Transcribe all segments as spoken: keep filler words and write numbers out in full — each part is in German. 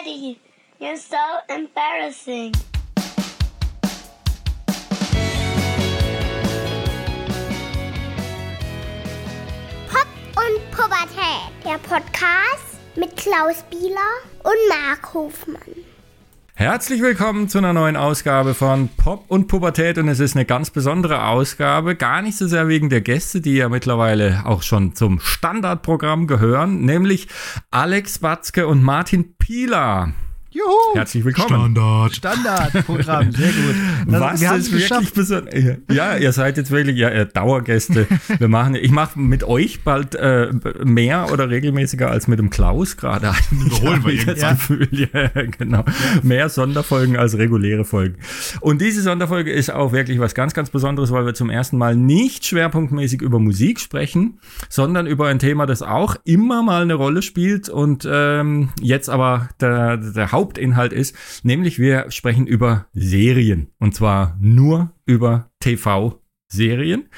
Daddy, you're so embarrassing. Pop und Pubertät, der Podcast mit Klaus Bieler und Marc Hofmann. Herzlich willkommen zu einer neuen Ausgabe von Pop und Pubertät, und es ist eine ganz besondere Ausgabe, gar nicht so sehr wegen der Gäste, die ja mittlerweile auch schon zum Standardprogramm gehören, nämlich Alex Batzke und Martin Pieler. Juhu! Herzlich willkommen. Standard. Standardprogramm, sehr gut. Also, was wir ist wirklich besonders. Ja, ihr seid jetzt wirklich ja, Dauergäste. Wir machen, ich mache mit euch bald äh, mehr oder regelmäßiger als mit dem Klaus gerade. Überholen wir ihn. Das ja. Gefühl, ja, genau. Mehr Sonderfolgen als reguläre Folgen. Und diese Sonderfolge ist auch wirklich was ganz, ganz Besonderes, weil wir zum ersten Mal nicht schwerpunktmäßig über Musik sprechen, sondern über ein Thema, das auch immer mal eine Rolle spielt und ähm, jetzt aber der, der Haupt Hauptinhalt ist, nämlich wir sprechen über Serien, und zwar nur über T V-Serien.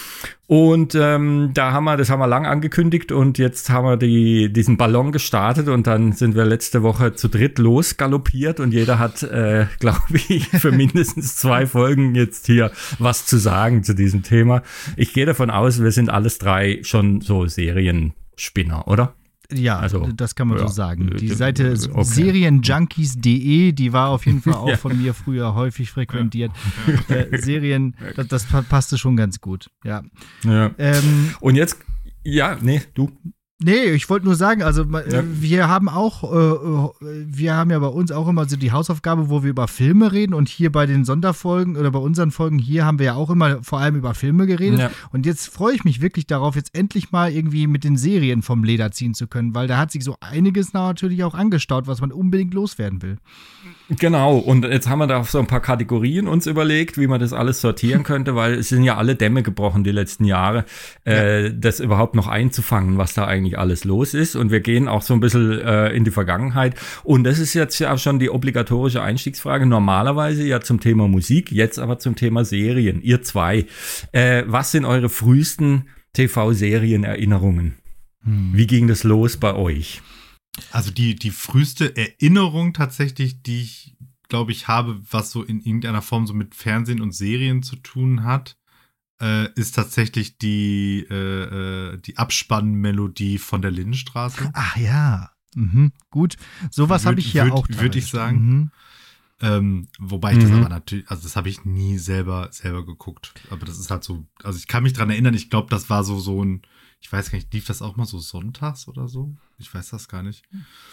Und ähm, da haben wir, das haben wir lang angekündigt, und jetzt haben wir die, diesen Ballon gestartet, und dann sind wir letzte Woche zu dritt losgaloppiert, und jeder hat, äh, glaube ich, für mindestens zwei Folgen jetzt hier was zu sagen zu diesem Thema. Ich gehe davon aus, wir sind alles drei schon so Serienspinner, oder? Ja, also, das kann man ja so sagen. Die Seite okay. serienjunkies punkt de, die war auf jeden Fall auch ja. von mir früher häufig frequentiert. Ja. Äh, Serien, das, das passte schon ganz gut. Ja. ja. Ähm, Und jetzt, ja, nee, du. Nee, ich wollte nur sagen, also ja. wir haben auch, äh, wir haben ja bei uns auch immer so die Hausaufgabe, wo wir über Filme reden, und hier bei den Sonderfolgen oder bei unseren Folgen hier haben wir ja auch immer vor allem über Filme geredet, ja. Und jetzt freue ich mich wirklich darauf, jetzt endlich mal irgendwie mit den Serien vom Leder ziehen zu können, weil da hat sich so einiges natürlich auch angestaut, was man unbedingt loswerden will. Genau, und jetzt haben wir da so ein paar Kategorien uns überlegt, wie man das alles sortieren könnte, weil es sind ja alle Dämme gebrochen die letzten Jahre, äh, ja. das überhaupt noch einzufangen, was da eigentlich alles los ist, und wir gehen auch so ein bisschen äh, in die Vergangenheit, und das ist jetzt ja schon die obligatorische Einstiegsfrage, normalerweise ja zum Thema Musik, jetzt aber zum Thema Serien. Ihr zwei, äh, was sind eure frühesten T V-Serien-Erinnerungen? Hm. Wie ging das los bei euch? Also die, die früheste Erinnerung tatsächlich, die ich, glaube ich, habe, was so in irgendeiner Form so mit Fernsehen und Serien zu tun hat, äh, ist tatsächlich die, äh, die Abspannmelodie von der Lindenstraße. Ach ja, mhm. Gut. Sowas habe ich ja würd, auch. Würde ich sagen. Mhm. Ähm, wobei ich das mhm. aber natürlich, also das habe ich nie selber, selber geguckt. Aber das ist halt so, also ich kann mich dran erinnern, ich glaube, das war so, so ein, ich weiß gar nicht, lief das auch mal so sonntags oder so? Ich weiß das gar nicht.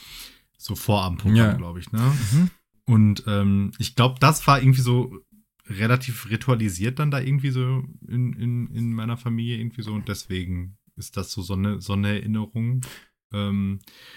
So Vorabendprogramm, ja. glaube ich, ne? Mhm. Und ähm, ich glaube, das war irgendwie so relativ ritualisiert dann da irgendwie so in, in, in meiner Familie irgendwie so. Und deswegen ist das so, so, eine, so eine Erinnerung. Ähm,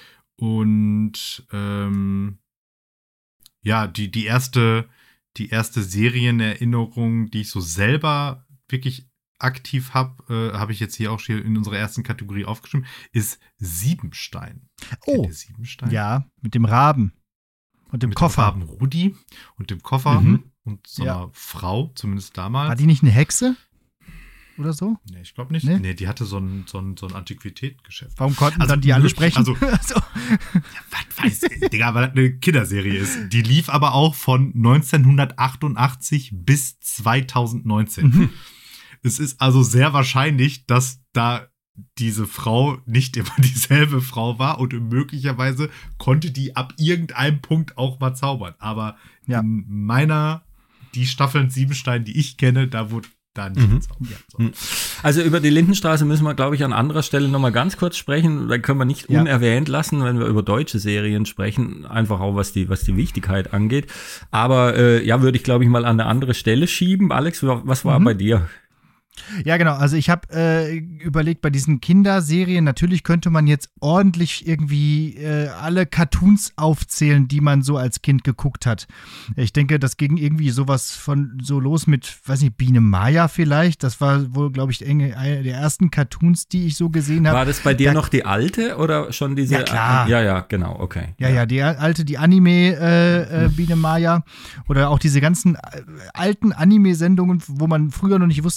und ähm, ja, die, die erste, die erste Serienerinnerung, die ich so selber wirklich aktiv habe, äh, habe ich jetzt hier auch hier in unserer ersten Kategorie aufgeschrieben, ist Siebenstein. Oh, Siebenstein? Ja, mit dem Raben und dem mit Koffer. Mit dem Raben Rudi und dem Koffer mhm. und so einer ja. Frau, zumindest damals. War die nicht eine Hexe oder so? Nee, ich glaube nicht. Nee? nee, die hatte so ein, so ein, so ein Antiquitätengeschäft. Warum konnten also dann die alle sprechen? Also, also ja, was weiß ich, Digga, weil das eine Kinderserie ist. Die lief aber auch von neunzehnhundertachtundachtzig bis zweitausendneunzehn. Mhm. Es ist also sehr wahrscheinlich, dass da diese Frau nicht immer dieselbe Frau war, und möglicherweise konnte die ab irgendeinem Punkt auch mal zaubern. Aber ja. in meiner, die Staffeln Siebenstein, die ich kenne, da wurde da nicht mhm. gezaubert. So. Also über die Lindenstraße müssen wir, glaube ich, an anderer Stelle nochmal ganz kurz sprechen. Da können wir nicht ja. unerwähnt lassen, wenn wir über deutsche Serien sprechen, einfach auch was die, was die Wichtigkeit angeht. Aber äh, ja, würde ich, glaube ich, mal an eine andere Stelle schieben. Alex, was war mhm. bei dir? Ja, genau. Also ich habe äh, überlegt, bei diesen Kinderserien, natürlich könnte man jetzt ordentlich irgendwie äh, alle Cartoons aufzählen, die man so als Kind geguckt hat. Ich denke, das ging irgendwie sowas von so los mit, weiß nicht, Biene Maya vielleicht. Das war wohl, glaube ich, eine der ersten Cartoons, die ich so gesehen habe. War das bei dir da, noch die alte oder schon diese? Ja, klar. Ja, ja, genau, okay. Ja, ja, ja die alte, die Anime äh, äh, Biene Maya oder auch diese ganzen äh, alten Anime-Sendungen, wo man früher noch nicht wusste, dass das auch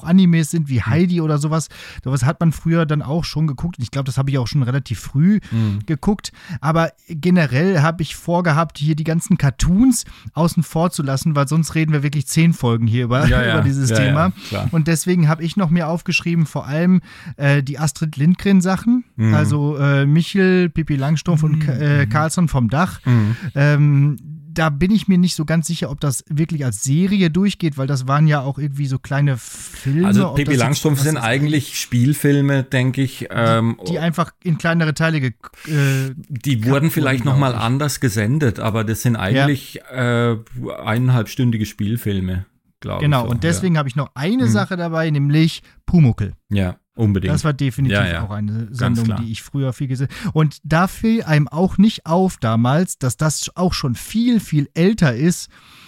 auch Animes sind, wie Heidi oder sowas. Sowas hat man früher dann auch schon geguckt. Ich glaube, das habe ich auch schon relativ früh mhm. geguckt. Aber generell habe ich vorgehabt, hier die ganzen Cartoons außen vor zu lassen, weil sonst reden wir wirklich zehn Folgen hier über, ja, ja. über dieses ja, Thema. Ja, und deswegen habe ich noch mir aufgeschrieben, vor allem äh, die Astrid Lindgren-Sachen. Mhm. Also äh, Michel, Pippi Langstrumpf mhm. und äh, Carlsson vom Dach. Mhm. Ähm, da bin ich mir nicht so ganz sicher, ob das wirklich als Serie durchgeht, weil das waren ja auch irgendwie so kleine Filme. Also Pippi Langstrumpf sind eigentlich Spielfilme, denke ich. Ähm, die, die einfach in kleinere Teile ge- äh, Die wurden vielleicht nochmal anders gesendet, aber das sind eigentlich ja. äh, eineinhalbstündige Spielfilme, glaube ich. Genau, so. und deswegen ja. habe ich noch eine hm. Sache dabei, nämlich Pumuckl. Ja. Unbedingt. Das war definitiv ja, ja. auch eine Sendung, die ich früher viel gesehen habe. Und da fiel einem auch nicht auf damals, dass das auch schon viel, viel älter ist,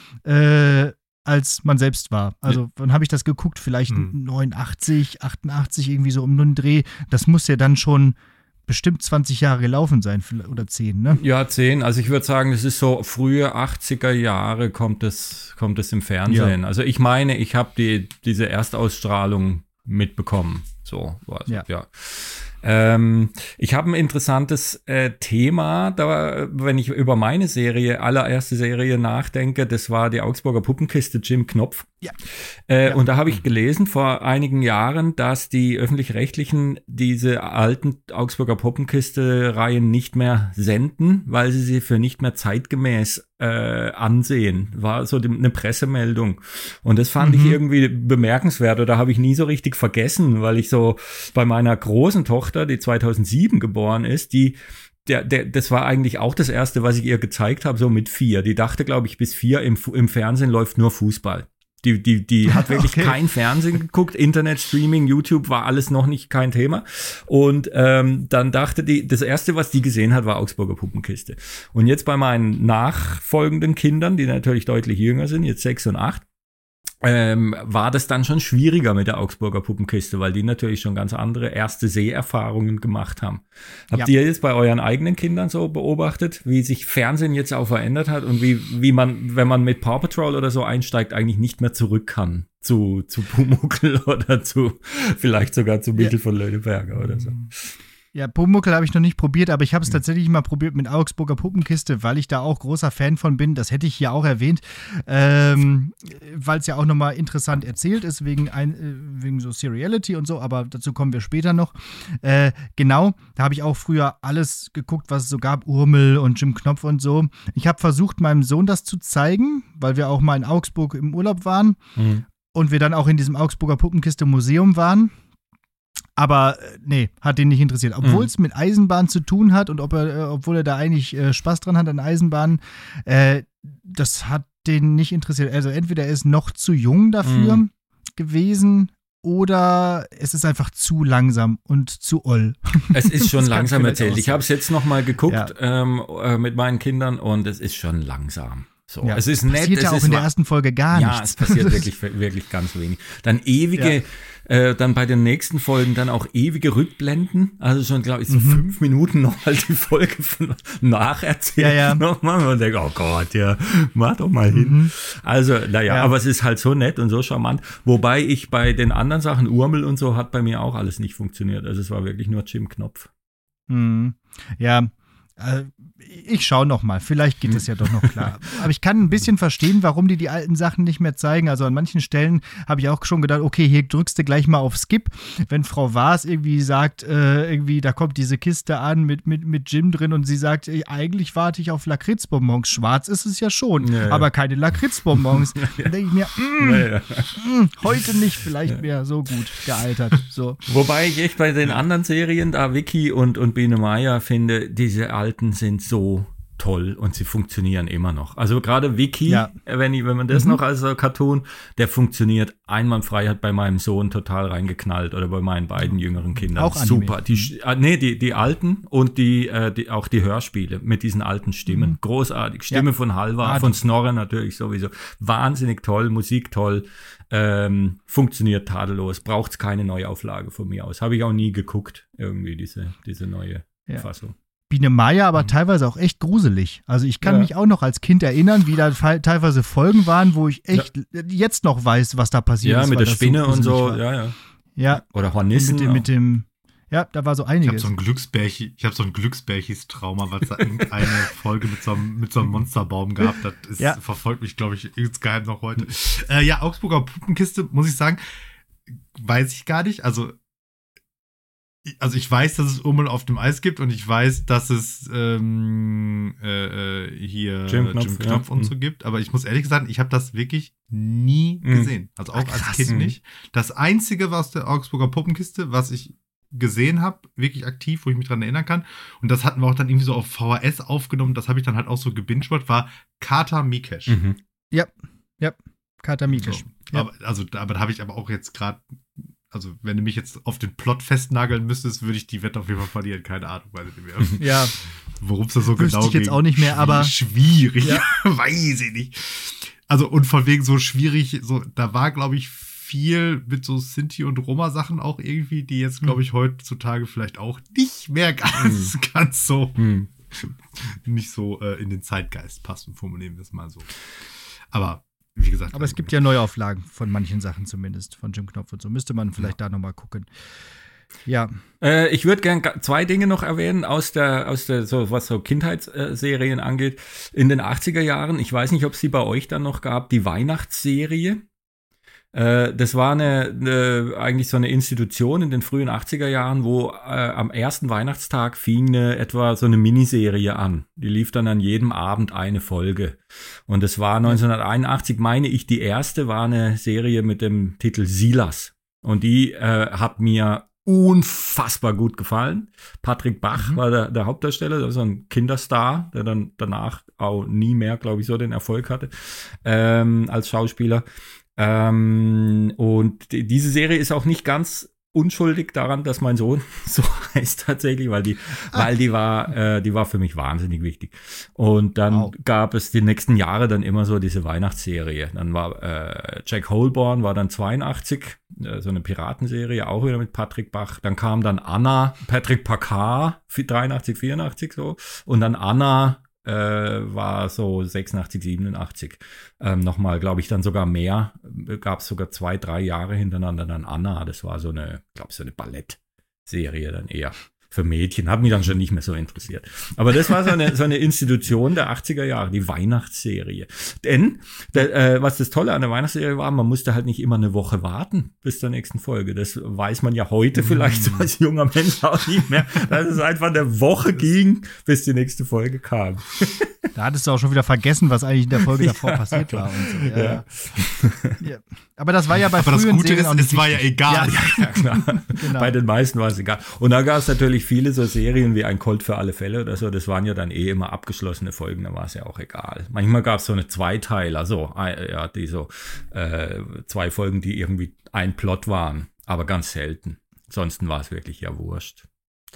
äh, als man selbst war. Also, wann habe ich das geguckt? Vielleicht hm. neunundachtzig, achtundachtzig, irgendwie so um den Dreh. Das muss ja dann schon bestimmt zwanzig Jahre gelaufen sein oder zehn, ne? Ja, zehn. Also ich würde sagen, das ist so frühe achtziger Jahre kommt es, kommt es im Fernsehen. Ja. Also ich meine, ich habe die, diese Erstausstrahlung mitbekommen. So, also, ja. ja. Ähm, ich habe ein interessantes äh, Thema, da, wenn ich über meine Serie, allererste Serie nachdenke, das war die Augsburger Puppenkiste Jim Knopf. Ja. Äh, ja. Und da habe ich gelesen vor einigen Jahren, dass die Öffentlich-Rechtlichen diese alten Augsburger Puppenkiste-Reihen nicht mehr senden, weil sie sie für nicht mehr zeitgemäß äh, ansehen. War so die, eine Pressemeldung. Und das fand mhm. ich irgendwie bemerkenswert. Oder habe ich nie so richtig vergessen, weil ich so bei meiner großen Tochter, die zweitausendsieben geboren ist, die Der, der, das war eigentlich auch das Erste, was ich ihr gezeigt habe, so mit vier. Die dachte, glaube ich, bis vier im, im Fernsehen läuft nur Fußball. Die, die, die hat wirklich okay. kein Fernsehen geguckt, Internet, Streaming, YouTube war alles noch nicht kein Thema. Und ähm, dann dachte die, das Erste, was die gesehen hat, war Augsburger Puppenkiste. Und jetzt bei meinen nachfolgenden Kindern, die natürlich deutlich jünger sind, jetzt sechs und acht, Ähm, war das dann schon schwieriger mit der Augsburger Puppenkiste, weil die natürlich schon ganz andere erste Seherfahrungen gemacht haben. Habt ja. ihr jetzt bei euren eigenen Kindern so beobachtet, wie sich Fernsehen jetzt auch verändert hat und wie, wie man, wenn man mit Paw Patrol oder so einsteigt, eigentlich nicht mehr zurück kann zu, zu Pumuckl oder zu, vielleicht sogar zu Michel ja. von Löhneberger oder so? Ja, Pumuckl habe ich noch nicht probiert, aber ich habe es tatsächlich mal probiert mit Augsburger Puppenkiste, weil ich da auch großer Fan von bin. Das hätte ich hier auch erwähnt, ähm, weil es ja auch nochmal interessant erzählt ist, wegen, ein, äh, wegen so Seriality und so, aber dazu kommen wir später noch. Äh, genau, da habe ich auch früher alles geguckt, was es so gab, Urmel und Jim Knopf und so. Ich habe versucht, meinem Sohn das zu zeigen, weil wir auch mal in Augsburg im Urlaub waren mhm. und wir dann auch in diesem Augsburger Puppenkiste-Museum waren. Aber nee, hat den nicht interessiert. Obwohl es mhm. mit Eisenbahn zu tun hat und ob er, äh, obwohl er da eigentlich äh, Spaß dran hat an Eisenbahnen, äh, das hat den nicht interessiert. Also entweder er ist noch zu jung dafür mhm. gewesen oder es ist einfach zu langsam und zu oll. Es ist schon langsam erzählt. Ich habe es jetzt noch mal geguckt ja. ähm, äh, mit meinen Kindern und es ist schon langsam. So, ja, es ist nett. Passiert ja es auch ist in der ersten Folge gar ja, nichts. Ja, es passiert wirklich, wirklich ganz wenig. Dann ewige, ja. äh, dann bei den nächsten Folgen dann auch ewige Rückblenden. Also schon, glaube ich, so mhm. fünf Minuten noch halt die Folge von nacherzählt. Ja, ja. Nochmal und denkt, oh Gott, ja, mach doch mal hin. Mhm. Also, naja, ja. aber es ist halt so nett und so charmant. Wobei ich bei den anderen Sachen, Urmel und so, hat bei mir auch alles nicht funktioniert. Also es war wirklich nur Jim Knopf. Mhm. Ja, äh, ich schaue noch mal, vielleicht geht es ja doch noch klar. Aber ich kann ein bisschen verstehen, warum die die alten Sachen nicht mehr zeigen. Also an manchen Stellen habe ich auch schon gedacht, okay, hier drückst du gleich mal auf Skip. Wenn Frau Waas irgendwie sagt, äh, irgendwie, da kommt diese Kiste an mit, mit, mit Jim drin und sie sagt, ey, eigentlich warte ich auf Lakritzbonbons. Schwarz ist es ja schon, ja, ja. aber keine Lakritzbonbons. Dann denke ich mir, mm, ja, ja. Mm, heute nicht vielleicht mehr so gut gealtert. So. Wobei ich echt bei den anderen Serien, da Vicky und, und Biene Meier finde, diese alten sind so toll und sie funktionieren immer noch. Also gerade Vicky, ja. wenn, ich, wenn man das mhm. noch als Cartoon, der funktioniert einwandfrei, hat bei meinem Sohn total reingeknallt oder bei meinen beiden jüngeren Kindern. Auch super. Die, nee, die, die alten und die, äh, die, auch die Hörspiele mit diesen alten Stimmen. Mhm. Großartig. Stimme ja. von Halvar, ah, von Snorre natürlich sowieso. Wahnsinnig toll, Musik toll. Ähm, funktioniert tadellos. Braucht's keine Neuauflage von mir aus. Habe ich auch nie geguckt, irgendwie diese, diese neue ja. Fassung. Biene Maya, aber teilweise auch echt gruselig. Also ich kann Ja. mich auch noch als Kind erinnern, wie da fa- teilweise Folgen waren, wo ich echt jetzt noch weiß, was da passiert Ja, ist. mit weil der das Spinne und gruselig so, war. ja, ja. Ja, Oder und Hornissen. mit dem, mit dem, ja, da war so Ich habe einiges. so ein Glücksbärchi, ich habe so ein Glücksbärchis-Trauma, weil es da irgendeine Folge mit so einem, mit so einem Monsterbaum gab. Das ist, Ja. verfolgt mich, glaube ich, insgeheim noch heute. Äh, ja, Augsburger Puppenkiste, muss ich sagen, weiß ich gar nicht. Also, also ich weiß, dass es Urmel auf dem Eis gibt und ich weiß, dass es ähm, äh, äh, hier Jim Jim Knopf, Knopf, ja. und so gibt. Aber ich muss ehrlich sagen, ich habe das wirklich nie Mhm. gesehen. Also auch Ah, als krass. Kind Mhm. nicht. Das Einzige, was der Augsburger Puppenkiste, was ich gesehen habe, wirklich aktiv, wo ich mich dran erinnern kann, und das hatten wir auch dann irgendwie so auf V H S aufgenommen, das habe ich dann halt auch so gebingewatcht, war Kater Mikesh. Mhm. Kater Mikesh. So. Ja. Aber, also, da- aber da habe ich aber auch jetzt gerade, also wenn du mich jetzt auf den Plot festnageln müsstest, würde ich die Wette auf jeden Fall verlieren. Keine Ahnung, weiß ich nicht mehr. Ja, Worum es da so Wüsste genau ich jetzt ging. auch nicht mehr, aber- Schwierig, Ja. weiß ich nicht. Also und von wegen so schwierig, so da war, glaube ich, viel mit so Sinti- und Roma-Sachen auch irgendwie, die jetzt, glaube ich, heutzutage vielleicht auch nicht mehr ganz, ganz so, Mhm. nicht so äh, in den Zeitgeist passen, formulieren wir es mal so. Aber wie gesagt. aber es gibt ja Neuauflagen von manchen Sachen zumindest, von Jim Knopf und so. Müsste man vielleicht da nochmal gucken. Ja, Äh, ich würde gern ga- zwei Dinge noch erwähnen aus der, aus der, so was so Kindheitsserien angeht. In den achtziger Jahren, ich weiß nicht, ob es die bei euch dann noch gab, die Weihnachtsserie. Äh, das war eine, eine, eigentlich so eine Institution in den frühen achtziger Jahren, wo äh, am ersten Weihnachtstag fing eine, etwa so eine Miniserie an. Die lief dann an jedem Abend eine Folge. Und das war neunzehnhunderteinundachtzig, meine ich, die erste war eine Serie mit dem Titel Silas. Und die äh, hat mir unfassbar gut gefallen. Patrick Bach Mhm. war der, der Hauptdarsteller, das ist so ein Kinderstar, der dann danach auch nie mehr, glaube ich, so den Erfolg hatte ähm, als Schauspieler. Ähm, und die, diese Serie ist auch nicht ganz unschuldig daran, dass mein Sohn so heißt tatsächlich, weil die, weil die war, äh, die war für mich wahnsinnig wichtig. Und dann Wow. gab es die nächsten Jahre dann immer so diese Weihnachtsserie. Dann war äh, Jack Holborn war dann zweiundachtzig, äh, so eine Piratenserie, auch wieder mit Patrick Bach. Dann kam dann Anna, Patrick Packard, dreiundachtzig, vierundachtzig so. Und dann Anna äh, war so sechsundachtzig, siebenundachtzig. Ähm, nochmal, glaube ich, dann sogar mehr. Gab es sogar zwei, drei Jahre hintereinander dann Anna. Das war so eine, glaube ich, so eine Ballettserie dann eher für Mädchen. Hat mich dann schon nicht mehr so interessiert. Aber das war so eine, so eine Institution der achtziger Jahre, die Weihnachtsserie. Denn, der, äh, was das Tolle an der Weihnachtsserie war, man musste halt nicht immer eine Woche warten bis zur nächsten Folge. Das weiß man ja heute vielleicht so als junger Mensch auch nicht mehr, dass es einfach eine Woche ging, bis die nächste Folge kam. da hattest du auch schon wieder vergessen, was eigentlich in der Folge davor Ja, passiert klar. war. Und so. ja, ja. Ja. Aber das war ja bei Aber das frühen Gute Serien ist, auch nicht es war ja wichtig. egal. Ja, klar. Genau. Bei den meisten war es egal. Und da gab es natürlich viele so Serien wie Ein Colt für alle Fälle oder so. Das waren ja dann eh immer abgeschlossene Folgen, da war es ja auch egal. Manchmal gab es so eine Zweiteiler, so, äh, ja, die so äh, zwei Folgen, die irgendwie ein Plot waren, aber ganz selten. Ansonsten war es wirklich ja wurscht.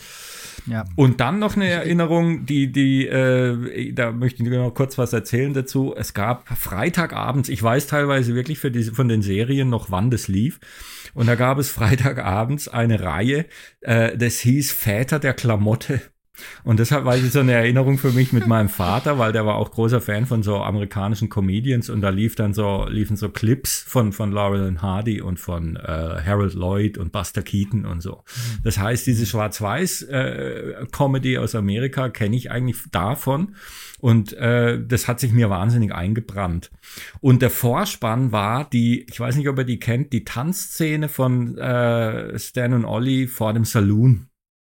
Ja. Und dann noch eine Erinnerung, die, die, äh, da möchte ich noch kurz was erzählen dazu. Es gab Freitagabends, ich weiß teilweise wirklich für diese, von den Serien noch, wann das lief. Und da gab es Freitagabends eine Reihe, äh, das hieß Väter der Klamotte. Und deshalb war es so eine Erinnerung für mich mit meinem Vater, weil der war auch großer Fan von so amerikanischen Comedians und da lief dann so, liefen so Clips von, von Laurel and Hardy und von äh, Harold Lloyd und Buster Keaton und so. Das heißt, diese Schwarz-Weiß-Comedy äh, aus Amerika kenne ich eigentlich davon und äh, das hat sich mir wahnsinnig eingebrannt. Und der Vorspann war die, ich weiß nicht, ob ihr die kennt, die Tanzszene von äh, Stan und Ollie vor dem Saloon.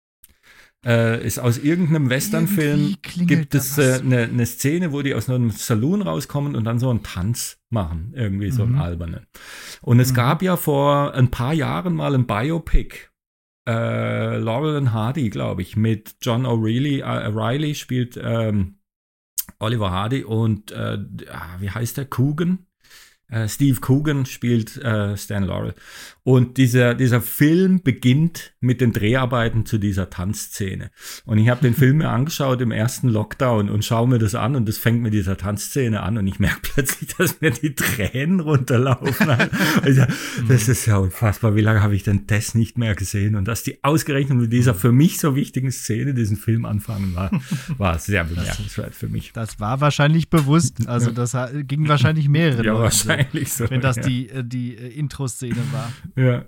Äh, ist aus irgendeinem Westernfilm, Irgendwie klingelt gibt da es was. eine äh, ne Szene, wo die aus einem Saloon rauskommen und dann so einen Tanz machen, irgendwie so einen Mhm. albernen. Und es Mhm. gab ja vor ein paar Jahren mal ein Biopic, äh, Laurel and Hardy, glaube ich, mit John O'Reilly, äh, Riley spielt ähm, Oliver Hardy und äh, ah, wie heißt der, Coogan? Äh, Steve Coogan spielt äh, Stan Laurel. Und dieser, dieser Film beginnt mit den Dreharbeiten zu dieser Tanzszene. Und ich habe den Film mir angeschaut im ersten Lockdown und schaue mir das an und das fängt mit dieser Tanzszene an und ich merke plötzlich, dass mir die Tränen runterlaufen. Also, das ist ja unfassbar. Wie lange habe ich denn das nicht mehr gesehen? Und dass die ausgerechnet mit dieser für mich so wichtigen Szene diesen Film anfangen, war, war sehr bemerkenswert für mich. Das war wahrscheinlich bewusst. Also das ging wahrscheinlich mehrere Ja, Leute wahrscheinlich so. wenn das ja. die, äh, die äh, Intro-Szene war. Ja.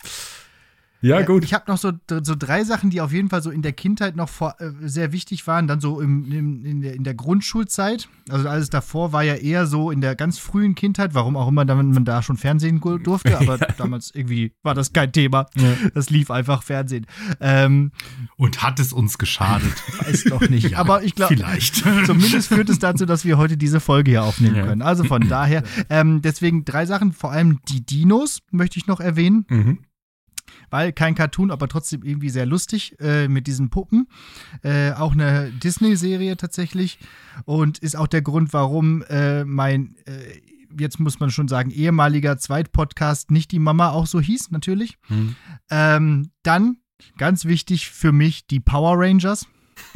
Ja, gut. Ich habe noch so, so drei Sachen, die auf jeden Fall so in der Kindheit noch vor, äh, sehr wichtig waren. Dann so im, im, in, der, in der Grundschulzeit. Also alles davor war ja eher so in der ganz frühen Kindheit. Warum auch immer dann man da schon Fernsehen durfte. Aber ja. damals irgendwie war das kein Thema. Ja. Das lief einfach Fernsehen. Ähm, Und hat es uns geschadet? Weiß doch nicht. Ja, aber ich glaube, vielleicht. Zumindest führt es dazu, dass wir heute diese Folge hier aufnehmen ja. können. Also von daher, ähm, deswegen drei Sachen. Vor allem die Dinos möchte ich noch erwähnen. Mhm. Weil kein Cartoon, aber trotzdem irgendwie sehr lustig äh, mit diesen Puppen. Äh, auch eine Disney-Serie tatsächlich. Und ist auch der Grund, warum äh, mein, äh, jetzt muss man schon sagen, ehemaliger Zweitpodcast Nicht die Mama auch so hieß, natürlich. Hm. Ähm, dann, ganz wichtig für mich, die Power Rangers.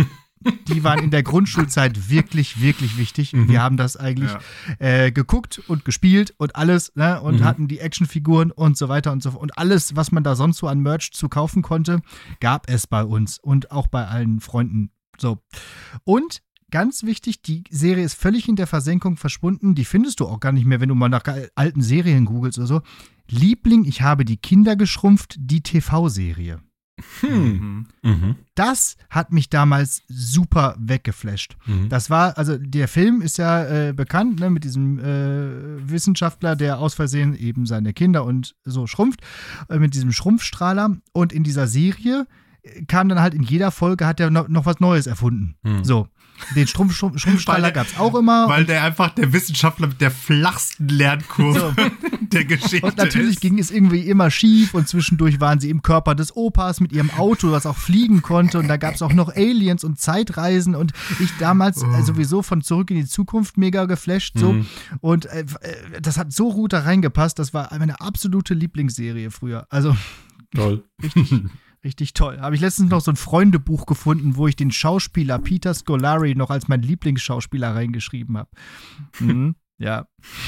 Die waren in der Grundschulzeit wirklich, wirklich wichtig. Mhm. Wir haben das eigentlich ja. äh, geguckt und gespielt und alles, ne? Und mhm. hatten die Actionfiguren und so weiter und so fort. Und alles, was man da sonst so an Merch zu kaufen konnte, gab es bei uns und auch bei allen Freunden. So. Und ganz wichtig, die Serie ist völlig in der Versenkung verschwunden. Die findest du auch gar nicht mehr, wenn du mal nach alten Serien googelst oder so. Liebling, ich habe die Kinder geschrumpft, die T V-Serie. Hm. Mhm. Das hat mich damals super weggeflasht. Mhm. Das war, also der Film ist ja äh, bekannt, ne, mit diesem äh, Wissenschaftler, der aus Versehen eben seine Kinder und so schrumpft, äh, mit diesem Schrumpfstrahler. Und in dieser Serie kam dann halt in jeder Folge, hat er noch, noch was Neues erfunden. Mhm. So. Den Schrumpf, Schrumpf, Schrumpfstrahler gab es auch immer. Weil der einfach der Wissenschaftler mit der flachsten Lernkurve so. der Geschichte Und natürlich ist. ging es irgendwie immer schief und zwischendurch waren sie im Körper des Opas mit ihrem Auto, was auch fliegen konnte und da gab es auch noch Aliens und Zeitreisen und ich damals oh. äh, sowieso von Zurück in die Zukunft mega geflasht so mhm. und äh, das hat so gut da reingepasst, das war meine absolute Lieblingsserie früher. Also toll. Richtig. Richtig toll. Habe ich letztens noch so ein Freundebuch gefunden, wo ich den Schauspieler Peter Scolari noch als mein Lieblingsschauspieler reingeschrieben habe. Mhm. Ja.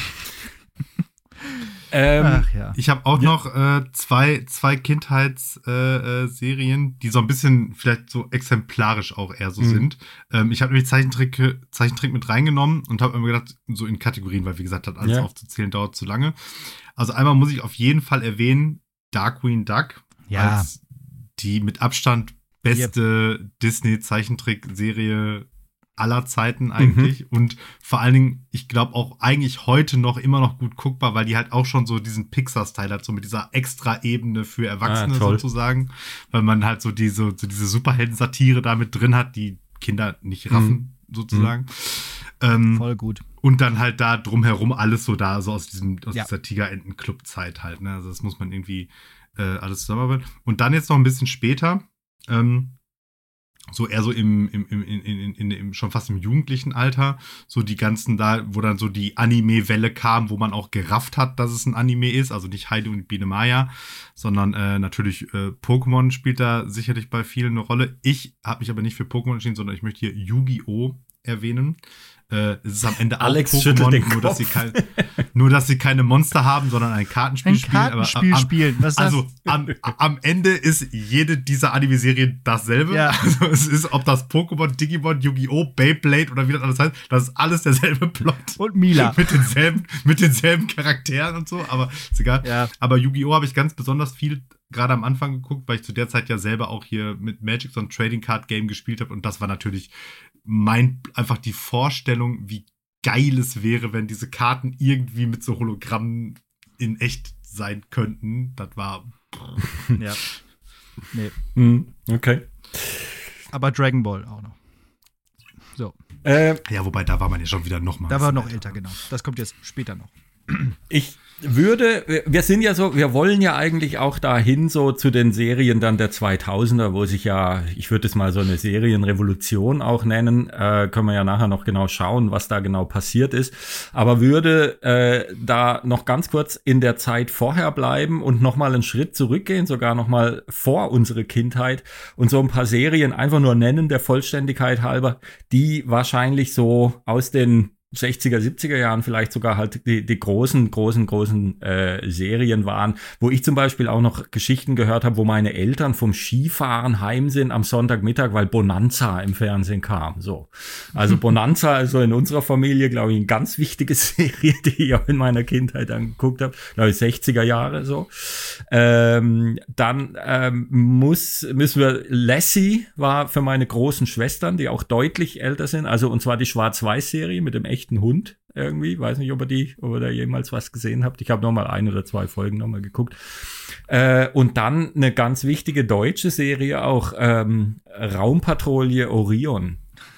Ähm, Ach, ja. Ich habe auch ja. noch äh, zwei, zwei Kindheitsserien, äh, die so ein bisschen vielleicht so exemplarisch auch eher so mhm. sind. Ähm, ich habe nämlich Zeichentrick, Zeichentrick mit reingenommen und habe immer gedacht, so in Kategorien, weil wie gesagt, hat alles ja. aufzuzählen dauert zu lange. Also einmal muss ich auf jeden Fall erwähnen, Darkwing Duck. Ja. Als die mit Abstand beste yep. Disney-Zeichentrick-Serie aller Zeiten eigentlich. Mhm. Und vor allen Dingen, ich glaube auch eigentlich heute noch immer noch gut guckbar, weil die halt auch schon so diesen Pixar-Style hat, so mit dieser Extra-Ebene für Erwachsene ah, sozusagen. Weil man halt so diese, so diese Superhelden-Satire da mit drin hat, die Kinder nicht raffen, mhm. sozusagen. Mhm. Ähm, Voll gut. Und dann halt da drumherum alles so da, so aus diesem, aus ja. dieser Tigerenten-Club-Zeit halt, ne? Also das muss man irgendwie Äh, alles zusammenarbeiten. Und dann jetzt noch ein bisschen später, ähm, so eher so im, im, im, in, in, in, im, schon fast im jugendlichen Alter, so die ganzen da, wo dann so die Anime-Welle kam, wo man auch gerafft hat, dass es ein Anime ist, also nicht Heidi und Biene Maya, sondern äh, natürlich äh, Pokémon spielt da sicherlich bei vielen eine Rolle. Ich habe mich aber nicht für Pokémon entschieden, sondern ich möchte hier Yu-Gi-Oh! Erwähnen. Äh, es ist am Ende auch Alex Pokémon, nur dass, sie kein, nur dass sie keine Monster haben, sondern ein Kartenspiel ein spielen. Kartenspiel aber am, spielen. Was ist das? Also am, am Ende ist jede dieser Anime-Serien dasselbe. Ja. Also es ist, ob das Pokémon, Digimon, Yu-Gi-Oh!, Beyblade oder wie das alles heißt, das ist alles derselbe Plot. Und Mila. Mit denselben, mit denselben Charakteren und so, aber ist egal. Ja. Aber Yu-Gi-Oh! Habe ich ganz besonders viel gerade am Anfang geguckt, weil ich zu der Zeit ja selber auch hier mit Magic so ein Trading Card Game gespielt habe und das war natürlich mein, einfach die Vorstellung, wie geil es wäre, wenn diese Karten irgendwie mit so Hologrammen in echt sein könnten. Das war ja. Nee. Mhm. Okay. Aber Dragon Ball auch noch. So. Äh, ja, wobei da war man ja schon wieder noch mal. Da war noch älter, genau. Das kommt jetzt später noch. Ich würde, wir sind ja so, wir wollen ja eigentlich auch dahin so zu den Serien dann der zweitausender, wo sich ja, ich würde es mal so eine Serienrevolution auch nennen, äh, können wir ja nachher noch genau schauen, was da genau passiert ist, aber würde äh, da noch ganz kurz in der Zeit vorher bleiben und nochmal einen Schritt zurückgehen, sogar nochmal vor unsere Kindheit und so ein paar Serien einfach nur nennen, der Vollständigkeit halber, die wahrscheinlich so aus den sechziger, siebziger Jahren vielleicht sogar halt die, die großen, großen, großen äh, Serien waren, wo ich zum Beispiel auch noch Geschichten gehört habe, wo meine Eltern vom Skifahren heim sind am Sonntagmittag, weil Bonanza im Fernsehen kam. So, also Bonanza, also in unserer Familie, glaube ich, eine ganz wichtige Serie, die ich auch in meiner Kindheit angeguckt habe, glaube ich, sechziger Jahre so. Ähm, dann ähm, muss müssen wir Lassie war für meine großen Schwestern, die auch deutlich älter sind, also und zwar die Schwarz-Weiß-Serie mit dem echten Hund irgendwie. Weiß nicht, ob ihr die, ob ihr da jemals was gesehen habt. Ich habe noch mal ein oder zwei Folgen noch mal geguckt. Äh, und dann eine ganz wichtige deutsche Serie auch, ähm, Raumpatrouille Orion.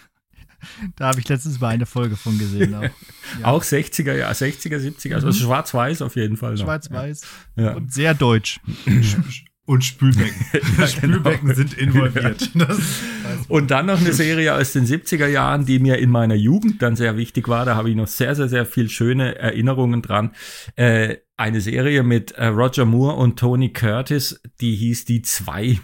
Da habe ich letztens mal eine Folge von gesehen. Auch, ja. Auch sechziger, ja, sechziger, siebziger, also mhm. schwarz-weiß auf jeden Fall noch. Schwarz-weiß ja. und sehr deutsch. Und Spülbecken. Ja, Spülbecken genau. sind involviert. Das und dann noch eine Serie aus den siebziger Jahren, die mir in meiner Jugend dann sehr wichtig war. Da habe ich noch sehr, sehr, sehr viel schöne Erinnerungen dran. Äh, eine Serie mit äh, Roger Moore und Tony Curtis, die hieß Die Zwei.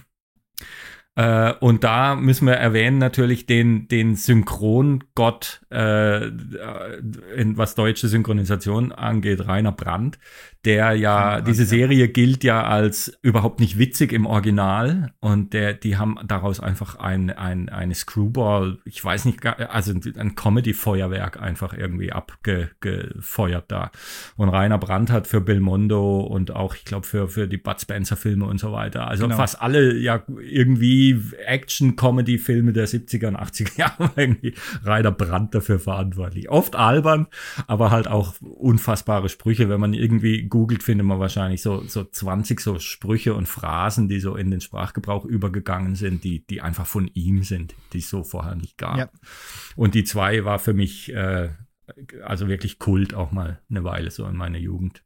Äh, und da müssen wir erwähnen natürlich den, den Synchrongott, äh, in, was deutsche Synchronisation angeht, Rainer Brandt, der ja, ja diese Serie gilt ja als überhaupt nicht witzig im Original und der, die haben daraus einfach ein, ein, eine Screwball, ich weiß nicht, also ein Comedy-Feuerwerk einfach irgendwie abgefeuert da. Und Rainer Brandt hat für Belmondo und auch, ich glaube, für, für die Bud Spencer-Filme und so weiter, also genau. fast alle ja irgendwie Action-Comedy-Filme der siebziger und achtziger Jahre irgendwie Rainer Brandt dafür verantwortlich. Oft albern, aber halt auch unfassbare Sprüche, wenn man irgendwie googelt, findet man wahrscheinlich so, so zwanzig so Sprüche und Phrasen, die so in den Sprachgebrauch übergegangen sind, die, die einfach von ihm sind, die es so vorher nicht gab. Ja. Und die zwei war für mich, äh, also wirklich Kult auch mal eine Weile so in meiner Jugend.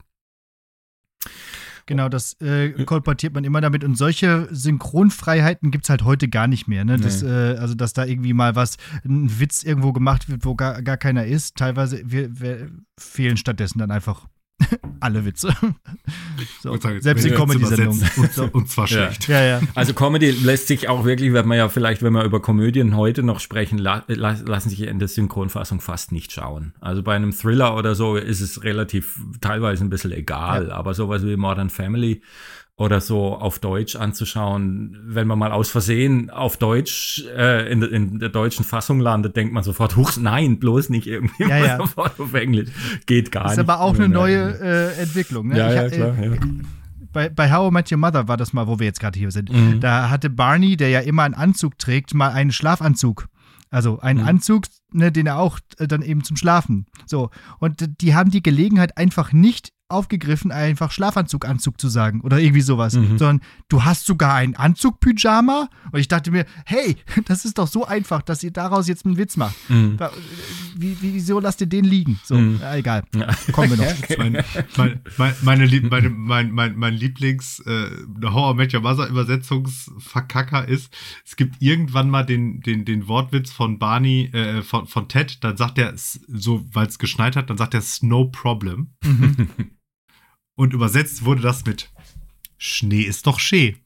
Genau, das äh, kolportiert man immer damit. Und solche Synchronfreiheiten gibt es halt heute gar nicht mehr. Ne? Das, nee. äh, also, dass da irgendwie mal was, ein Witz irgendwo gemacht wird, wo gar, gar keiner ist. Teilweise wir, wir fehlen stattdessen dann einfach alle Witze. So, sagen, selbst in Comedy-Sendungen. Und, so. und zwar schlecht. Ja. Ja, ja. Also Comedy lässt sich auch wirklich, wird man ja vielleicht, wenn wir über Komödien heute noch sprechen, la- lassen sich in der Synchronfassung fast nicht schauen. Also bei einem Thriller oder so ist es relativ teilweise ein bisschen egal, ja. aber sowas wie Modern Family oder so auf Deutsch anzuschauen, wenn man mal aus Versehen auf Deutsch, äh, in, in der deutschen Fassung landet, denkt man sofort, huch, nein, bloß nicht irgendwie ja, ja. sofort auf Englisch. Geht gar nicht. Das ist aber auch eine neue äh, Entwicklung. Ne? Ja, ich, ja, klar. Äh, ja. Bei, bei How I Met Your Mother war das mal, wo wir jetzt gerade hier sind. Mhm. Da hatte Barney, der ja immer einen Anzug trägt, mal einen Schlafanzug. Also einen mhm. Anzug, ne, den er auch äh, dann eben zum Schlafen. So. Und die haben die Gelegenheit einfach nicht aufgegriffen, einfach Schlafanzug-Anzug zu sagen oder irgendwie sowas, mhm. sondern du hast sogar einen Anzug-Pyjama und ich dachte mir, hey, das ist doch so einfach, dass ihr daraus jetzt einen Witz macht. Mhm. Wie, wieso lasst ihr den liegen? So, mhm. ja, egal. Ja. Kommen wir noch. mein, mein, mein, meine, Lieb- meine, mein, mein, mein Lieblings äh, How I Met Your Mother Übersetzungsverkacker ist, es gibt irgendwann mal den, den, den Wortwitz von Barney, äh, von, von Ted, dann sagt er, so, weil es geschneit hat, dann sagt er No Problem. Mhm. Und übersetzt wurde das mit Schnee ist doch schee.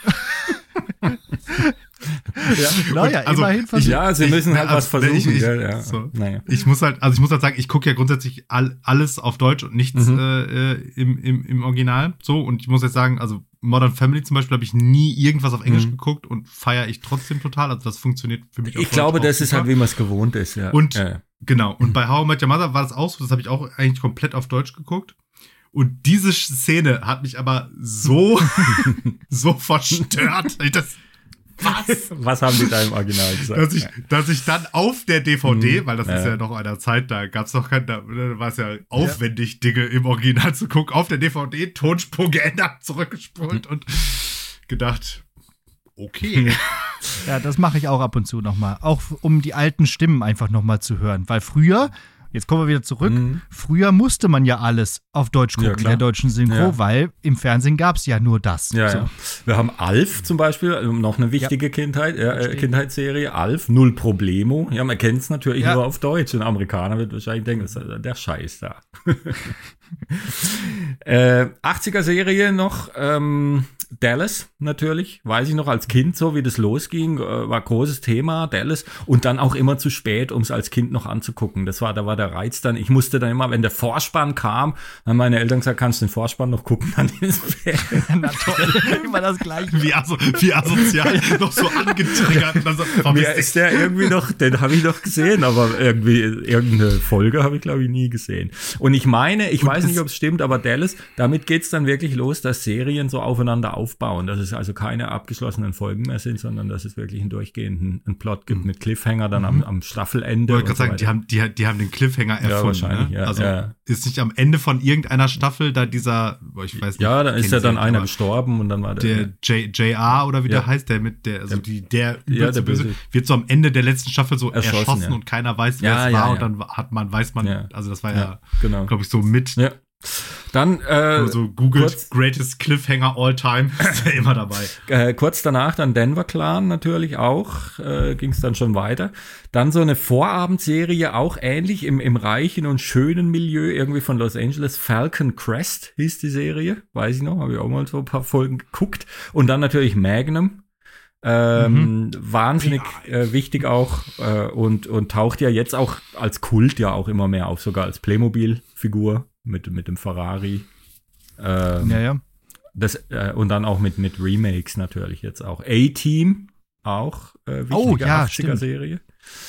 Ja, naja, also, immerhin versuchen. Ja, sie müssen ich, halt also, was versuchen. Ich, ich, gell, ja. so. naja. ich muss halt, also ich muss halt sagen, ich gucke ja grundsätzlich all, alles auf Deutsch und nichts mhm. äh, im, im, im Original. So, und ich muss jetzt sagen, also Modern Family zum Beispiel habe ich nie irgendwas auf Englisch mhm. geguckt und feiere ich trotzdem total. Also das funktioniert für mich auch. Ich glaube, das ist halt, wie man es gewohnt ist, ja. Und ja. genau, und bei How I Met Your Mother war das auch so, das habe ich auch eigentlich komplett auf Deutsch geguckt. Und diese Szene hat mich aber so, so verstört. Das, was? Was haben die da im Original gesagt? Dass ich, dass ich dann auf der D V D, mhm. weil das ja. ist ja noch einer Zeit, da gab es noch kein, da war es ja aufwendig, ja. Dinge im Original zu gucken, auf der D V D, Tonspur geändert, zurückgespult mhm. und gedacht, okay. Ja, das mache ich auch ab und zu nochmal. Auch um die alten Stimmen einfach nochmal zu hören. Weil früher, jetzt kommen wir wieder zurück. Mhm. Früher musste man ja alles auf Deutsch gucken, Ja, in klar. der deutschen Synchro, Ja. weil im Fernsehen gab es ja nur das. Ja, so. ja. Wir haben Alf zum Beispiel, also noch eine wichtige Kindheit, äh, Verstehe. Kindheitsserie. Alf, Null Problemo. Ja, man kennt es natürlich Ja. nur auf Deutsch. Ein Amerikaner wird wahrscheinlich denken, das ist der Scheiß da. äh, achtziger-Serie noch, ähm, Dallas natürlich, weiß ich noch als Kind so, wie das losging, äh, war großes Thema, Dallas, und dann auch immer zu spät, um es als Kind noch anzugucken. Das war, da war der Reiz dann, ich musste dann immer, wenn der Vorspann kam, haben meine Eltern gesagt, kannst du den Vorspann noch gucken, dann ist es Na toll, immer das Gleiche. Wie, aso wie asozial, noch so angetriggert. Und dann so, verpiss Mir dich. ist der irgendwie noch, den habe ich noch gesehen, aber irgendwie irgendeine Folge habe ich, glaube ich, nie gesehen. Und ich meine, ich weiß nicht, ob es stimmt, aber Dallas, damit geht's dann wirklich los, dass Serien so aufeinander aufbauen, dass es also keine abgeschlossenen Folgen mehr sind, sondern dass es wirklich einen durchgehenden einen Plot gibt mit Cliffhanger dann am, am Staffelende. Ich wollte und gerade so sagen, weiter. die haben, die, die haben den Cliffhanger Ja, erfunden. wahrscheinlich, ne? ja, also ja. ist nicht am Ende von irgendeiner Staffel da dieser, boah, ich weiß nicht. Ja, dann ich ist kenn ja dann sie, einer aber gestorben und dann war der. Der J, J R oder wie Ja. der heißt, der mit der, also die, der, Ja, übelste der Böse, Böse. wird so am Ende der letzten Staffel so Erschossen, erschossen, ja. und keiner weiß, wer Ja, es ja, war, ja. und dann hat man, weiß man, Ja. also das war Ja, ja, genau. glaube ich, so mit, Ja. Dann äh, so googelt kurz- Greatest Cliffhanger All Time, ist ja immer dabei. Äh, kurz danach dann Denver Clan natürlich auch, äh, ging es dann schon weiter. Dann so eine Vorabendserie, auch ähnlich im, im reichen und schönen Milieu irgendwie von Los Angeles. Falcon Crest hieß die Serie, weiß ich noch, habe ich auch mal so ein paar Folgen geguckt. Und dann natürlich Magnum. Ähm, Mhm. Wahnsinnig äh, wichtig auch äh, und, und taucht ja jetzt auch als Kult ja auch immer mehr auf, sogar als Playmobil-Figur mit, mit dem Ferrari. Ähm, Ja, ja. Das, äh, und dann auch mit, mit Remakes natürlich jetzt auch. A-Team, auch äh, wichtige Oh, ja, achtziger-Serie.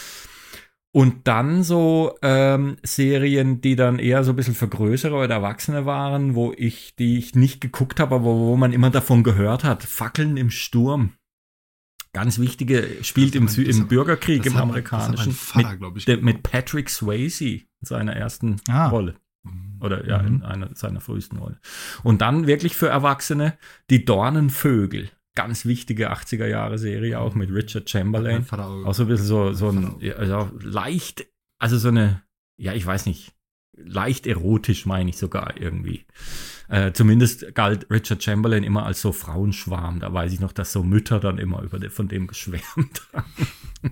Und dann so ähm, Serien, die dann eher so ein bisschen für Größere oder Erwachsene waren, wo ich, die ich nicht geguckt habe, aber wo man immer davon gehört hat. Fackeln im Sturm. Ganz wichtige, spielt im, Sü- im Bürgerkrieg, das im hat mein- das hat mein amerikanischen. Vater, mit, glaub ich, der, geguckt. mit Patrick Swayze in seiner ersten Ah. Rolle. Oder ja, Mhm. in einer seiner frühesten Rollen. Und dann wirklich für Erwachsene die Dornenvögel. Ganz wichtige achtziger-Jahre-Serie, auch mit Richard Chamberlain. Mein Vater auch. Auch so ein bisschen so, so ein, ja, also leicht, also so eine, ja, ich weiß nicht, leicht erotisch meine ich sogar irgendwie. Äh, zumindest galt Richard Chamberlain immer als so Frauenschwarm. Da weiß ich noch, dass so Mütter dann immer über de, von dem geschwärmt haben.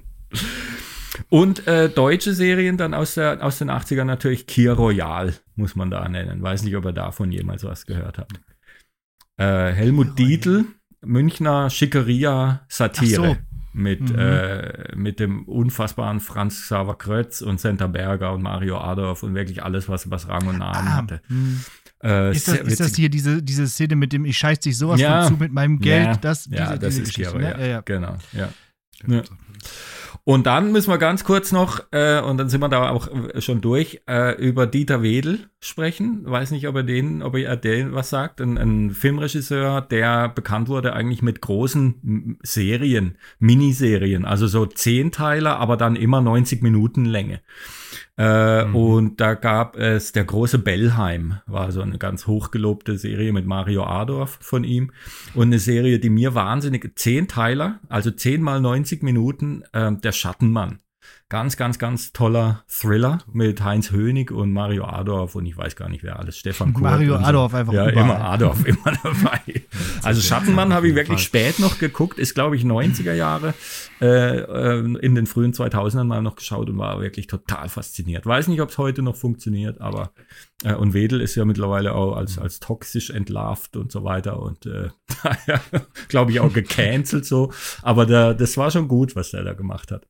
Und äh, deutsche Serien dann aus, der, aus den achtzigern natürlich Kir Royal, muss man da nennen. Weiß nicht, ob ihr davon jemals was gehört habt. Äh, Helmut Dietl, Münchner Schickeria-Satire. Ach so. Mit, Mhm. äh, mit dem unfassbaren Franz Xaver Krötz und Senta Berger und Mario Adorf und wirklich alles, was, was Rang und Namen Ah, hatte. hm. Äh, Ist das, sehr ist das witzig. hier diese, diese Szene mit dem ich scheiß dich sowas Ja. von zu mit meinem Geld? Ja, das, ja, diese, das diese ist Geschichte, Kiro, ne? ja. Ja, ja. Genau, ja. Ja. Und dann müssen wir ganz kurz noch, äh, und dann sind wir da auch äh, schon durch, äh, über Dieter Wedel sprechen. Weiß nicht, ob er den, ob er den was sagt. Ein, ein Filmregisseur, der bekannt wurde eigentlich mit großen M- Serien, Miniserien, also so Zehnteiler, aber dann immer neunzig Minuten Länge. Äh, Mhm. Und da gab es Der große Bellheim, war so eine ganz hochgelobte Serie mit Mario Adorf von ihm. Und eine Serie, die mir wahnsinnig, zehn Teiler, also zehn mal neunzig Minuten, äh, Der Schattenmann. Ganz, ganz, ganz toller Thriller mit Heinz Hönig und Mario Adorf und ich weiß gar nicht, wer alles, Stefan Kurt. Mario und so. Adorf einfach Ja, überall. immer Adorf, immer dabei. Also Schattenmann habe ich wirklich spät noch geguckt, ist glaube ich neunziger Jahre, äh, äh, in den frühen zweitausendern mal noch geschaut und war wirklich total fasziniert. Weiß nicht, ob es heute noch funktioniert, aber äh, und Wedel ist ja mittlerweile auch als, als toxisch entlarvt und so weiter und äh, daher glaube ich auch gecancelt so, aber der, das war schon gut, was der da gemacht hat.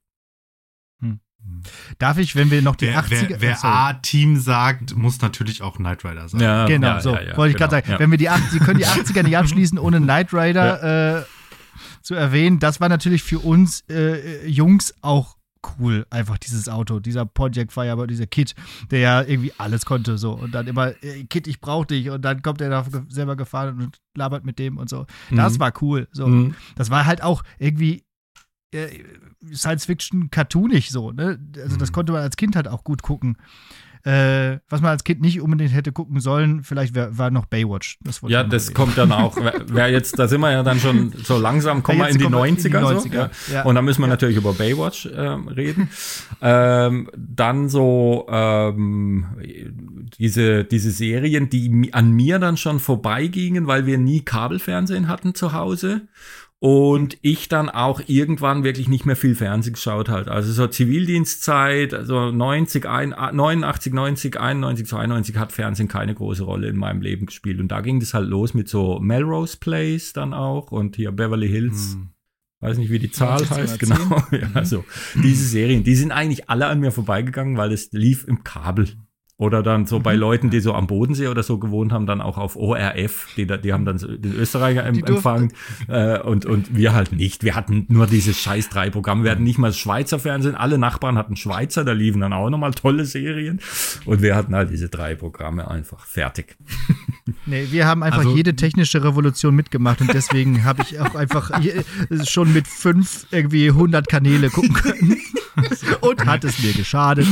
Darf ich, wenn wir noch die Wer, achtziger... wer, wer Sorry. A-Team sagt, muss natürlich auch Knight Rider sein. Ja, Genau, ja, so, ja, ja, wollte ich genau, gerade sagen. ja. Wenn wir die acht, Sie können die achtziger nicht abschließen, ohne Knight Rider äh, zu erwähnen. Das war natürlich für uns äh, Jungs auch cool, einfach dieses Auto, dieser Pontiac Firebird, dieser Kid, der ja irgendwie alles konnte so und dann immer, äh, Kid, ich brauch dich und dann kommt er da ge- selber gefahren und labert mit dem und so. Das Mhm. war cool. So. Mhm. Das war halt auch irgendwie äh, Science-Fiction cartoonig so, ne? Also das Mhm. konnte man als Kind halt auch gut gucken. Äh, was man als Kind nicht unbedingt hätte gucken sollen, vielleicht wär, war noch Baywatch. Das ja, das kommt dann auch. Wer jetzt, da sind wir ja dann schon so langsam, kommen wir in die neunziger. In die neunziger so, ja. Ja. Und dann müssen wir ja. natürlich über Baywatch ähm, reden. ähm, dann so ähm, diese, diese Serien, die an mir dann schon vorbeigingen, weil wir nie Kabelfernsehen hatten zu Hause. Und ich dann auch irgendwann wirklich nicht mehr viel Fernsehen geschaut halt. Also so Zivildienstzeit, also neunzig, neunundachtzig, neunzig, einundneunzig, zweiundneunzig hat Fernsehen keine große Rolle in meinem Leben gespielt. Und da ging das halt los mit so Melrose Place dann auch und hier Beverly Hills. Hm. Weiß nicht, wie die Zahl heißt, genau. Ja, also diese Serien, die sind eigentlich alle an mir vorbeigegangen, weil es lief im Kabel. Oder dann so bei Leuten, die so am Bodensee oder so gewohnt haben, dann auch auf O R F, die, die haben dann so den Österreicher em- empfangen äh, und, und wir halt nicht. Wir hatten nur dieses scheiß drei Programme, wir hatten nicht mal das Schweizer Fernsehen, alle Nachbarn hatten Schweizer, da liefen dann auch nochmal tolle Serien und wir hatten halt diese drei Programme einfach fertig. Nee, wir haben einfach also, jede technische Revolution mitgemacht und deswegen habe ich auch einfach schon mit fünf irgendwie hundert Kanäle gucken können und hat es mir geschadet.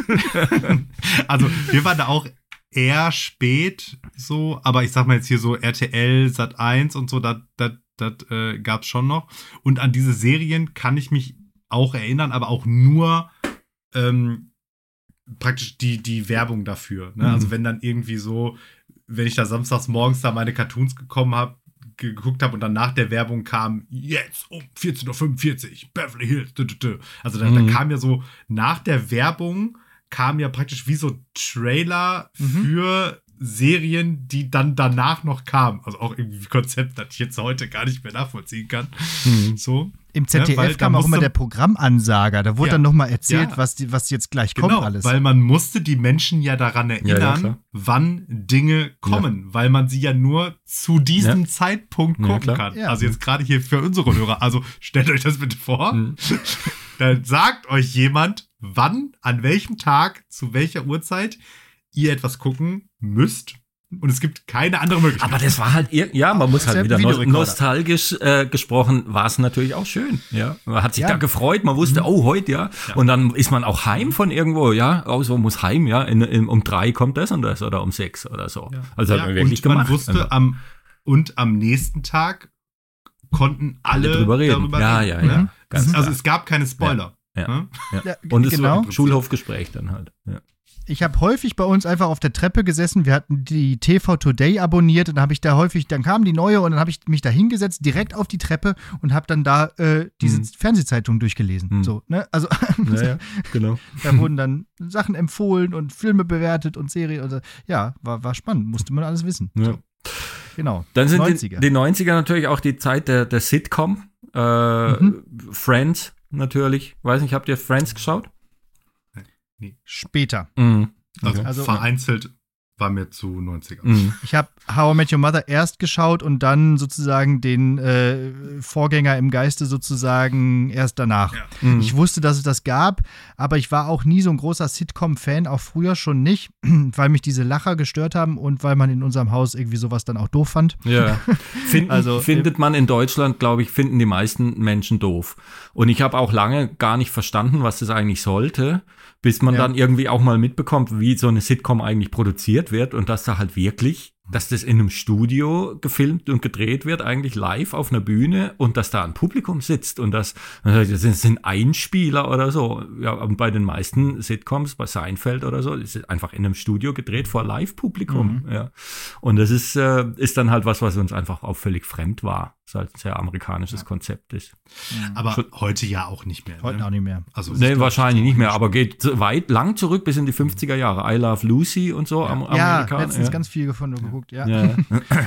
Also wir waren da auch eher spät so, aber ich sag mal jetzt hier so R T L, Sat eins und so, das äh, gab's schon noch. Und an diese Serien kann ich mich auch erinnern, aber auch nur ähm, praktisch die, die Werbung dafür. Ne? Mhm. Also wenn dann irgendwie so, wenn ich da samstags morgens da meine Cartoons gekommen habe, geguckt habe und dann nach der Werbung kam, jetzt um vierzehn Uhr fünfundvierzig, Beverly Hills. Also da, mhm. da kam ja so nach der Werbung kam ja praktisch wie so Trailer mhm. für Serien, die dann danach noch kamen. Also auch irgendwie ein Konzept, das ich jetzt heute gar nicht mehr nachvollziehen kann. Mhm. So. Im Z D F ja, kam auch immer der Programmansager. Da wurde ja. dann nochmal erzählt, ja. was, die, was jetzt gleich genau, kommt alles. Weil man musste die Menschen ja daran erinnern, ja, ja, wann Dinge kommen. Ja. Weil man sie ja nur zu diesem ja. Zeitpunkt gucken ja, kann. Ja. Also jetzt gerade hier für unsere Hörer. Also stellt euch das bitte vor. Mhm. Dann sagt euch jemand, wann, an welchem Tag, zu welcher Uhrzeit ihr etwas gucken müsst. Und es gibt keine andere Möglichkeit. Aber das war halt, ja, man muss halt wieder no- nostalgisch äh, gesprochen, war es natürlich auch schön. Ja, man hat sich ja. da gefreut, man wusste, mhm. oh, heute, ja. ja. Und dann ist man auch heim von irgendwo, ja, oh, so muss heim, ja, in, in, um drei kommt das und das oder um sechs oder so. Ja. Also ja, hat man wirklich und gemacht. Man wusste, also. am, und am nächsten Tag konnten alle, alle drüber reden. Darüber ja, reden. ja, ja. Mhm. Ganz also klar. Es gab keine Spoiler. Ja. Ja. Hm? Ja. Ja, und es genau. war ein Schulhofgespräch dann halt. Ja. Ich habe häufig bei uns einfach auf der Treppe gesessen. Wir hatten die T V Today abonniert und dann habe ich da häufig, dann kam die neue und dann habe ich mich da hingesetzt, direkt auf die Treppe und habe dann da äh, diese hm. Fernsehzeitung durchgelesen. Hm. So, ne? Also ja, ja, genau. Da wurden dann Sachen empfohlen und Filme bewertet und Serien. Und so. Ja, war, war spannend, musste man alles wissen. Ja. So. Genau. Dann sind neunziger. Die, die neunziger natürlich auch die Zeit der, der Sitcom. Äh, mhm. Friends natürlich. Weiß nicht, habt ihr Friends geschaut? Nee. Später. Mhm. Also, okay. also vereinzelt war mir zu neunziger. Mhm. Ich habe How I Met Your Mother erst geschaut und dann sozusagen den äh, Vorgänger im Geiste sozusagen erst danach. Ja. Mhm. Ich wusste, dass es das gab, aber ich war auch nie so ein großer Sitcom-Fan, auch früher schon nicht, weil mich diese Lacher gestört haben und weil man in unserem Haus irgendwie sowas dann auch doof fand. Ja. Finden, also, findet man in Deutschland, glaube ich, finden die meisten Menschen doof. Und ich habe auch lange gar nicht verstanden, was das eigentlich sollte, bis man ja. dann irgendwie auch mal mitbekommt, wie so eine Sitcom eigentlich produziert wird und dass da halt wirklich, dass das in einem Studio gefilmt und gedreht wird, eigentlich live auf einer Bühne und dass da ein Publikum sitzt und das, das sind Einspieler oder so. Ja, und bei den meisten Sitcoms, bei Seinfeld oder so, ist es einfach in einem Studio gedreht vor Live-Publikum. Mhm. Ja. Und das ist, äh, ist dann halt was, was uns einfach auch völlig fremd war. Das halt ein sehr amerikanisches ja. Konzept ist. Aber Schon, heute ja auch nicht mehr. Heute ne? auch nicht mehr. Also nee, wahrscheinlich nicht mehr, aber geht weit, lang zurück bis in die fünfziger Jahre. I Love Lucy und so. Ja, am, ja Amerikaner. letztens ja. ganz viel gefunden und geguckt, ja. ja.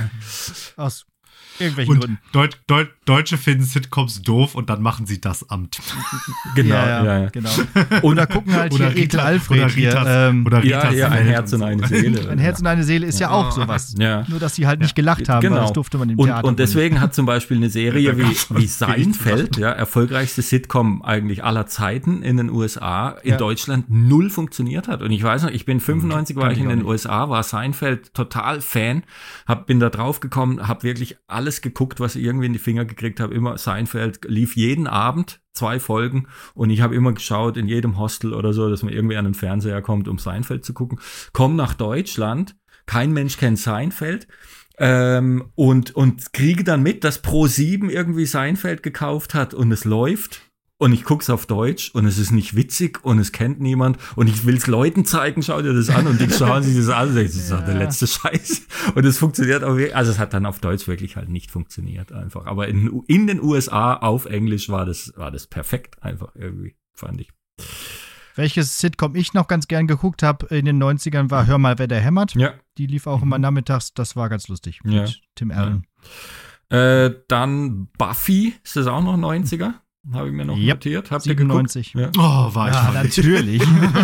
Aus irgendwelchen und Gründen. Deut, Deut, Deutsche finden Sitcoms doof und dann machen sie das Amt. Genau, ja, ja, ja, ja. genau. Oder gucken halt oder hier Ekel Alfred oder hier. Ritas, Ähm, oder Ritas ja, ja, ein Herz und eine Seele. Ein Herz und eine Seele ist ja, ja auch sowas. Ja. Nur, dass sie halt nicht gelacht haben, genau. weil das durfte man im und, Theater. Und deswegen nicht. Hat zum Beispiel eine Serie wie, wie Seinfeld, ja, erfolgreichste Sitcom eigentlich aller Zeiten in den U S A, in ja. Deutschland null funktioniert hat. Und ich weiß noch, ich bin fünfundneunzig, war ich in den U S A, war Seinfeld total Fan, hab, bin da drauf gekommen, hab wirklich alle alles geguckt, was ich irgendwie in die Finger gekriegt habe. Immer Seinfeld lief jeden Abend, zwei Folgen. Und ich habe immer geschaut, in jedem Hostel oder so, dass man irgendwie an den Fernseher kommt, um Seinfeld zu gucken. Komm nach Deutschland, kein Mensch kennt Seinfeld. Ähm, und, und kriege dann mit, dass ProSieben irgendwie Seinfeld gekauft hat und es läuft. Und ich guck's auf Deutsch und es ist nicht witzig und es kennt niemand und ich will's Leuten zeigen, schau dir das an und die schauen sich das an und denken, das ist doch der letzte Scheiß. Und es funktioniert auch wirklich, also es hat dann auf Deutsch wirklich halt nicht funktioniert einfach. Aber in, in den U S A auf Englisch war das, war das perfekt einfach irgendwie, fand ich. Welches Sitcom ich noch ganz gern geguckt habe in den neunzigern war Hör mal, wer der hämmert. Ja. Die lief auch immer nachmittags, das war ganz lustig Ja. mit Tim Allen. Ja. Äh, dann Buffy, ist das auch noch neunziger? Habe ich mir noch Yep. notiert. Habt siebenundneunzig. ihr geguckt? Ja. Oh, war ich Ja, voll. natürlich.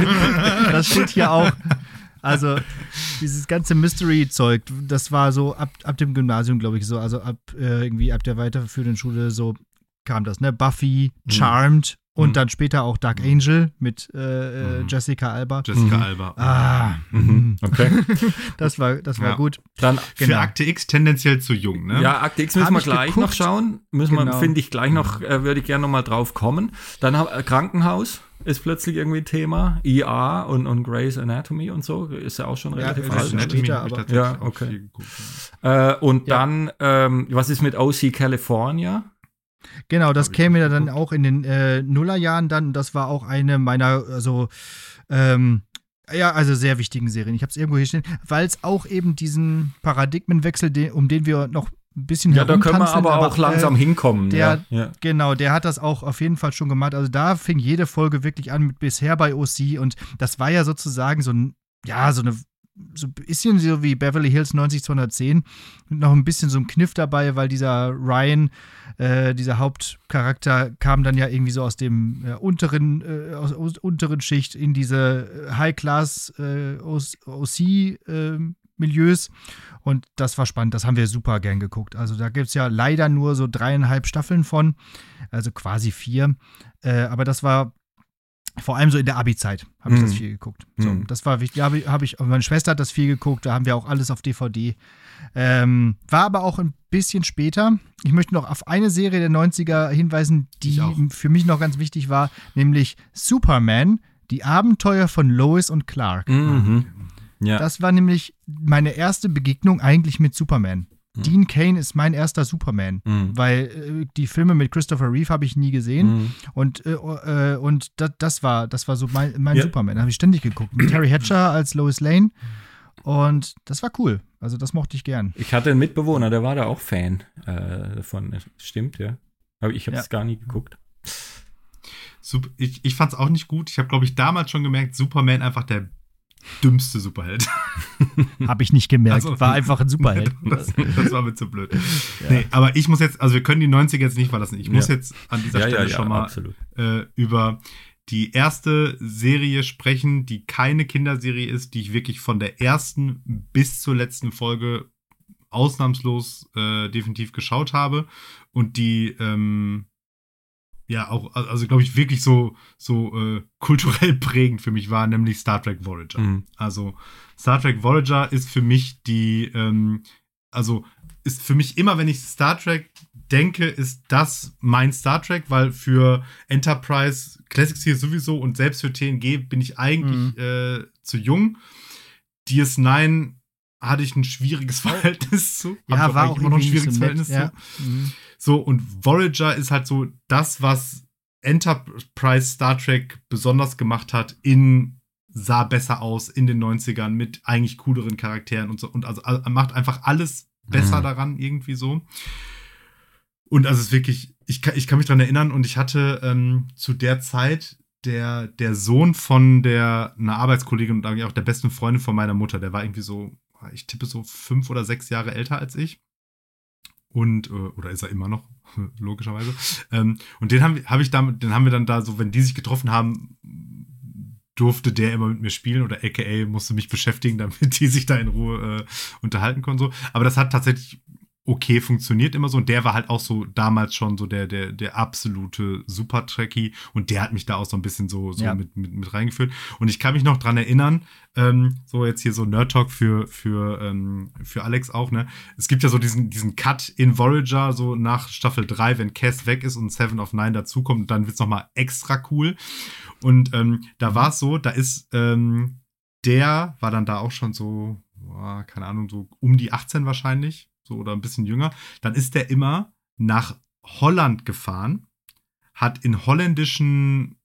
Das steht hier auch. Also, dieses ganze Mystery-Zeug, das war so ab, ab dem Gymnasium, glaube ich, so. Also, ab äh, irgendwie ab der weiterführenden Schule so kam das, ne? Buffy, Charmed und Mhm. dann später auch Dark Angel mit äh, Mhm. Jessica Alba. Jessica Mhm. Alba. Ah, Mhm. Okay. das war, das war Ja. gut. Dann Für genau. Akte X tendenziell zu jung, ne? Ja, Akte X müssen Hab wir ich gleich geguckt. noch schauen. Müssen wir, Genau. finde ich, gleich noch, äh, würde ich gerne noch mal drauf kommen. Dann hab, äh, Krankenhaus ist plötzlich irgendwie ein Thema. E R und, und Grey's Anatomy und so. Ist ja auch schon Ja, relativ ist alt. schon ne? Anatomy später, hab ich aber- tatsächlich Ja, auch okay. viel geguckt, Äh, und Ja. dann, ähm, was ist mit O C California? Genau, das Hab ich käme nicht ja dann geguckt. auch in den äh, Nullerjahren dann. Das war auch eine meiner, also, ähm, ja, also sehr wichtigen Serien. Ich habe es irgendwo hier stehen, weil es auch eben diesen Paradigmenwechsel, den, um den wir noch ein bisschen Ja, da können wir herumtanzeln, aber auch langsam äh, hinkommen. der- ja. Ja. Genau, der hat das auch auf jeden Fall schon gemacht. Also da fing jede Folge wirklich an mit bisher bei O C und das war ja sozusagen so ein, ja, so eine, so ein bisschen so wie Beverly Hills neunzig zweihundertzehn. Und noch ein bisschen so ein Kniff dabei, weil dieser Ryan, äh, dieser Hauptcharakter, kam dann ja irgendwie so aus dem äh, unteren, äh, aus, aus unteren Schicht in diese High-Class äh, O C-Milieus. Und das war spannend, das haben wir super gern geguckt. Also da gibt es ja leider nur so dreieinhalb Staffeln von, also quasi vier. Äh, aber das war vor allem so in der Abi-Zeit habe ich Mhm. das viel geguckt. So, Mhm. das war wichtig. Habe hab ich, meine Schwester hat das viel geguckt, da haben wir auch alles auf D V D. Ähm, war aber auch ein bisschen später. Ich möchte noch auf eine Serie der neunziger hinweisen, die Ich auch. für mich noch ganz wichtig war, nämlich Superman, die Abenteuer von Lois und Clark. Mhm. Ja. Das war nämlich meine erste Begegnung eigentlich mit Superman. Mhm. Dean Cain ist mein erster Superman, Mhm. weil äh, die Filme mit Christopher Reeve habe ich nie gesehen. Mhm. Und, äh, äh, und das, das, war, das war so mein, mein Ja. Superman. Da habe ich ständig geguckt. Mit Terry Hatcher als Lois Lane. Und das war cool. Also das mochte ich gern. Ich hatte einen Mitbewohner, der war da auch Fan äh, davon. Stimmt, ja. Aber ich habe es Ja. gar nie geguckt. Sup- Ich, ich fand es auch nicht gut. Ich habe, glaube ich, damals schon gemerkt, Superman einfach der dümmste Superheld. Habe ich nicht gemerkt. Also- war einfach ein Superheld. Das, das war mir zu blöd. Nee, aber ich muss jetzt, also wir können die neunziger jetzt nicht verlassen. Ich muss Ja. jetzt an dieser Ja, ja, Stelle ja, schon mal absolut. äh, über die erste Serie sprechen, die keine Kinderserie ist, die ich wirklich von der ersten bis zur letzten Folge ausnahmslos äh, definitiv geschaut habe und die ähm, ja auch, also glaube ich, wirklich so, so äh, kulturell prägend für mich war, nämlich Star Trek Voyager. Mhm. Also Star Trek Voyager ist für mich die, ähm, also ist für mich immer, wenn ich Star Trek denke, ist das mein Star Trek, weil für Enterprise Classics hier sowieso und selbst für T N G bin ich eigentlich äh, zu jung. D S neun hatte ich ein schwieriges Verhältnis zu. Hab ich Ja, war auch eigentlich immer noch ein irgendwie nicht schwieriges so nett. Verhältnis Ja. zu. Mhm. So, und Voyager ist halt so das, was Enterprise Star Trek besonders gemacht hat, in sah besser aus in den neunzigern mit eigentlich cooleren Charakteren und so. Und also, also macht einfach alles besser Mhm. daran, irgendwie so. Und also es ist wirklich, ich kann, ich kann mich dran erinnern und ich hatte ähm, zu der Zeit der, der Sohn von der, einer Arbeitskollegin und eigentlich auch der besten Freundin von meiner Mutter, der war irgendwie so, ich tippe so fünf oder sechs Jahre älter als ich. Und, äh, oder ist er immer noch, logischerweise. Ähm, und den haben, hab ich damit, den haben wir dann da so, wenn die sich getroffen haben, durfte der immer mit mir spielen oder aka musste mich beschäftigen, damit die sich da in Ruhe äh, unterhalten konnten. So. Aber das hat tatsächlich okay funktioniert immer so. Und der war halt auch so damals schon so der, der, der absolute Super-Trekkie. Und der hat mich da auch so ein bisschen so, so Ja. mit, mit, mit reingeführt. Und ich kann mich noch dran erinnern, ähm, so jetzt hier so Nerd-Talk für, für, ähm, für Alex auch, ne? Es gibt ja so diesen, diesen Cut in Voyager, so nach Staffel drei, wenn Cass weg ist und Seven of Nine dazukommt, und dann wird's nochmal extra cool. Und ähm, da war es so, da ist, ähm, der war dann da auch schon so, boah, keine Ahnung, so um die achtzehn wahrscheinlich. So, oder ein bisschen jünger, dann ist der immer nach Holland gefahren, hat in holländischen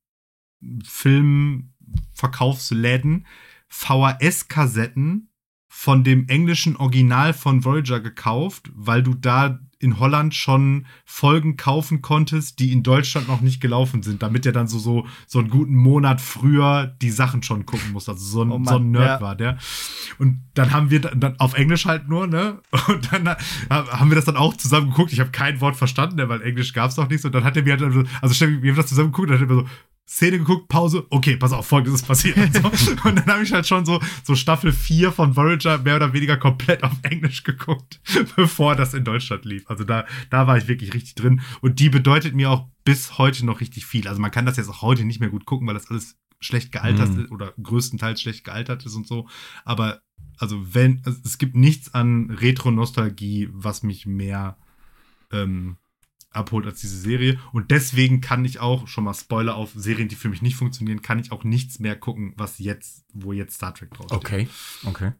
Filmverkaufsläden V H S-Kassetten von dem englischen Original von Voyager gekauft, weil du da in Holland schon Folgen kaufen konntest, die in Deutschland noch nicht gelaufen sind, damit er dann so, so, so einen guten Monat früher die Sachen schon gucken muss. Also so ein, Oh Mann, so ein Nerd ja. war der. Und dann haben wir dann auf Englisch halt nur, ne? Und dann haben wir das dann auch zusammen geguckt. Ich habe kein Wort verstanden, ne, weil Englisch gab es noch nicht. Und dann hat er mir halt, also stell, wir haben das zusammen geguckt, dann hat er mir so Szene geguckt, Pause, okay, pass auf, Folgendes ist passiert. Und, so. Und dann habe ich halt schon so, so Staffel vier von Voyager mehr oder weniger komplett auf Englisch geguckt, bevor das in Deutschland lief. Also da, da war ich wirklich richtig drin. Und die bedeutet mir auch bis heute noch richtig viel. Also man kann das jetzt auch heute nicht mehr gut gucken, weil das alles schlecht gealtert Mhm. ist oder größtenteils schlecht gealtert ist und so. Aber also wenn, also es gibt nichts an Retro-Nostalgie, was mich mehr ähm, abholt als diese Serie. Und deswegen kann ich auch, schon mal Spoiler auf Serien, die für mich nicht funktionieren, kann ich auch nichts mehr gucken, was jetzt, wo jetzt Star Trek draufsteht. Okay, okay.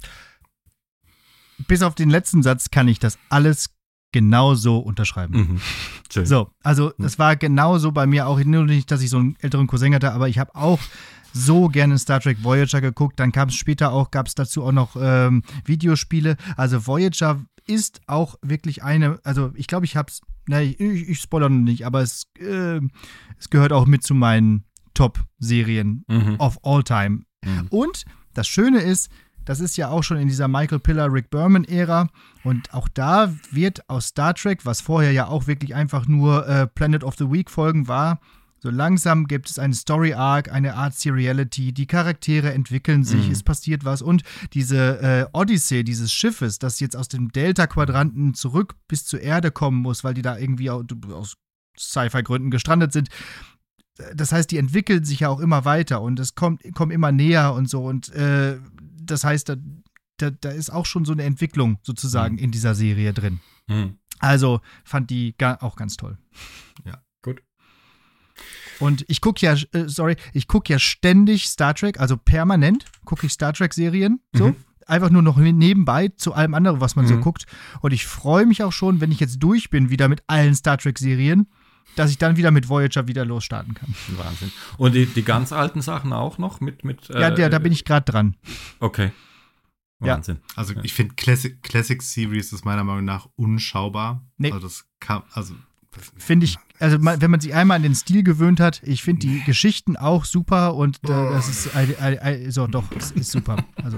Bis auf den letzten Satz kann ich das alles genauso unterschreiben. Mhm. Schön. So, also das war genauso bei mir auch, nur nicht, dass ich so einen älteren Cousin hatte, aber ich habe auch so gerne Star Trek Voyager geguckt. Dann kam es später auch, gab es dazu auch noch ähm, Videospiele. Also Voyager ist auch wirklich eine, also ich glaube, ich habe es, ich, ich spoilere noch nicht, aber es, äh, es gehört auch mit zu meinen Top-Serien Mhm. of all time. Mhm. Und das Schöne ist, das ist ja auch schon in dieser Michael Piller, Rick Berman-Ära. Und auch da wird aus Star Trek, was vorher ja auch wirklich einfach nur äh, Planet of the Week-Folgen war, so langsam gibt es eine Story-Arc, eine Art Seriality, die Charaktere entwickeln sich, Mhm. es passiert was. Und diese äh, Odyssee dieses Schiffes, das jetzt aus dem Delta-Quadranten zurück bis zur Erde kommen muss, weil die da irgendwie au- aus Sci-Fi-Gründen gestrandet sind. Das heißt, die entwickeln sich ja auch immer weiter und es kommt, kommt immer näher und so. Und äh, das heißt, da, da, da ist auch schon so eine Entwicklung sozusagen in dieser Serie drin. Mhm. Also fand die ga- auch ganz toll. Ja. Gut. Und ich gucke ja, äh, sorry, ich gucke ja ständig Star Trek, also permanent gucke ich Star Trek-Serien. So. Mhm. Einfach nur noch nebenbei zu allem anderen, was man so Mhm. guckt. Und ich freue mich auch schon, wenn ich jetzt durch bin, wieder mit allen Star Trek-Serien, dass ich dann wieder mit Voyager wieder losstarten kann. Wahnsinn. Und die, die ganz alten Sachen auch noch mit. mit ja, äh, da, da bin ich gerade dran. Okay. Ja. Wahnsinn. Also ich finde Classic, Classic Series ist meiner Meinung nach unschaubar. Nee. Also das kann, also Finde ich, also man, wenn man sich einmal an den Stil gewöhnt hat, ich finde die Geschichten auch super und äh, das ist ein, ein, ein, so doch, es ist super. Also.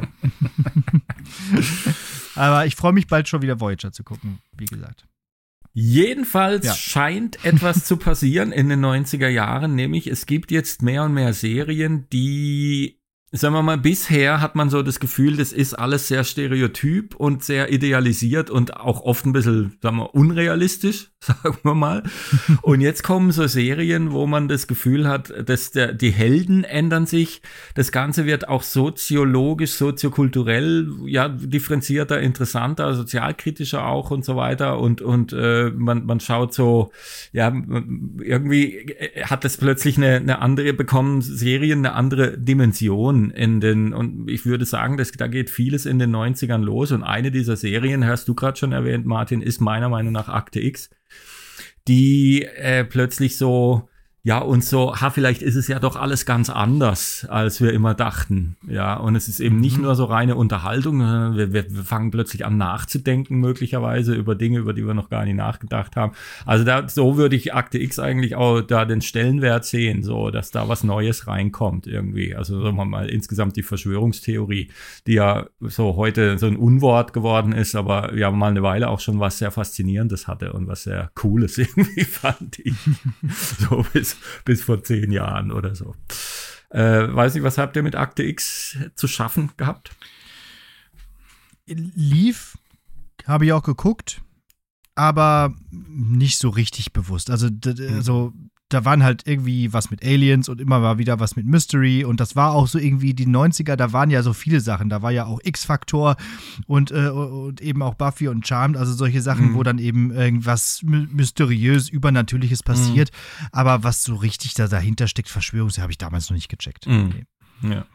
Aber ich freue mich bald schon wieder Voyager zu gucken, wie gesagt. Jedenfalls Ja. scheint etwas zu passieren in den neunziger Jahren, nämlich es gibt jetzt mehr und mehr Serien, die, sagen wir mal, bisher hat man so das Gefühl, das ist alles sehr stereotyp und sehr idealisiert und auch oft ein bisschen, sagen wir, unrealistisch, sagen wir mal. Und jetzt kommen so Serien, wo man das Gefühl hat, dass der, die Helden ändern sich. Das Ganze wird auch soziologisch, soziokulturell, ja, differenzierter, interessanter, sozialkritischer auch und so weiter. Und, und äh, man, man schaut so, ja, irgendwie hat das plötzlich eine, eine andere, bekommen Serien eine andere Dimension in den, und ich würde sagen, dass, da geht vieles in den neunzigern los. Und eine dieser Serien, hast du gerade schon erwähnt, Martin, ist meiner Meinung nach Akte X, die äh, plötzlich so, ja, und so, ha, vielleicht ist es ja doch alles ganz anders, als wir immer dachten. Ja, und es ist eben nicht nur so reine Unterhaltung, sondern wir, wir, wir fangen plötzlich an nachzudenken, möglicherweise über Dinge, über die wir noch gar nicht nachgedacht haben. Also da, so würde ich Akte X eigentlich auch da den Stellenwert sehen, so, dass da was Neues reinkommt irgendwie. Also sagen wir mal insgesamt die Verschwörungstheorie, die ja so heute so ein Unwort geworden ist, aber ja mal eine Weile auch schon was sehr Faszinierendes hatte und was sehr Cooles irgendwie fand ich. So bis bis vor zehn Jahren oder so. Äh, weiß nicht, was habt ihr mit Akte X zu schaffen gehabt? Lief, habe ich auch geguckt. aber nicht so richtig bewusst. Also, d- also da waren halt irgendwie was mit Aliens und immer war wieder was mit Mystery und das war auch so irgendwie die neunziger, da waren ja so viele Sachen. Da war ja auch X-Factor und, äh, und eben auch Buffy und Charmed, also solche Sachen, Mhm. wo dann eben irgendwas my- mysteriös, Übernatürliches passiert. Aber was so richtig da dahinter steckt, Verschwörungs, habe ich damals noch nicht gecheckt. Mhm. Nee. Ja.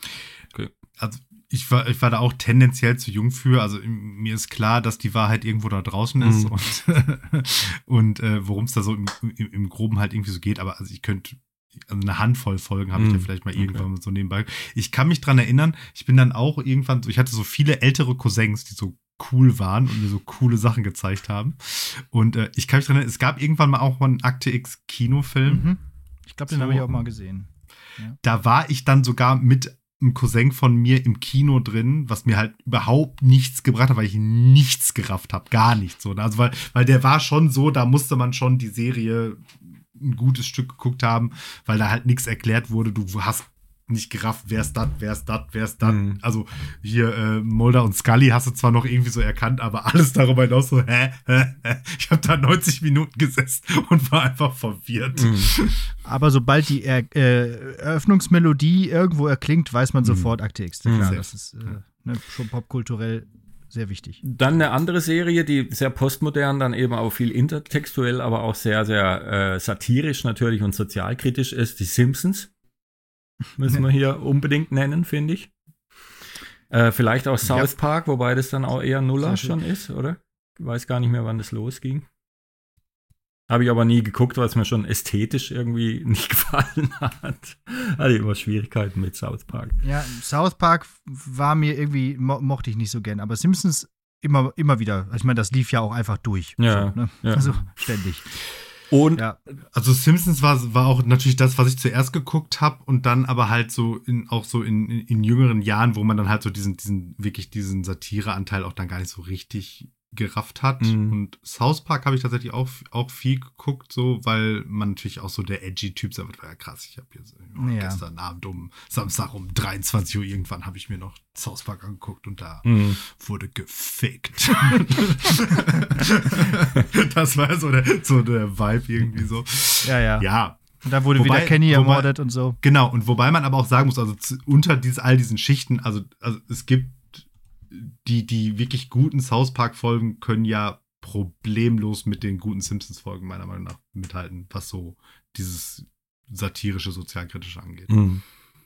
Also ich war, ich war da auch tendenziell zu jung für. Also mir ist klar, dass die Wahrheit irgendwo da draußen ist Mhm. und, und äh, worum es da so im, im, im Groben halt irgendwie so geht. Aber also ich könnte, also eine Handvoll Folgen habe ich Mhm. ja vielleicht mal Okay. irgendwann so nebenbei. Ich kann mich dran erinnern, ich bin dann auch irgendwann so, ich hatte so viele ältere Cousins, die so cool waren und mir so coole Sachen gezeigt haben. Und äh, ich kann mich dran erinnern, es gab irgendwann mal auch mal einen Akte X Kinofilm. Mhm. Ich glaube, den So. habe ich auch mal gesehen. Da war ich dann sogar mit einem Cousin von mir im Kino drin, was mir halt überhaupt nichts gebracht hat, weil ich nichts gerafft habe, gar nichts so. Also weil, weil der war schon so, da musste man schon die Serie ein gutes Stück geguckt haben, weil da halt nichts erklärt wurde. Du hast nicht gerafft, wer ist das, wer ist das, wer ist das. Mhm. Also hier äh, Mulder und Scully hast du zwar noch irgendwie so erkannt, aber alles darüber hinaus so, hä, hä, hä. Ich habe da neunzig Minuten gesessen und war einfach verwirrt. Mhm. Aber sobald die er äh, Eröffnungsmelodie irgendwo erklingt, weiß man sofort Akte X. Mhm. Klar, Sehr. das ist äh, ne, schon popkulturell sehr wichtig. Dann eine andere Serie, die sehr postmodern, dann eben auch viel intertextuell, aber auch sehr, sehr äh, satirisch natürlich und sozialkritisch ist, die Simpsons. Müssen wir hier unbedingt nennen, finde ich. Äh, vielleicht auch South Park, wobei das dann auch eher Nuller Sehr schon ist, oder? Ich weiß gar nicht mehr, wann das losging. Habe ich aber nie geguckt, weil es mir schon ästhetisch irgendwie nicht gefallen hat. Hatte immer Schwierigkeiten mit South Park. Ja, South Park war mir irgendwie, mo mochte ich nicht so gern, aber Simpsons immer, immer wieder. Ich meine, das lief ja auch einfach durch. Ja, so, ne? ja. Also ständig. Und Ja. Also Simpsons war, war auch natürlich das, was ich zuerst geguckt habe und dann aber halt so in, auch so in, in, in jüngeren Jahren, wo man dann halt so diesen, diesen, wirklich diesen Satireanteil auch dann gar nicht so richtig gerafft hat. Mhm. Und South Park habe ich tatsächlich auch, auch viel geguckt, so, weil man natürlich auch so der edgy Typ sein wird. War ja krass, ich habe hier so, Ja. gestern Abend um Samstag um dreiundzwanzig Uhr irgendwann habe ich mir noch South Park angeguckt und da Mhm. wurde gefickt. Das war so der, so der Vibe irgendwie so. Ja, ja. Ja, Und da wurde Wobei- wieder Kenny wobei- ermordet und so. genau. Und wobei man aber auch sagen muss, also zu, unter dies, all diesen Schichten, also, also es gibt die, die wirklich guten South Park-Folgen können ja problemlos mit den guten Simpsons-Folgen meiner Meinung nach mithalten, was so dieses satirische, sozialkritische angeht. Mhm.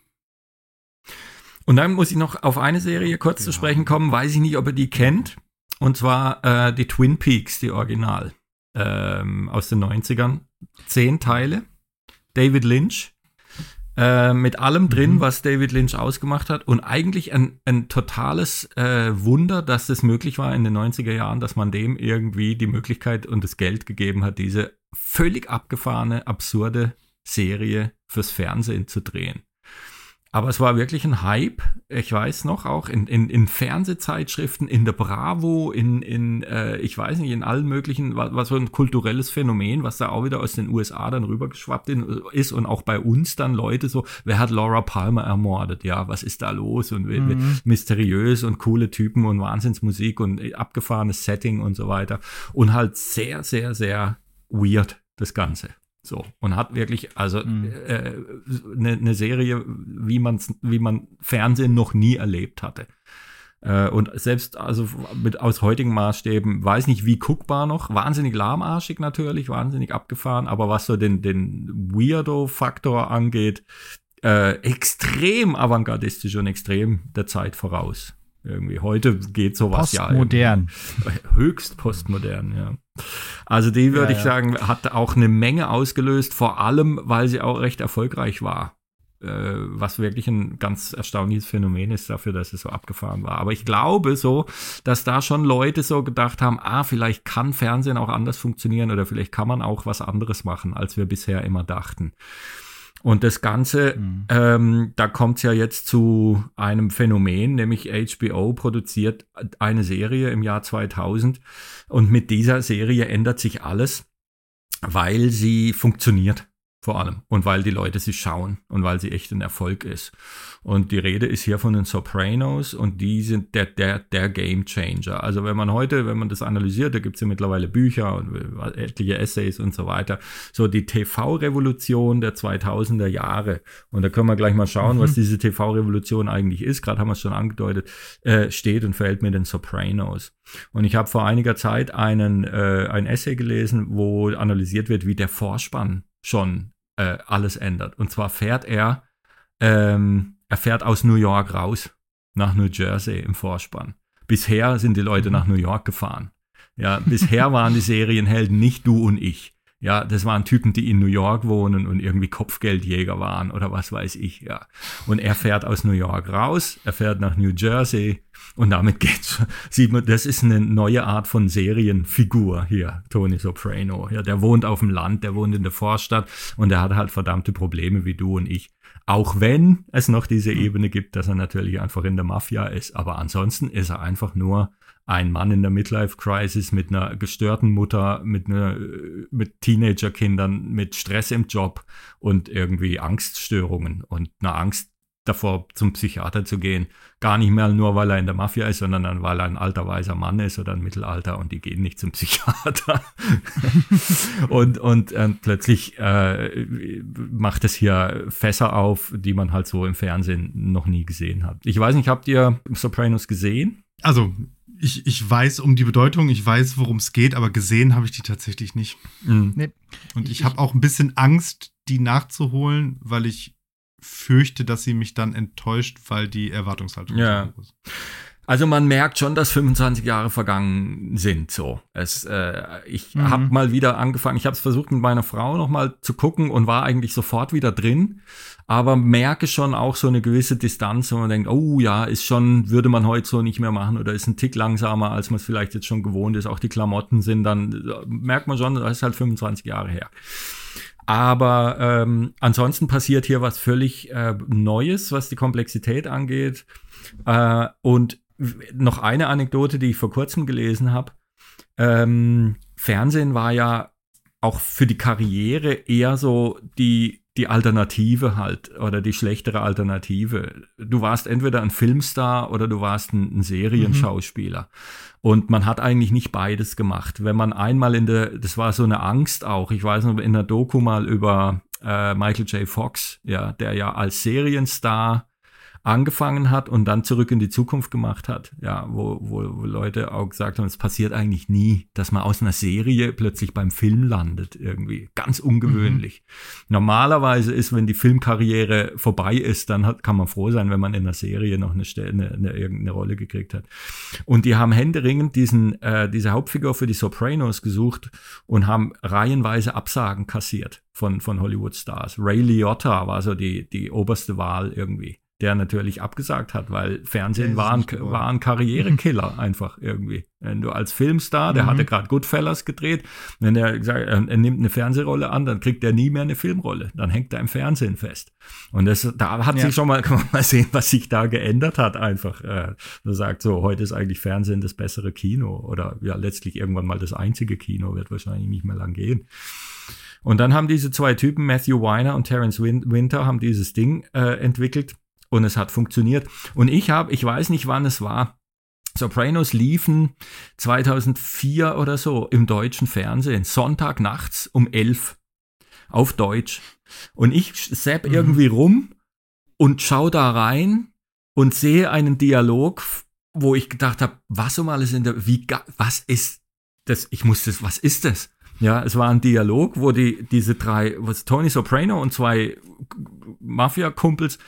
Und dann muss ich noch auf eine Serie kurz zu Ja. sprechen kommen, weiß ich nicht, ob ihr die kennt. Und zwar äh, die Twin Peaks, die Original, ähm, aus den neunzigern. Zehn Teile. David Lynch. Äh, mit allem drin, Mhm. was David Lynch ausgemacht hat. Und eigentlich ein, ein totales äh, Wunder, dass das möglich war in den neunziger Jahren, dass man dem irgendwie die Möglichkeit und das Geld gegeben hat, diese völlig abgefahrene, absurde Serie fürs Fernsehen zu drehen. Aber es war wirklich ein Hype, ich weiß noch, auch in, in, in Fernsehzeitschriften, in der Bravo, in, in äh, ich weiß nicht, in allen möglichen, war, war so ein kulturelles Phänomen, was da auch wieder aus den U S A dann rübergeschwappt in, ist und auch bei uns dann Leute so, wer hat Laura Palmer ermordet, ja, was ist da los und wie- Mhm. wie- mysteriös und coole Typen und Wahnsinnsmusik und abgefahrenes Setting und so weiter und halt sehr, sehr, sehr weird das Ganze. So, und hat wirklich, also eine Mhm. äh, ne, ne Serie, wie, man's, wie man Fernsehen noch nie erlebt hatte. Äh, und selbst also mit aus heutigen Maßstäben, weiß nicht wie guckbar noch, wahnsinnig lahmarschig natürlich, wahnsinnig abgefahren, aber was so den, den Weirdo-Faktor angeht, äh, extrem avantgardistisch und extrem der Zeit voraus. Irgendwie. Heute geht sowas ja. Postmodern. Höchst postmodern, ja. Also die würde Ja, ich ja. sagen, hat auch eine Menge ausgelöst, vor allem, weil sie auch recht erfolgreich war. Äh, was wirklich ein ganz erstaunliches Phänomen ist dafür, dass es so abgefahren war. Aber ich glaube so, dass da schon Leute so gedacht haben, ah, vielleicht kann Fernsehen auch anders funktionieren oder vielleicht kann man auch was anderes machen, als wir bisher immer dachten. Und das Ganze, Mhm. ähm, da kommt es ja jetzt zu einem Phänomen, nämlich H B O produziert eine Serie im Jahr zweitausend und mit dieser Serie ändert sich alles, weil sie funktioniert. vor allem. Und weil die Leute sie schauen und weil sie echt ein Erfolg ist. Und die Rede ist hier von den Sopranos und die sind der, der, der Game Changer. Also wenn man heute, wenn man das analysiert, da gibt es ja mittlerweile Bücher und etliche Essays und so weiter, so die T V-Revolution der zweitausender Jahre. Und da können wir gleich mal schauen, mhm. was diese T V-Revolution eigentlich ist. Gerade haben wir es schon angedeutet, äh, steht und fällt mit den Sopranos. Und ich habe vor einiger Zeit einen, äh, ein Essay gelesen, wo analysiert wird, wie der Vorspann schon äh, alles ändert. Und zwar fährt er, ähm, er fährt aus New York raus, nach New Jersey im Vorspann. Bisher sind die Leute nach New York gefahren. Ja, bisher waren die Serienhelden nicht du und ich. Ja, das waren Typen, die in New York wohnen und irgendwie Kopfgeldjäger waren oder was weiß ich, ja. Und er fährt aus New York raus, er fährt nach New Jersey und damit geht's, sieht man, das ist eine neue Art von Serienfigur hier, Tony Soprano. Ja, der wohnt auf dem Land, der wohnt in der Vorstadt und der hat halt verdammte Probleme wie du und ich. Auch wenn es noch diese Ebene gibt, dass er natürlich einfach in der Mafia ist, aber ansonsten ist er einfach nur ein Mann in der Midlife-Crisis mit einer gestörten Mutter, mit einer, mit Teenagerkindern, mit Stress im Job und irgendwie Angststörungen und einer Angst davor, zum Psychiater zu gehen. Gar nicht mehr nur, weil er in der Mafia ist, sondern dann, weil er ein alter, weiser Mann ist oder ein Mittelalter und die gehen nicht zum Psychiater. und und äh, plötzlich äh, macht es hier Fässer auf, die man halt so im Fernsehen noch nie gesehen hat. Ich weiß nicht, habt ihr Sopranos gesehen? Also, Ich, ich weiß um die Bedeutung, ich weiß, worum es geht, aber gesehen habe ich die tatsächlich nicht. Mhm. Nee. Und ich, ich habe auch ein bisschen Angst, die nachzuholen, weil ich fürchte, dass sie mich dann enttäuscht, weil die Erwartungshaltung ja. so hoch ist. Also man merkt schon, dass fünfundzwanzig Jahre vergangen sind. So, es, äh, ich Mhm. habe mal wieder angefangen. Ich habe es versucht mit meiner Frau noch mal zu gucken und war eigentlich sofort wieder drin. Aber merke schon auch so eine gewisse Distanz, wo man denkt, oh ja, ist schon, würde man heute so nicht mehr machen oder ist ein Tick langsamer, als man es vielleicht jetzt schon gewohnt ist. Auch die Klamotten sind dann, merkt man schon, das ist halt fünfundzwanzig Jahre her. Aber ähm, ansonsten passiert hier was völlig äh, Neues, was die Komplexität angeht. Äh, und noch eine Anekdote, die ich vor kurzem gelesen habe. Ähm, Fernsehen war ja auch für die Karriere eher so die, die Alternative halt oder die schlechtere Alternative. Du warst entweder ein Filmstar oder du warst ein, ein Serienschauspieler. Mhm. Und man hat eigentlich nicht beides gemacht. Wenn man einmal in der, das war so eine Angst auch, ich weiß noch in der Doku mal über äh, Michael J. Fox, ja, der ja als Serienstar angefangen hat und dann zurück in die Zukunft gemacht hat, ja, wo, wo, wo Leute auch gesagt haben, es passiert eigentlich nie, dass man aus einer Serie plötzlich beim Film landet, irgendwie. Ganz ungewöhnlich. Mhm. Normalerweise ist, wenn die Filmkarriere vorbei ist, dann hat, kann man froh sein, wenn man in einer Serie noch eine, eine, eine irgendeine Rolle gekriegt hat. Und die haben händeringend diesen, äh, diese Hauptfigur für die Sopranos gesucht und haben reihenweise Absagen kassiert von, von Hollywood-Stars. Ray Liotta war so die, die oberste Wahl irgendwie, der natürlich abgesagt hat, weil Fernsehen war ein, war ein Karrierekiller einfach irgendwie. Wenn du als Filmstar, der mhm. hatte gerade Goodfellas gedreht, wenn er gesagt, er, er nimmt eine Fernsehrolle an, dann kriegt er nie mehr eine Filmrolle. Dann hängt er im Fernsehen fest. Und das, da hat ja. sich schon mal, kann man mal sehen, was sich da geändert hat einfach. Äh, man sagt so, heute ist eigentlich Fernsehen das bessere Kino oder ja letztlich irgendwann mal das einzige Kino, wird wahrscheinlich nicht mehr lang gehen. Und dann haben diese zwei Typen, Matthew Weiner und Terence Winter, haben dieses Ding äh, entwickelt. Und es hat funktioniert. Und ich habe, ich weiß nicht, wann es war, Sopranos liefen zweitausendvier oder so im deutschen Fernsehen, Sonntagnachts um elf auf Deutsch. Und ich zapp mhm. irgendwie rum und schau da rein und sehe einen Dialog, wo ich gedacht habe, was um alles in der, wie, was ist das? Ich muss das, was ist das? Ja, es war ein Dialog, wo die, diese drei, was Tony Soprano und zwei Mafia-Kumpels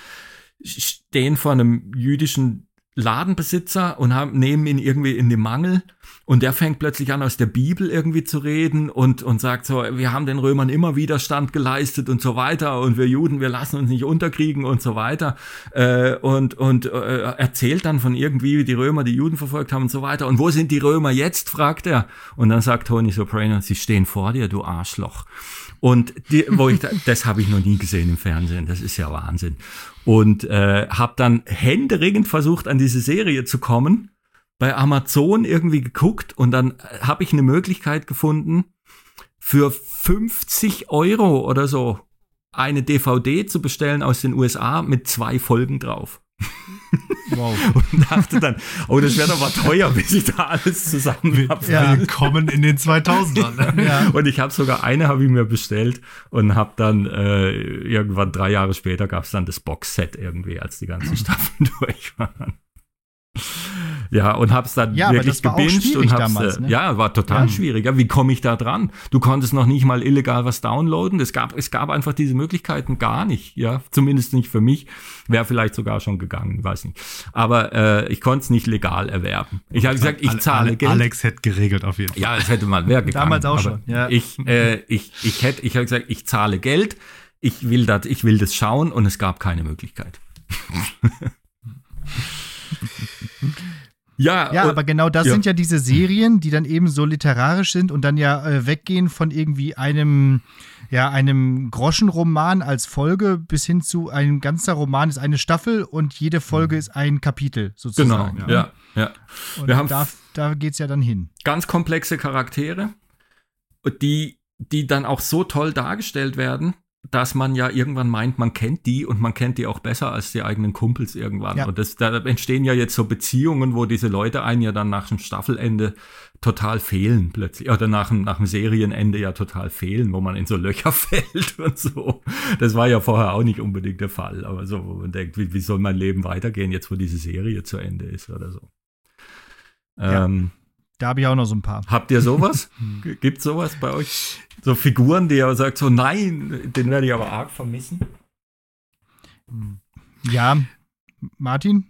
stehen vor einem jüdischen Ladenbesitzer und haben, nehmen ihn irgendwie in den Mangel und der fängt plötzlich an, aus der Bibel irgendwie zu reden und, und sagt so, wir haben den Römern immer Widerstand geleistet und so weiter und wir Juden, wir lassen uns nicht unterkriegen und so weiter äh, und, und äh, erzählt dann von irgendwie, wie die Römer die Juden verfolgt haben und so weiter. Und wo sind die Römer jetzt, fragt er. Und dann sagt Tony Soprano, sie stehen vor dir, du Arschloch. Und die, wo ich, das habe ich noch nie gesehen im Fernsehen, das ist ja Wahnsinn. Und äh, habe dann händeringend versucht, an diese Serie zu kommen, bei Amazon irgendwie geguckt und dann habe ich eine Möglichkeit gefunden, für fünfzig Euro oder so eine D V D zu bestellen aus den U S A mit zwei Folgen drauf. Wow. Und dachte dann, oh, das wäre aber teuer, bis ich da alles zusammen habe. Ja. Willkommen in den zweitausendern. Ja. Und ich habe sogar eine habe ich mir bestellt und habe dann äh, irgendwann drei Jahre später gab es dann das Boxset irgendwie, als die ganzen Staffeln durch waren. Ja, und hab's dann Ja, aber wirklich das war auch gebinged schwierig und hab's, damals, äh, ne? ja, war total Ja. schwierig. Ja, wie komme ich da dran? Du konntest noch nicht mal illegal was downloaden. Es gab, es gab einfach diese Möglichkeiten gar nicht, ja, zumindest nicht für mich. Wäre vielleicht sogar schon gegangen, weiß nicht. Aber äh, ich konnte es nicht legal erwerben. Ich habe gesagt, ich zahle Ale- Geld. Alex hätte geregelt auf jeden Fall. Ja, das hätte man, wäre gegangen. Damals auch aber schon, ja. Ich, äh, ich, ich hätte, ich habe gesagt, ich zahle Geld. Ich will das, ich will das schauen und es gab keine Möglichkeit. Ja, Ja, und- aber genau das ja. sind ja diese Serien, die dann eben so literarisch sind und dann ja äh, weggehen von irgendwie einem, ja, einem Groschenroman als Folge bis hin zu ein ganzer Roman ist eine Staffel und jede Folge ist ein Kapitel Genau, sozusagen. ja, ne? ja. ja. Und Wir haben da, da geht's ja dann hin. ganz komplexe Charaktere, die, die dann auch so toll dargestellt werden, dass man ja irgendwann meint, man kennt die und man kennt die auch besser als die eigenen Kumpels irgendwann. Ja. Und das, da entstehen ja jetzt so Beziehungen, wo diese Leute einen ja dann nach dem Staffelende total fehlen plötzlich. Oder nach dem, nach dem Serienende ja total fehlen, wo man in so Löcher fällt und so. Das war ja vorher auch nicht unbedingt der Fall. Aber so, wo man denkt, wie, wie soll mein Leben weitergehen, jetzt wo diese Serie zu Ende ist oder so. Ja. Ähm, Da habe ich auch noch so ein paar. Habt ihr sowas? G- Gibt's sowas bei euch? So Figuren, die ihr sagt, so nein, den werde ich aber arg vermissen. Ja, Martin?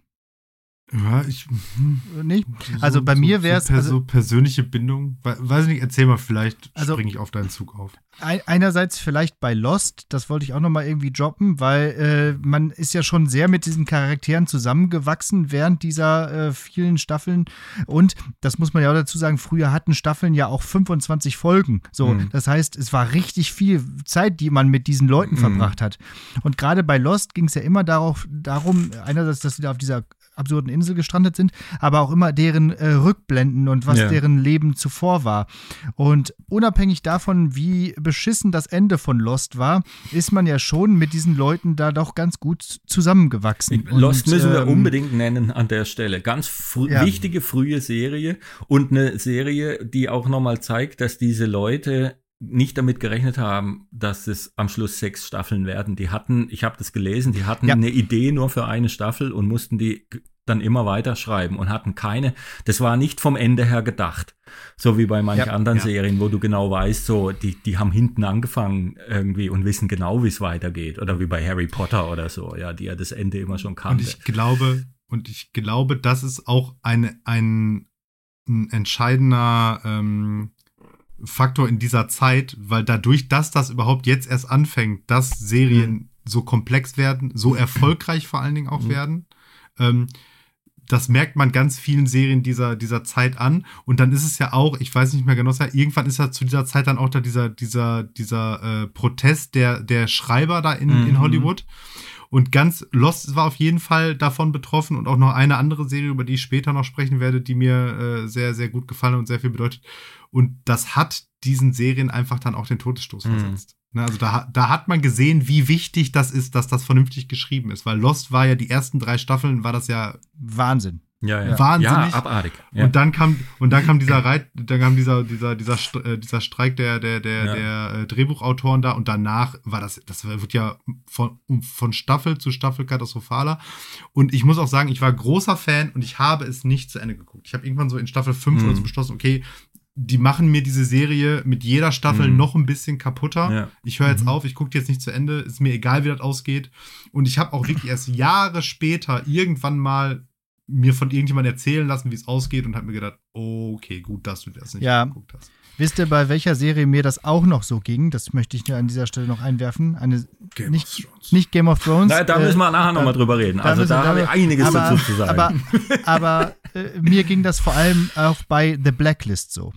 Ja, ich. hm, Äh, Nicht? so- Also bei so, mir so wäre es, per- also, so persönliche Bindung. We- Weiß ich nicht, erzähl mal, vielleicht Also- springe ich auf deinen Zug auf. Ein- einerseits vielleicht bei Lost, das wollte ich auch noch mal irgendwie droppen, weil äh, man ist ja schon sehr mit diesen Charakteren zusammengewachsen während dieser äh, vielen Staffeln und das muss man ja auch dazu sagen, früher hatten Staffeln ja auch fünfundzwanzig Folgen. So, Mhm. das heißt, es war richtig viel Zeit, die man mit diesen Leuten Mhm. verbracht hat. Und gerade bei Lost ging es ja immer darauf, darum, einerseits, dass sie da auf dieser absurden Insel gestrandet sind, aber auch immer deren äh, Rückblenden und was Ja. deren Leben zuvor war. Und unabhängig davon, wie beschissen das Ende von Lost war, ist man ja schon mit diesen Leuten da doch ganz gut zusammengewachsen. Lost Und, müssen wir ähm, unbedingt nennen an der Stelle. Ganz frü- Ja. wichtige frühe Serie und eine Serie, die auch nochmal zeigt, dass diese Leute nicht damit gerechnet haben, dass es am Schluss sechs Staffeln werden. Die hatten, ich habe das gelesen, die hatten Ja. eine Idee nur für eine Staffel und mussten die g- dann immer weiterschreiben und hatten keine, das war nicht vom Ende her gedacht. So wie bei manchen Ja. anderen Ja. Serien, wo du genau weißt, so, die, die haben hinten angefangen irgendwie und wissen genau, wie es weitergeht. Oder wie bei Harry Potter oder so, ja, die ja das Ende immer schon Und kannte. ich glaube, und ich glaube, das ist auch eine, ein, ein entscheidender ähm, Faktor in dieser Zeit, weil dadurch, dass das überhaupt jetzt erst anfängt, dass Serien so komplex werden, so erfolgreich vor allen Dingen auch Mhm. werden, ähm, das merkt man ganz vielen Serien dieser, dieser Zeit an. Und dann ist es ja auch, ich weiß nicht mehr genau, irgendwann ist ja zu dieser Zeit dann auch da dieser, dieser, dieser äh, Protest der, der Schreiber da in, Mhm. in Hollywood. Und ganz Lost war auf jeden Fall davon betroffen und auch noch eine andere Serie, über die ich später noch sprechen werde, die mir äh, sehr, sehr gut gefallen und sehr viel bedeutet. Und das hat diesen Serien einfach dann auch den Todesstoß Mhm. versetzt. Ne, also da, da hat man gesehen, wie wichtig das ist, dass das vernünftig geschrieben ist. Weil Lost war ja die ersten drei Staffeln, war das ja Wahnsinn. Ja, ja. Wahnsinnig. Ja, abartig. Ja. Und dann kam und dann kam dieser Reit, dann kam dieser dieser dieser St- äh, dieser Streik der der der Ja. der äh, Drehbuchautoren da und danach war das das wird ja von von Staffel zu Staffel katastrophaler und ich muss auch sagen, ich war großer Fan und ich habe es nicht zu Ende geguckt. Ich habe irgendwann so in Staffel fünf Mhm. oder so beschlossen, okay, die machen mir diese Serie mit jeder Staffel Mhm. noch ein bisschen kaputter. Ja. Ich höre jetzt auf, ich gucke jetzt nicht zu Ende, ist mir egal, wie das ausgeht. Und ich habe auch wirklich erst Jahre später irgendwann mal mir von irgendjemandem erzählen lassen, wie es ausgeht und habe mir gedacht, okay, gut, dass du das nicht Ja. geguckt hast. Wisst ihr, bei welcher Serie mir das auch noch so ging? Das möchte ich nur an dieser Stelle noch einwerfen. Eine, Game nicht, of Thrones. nicht Game of Thrones. Na, da äh, müssen wir nachher nochmal da- drüber reden. Also müssen- da habe ich da- einiges aber, dazu zu sagen. Aber, aber äh, mir ging das vor allem auch bei The Blacklist so.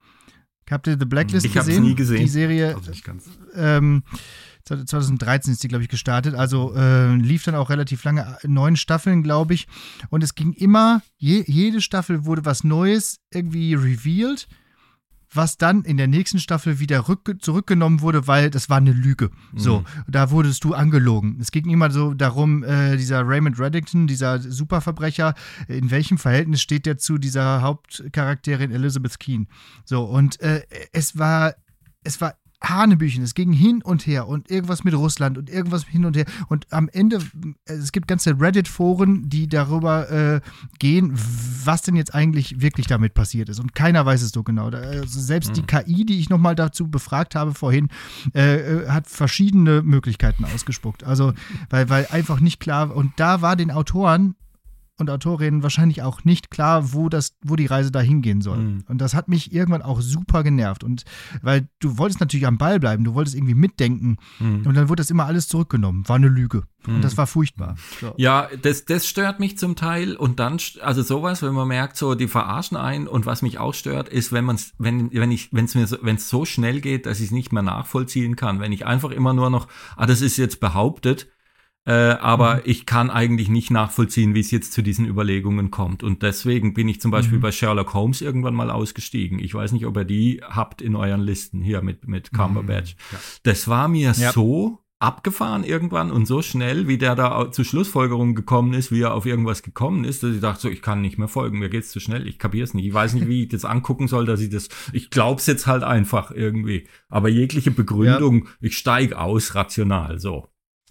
Habt ihr The Blacklist Ich hab's gesehen? nie gesehen. Die Serie, Also nicht ganz. ähm, zwanzig dreizehn ist die, glaube ich, gestartet. Also äh, lief dann auch relativ lange, neun Staffeln, glaube ich. Und es ging immer, je, jede Staffel wurde was Neues irgendwie revealed, was dann in der nächsten Staffel wieder rück, zurückgenommen wurde, weil das war eine Lüge. So, Mhm. da wurdest du angelogen. Es ging immer so darum, äh, dieser Raymond Reddington, dieser Superverbrecher, in welchem Verhältnis steht der zu dieser Hauptcharakterin Elizabeth Keen? So, und äh, es war, es war Hanebüchen, es ging hin und her und irgendwas mit Russland und irgendwas hin und her und am Ende, es gibt ganze Reddit-Foren, die darüber äh, gehen, was denn jetzt eigentlich wirklich damit passiert ist und keiner weiß es so genau. Also selbst mhm. die K I, die ich nochmal dazu befragt habe vorhin, äh, hat verschiedene Möglichkeiten ausgespuckt, also weil, weil einfach nicht klar, und da war den Autoren und Autorinnen wahrscheinlich auch nicht klar, wo das, wo die Reise da hingehen soll. Mhm. Und das hat mich irgendwann auch super genervt. Und weil du wolltest natürlich am Ball bleiben, du wolltest irgendwie mitdenken. Mhm. Und dann wurde das immer alles zurückgenommen. War eine Lüge. Mhm. Und das war furchtbar. So. Ja, das, das stört mich zum Teil. Und dann, also sowas, wenn man merkt, so, die verarschen einen. Und was mich auch stört, ist, wenn man's, wenn, wenn ich, wenn es mir so, wenn es so schnell geht, dass ich es nicht mehr nachvollziehen kann. Wenn ich einfach immer nur noch, ah, das ist jetzt behauptet, Äh, aber mhm. ich kann eigentlich nicht nachvollziehen, wie es jetzt zu diesen Überlegungen kommt. Und deswegen bin ich zum Beispiel mhm. bei Sherlock Holmes irgendwann mal ausgestiegen. Ich weiß nicht, ob ihr die habt in euren Listen hier mit, mit Cumberbatch. Mhm. Ja. Das war mir ja. so abgefahren irgendwann und so schnell, wie der da zu Schlussfolgerungen gekommen ist, wie er auf irgendwas gekommen ist, dass ich dachte so, ich kann nicht mehr folgen, mir geht's zu schnell, ich kapier's nicht. Ich weiß nicht, wie ich das angucken soll, dass ich das, ich glaub's jetzt halt einfach irgendwie. Aber jegliche Begründung, ja. ich steig aus rational, so.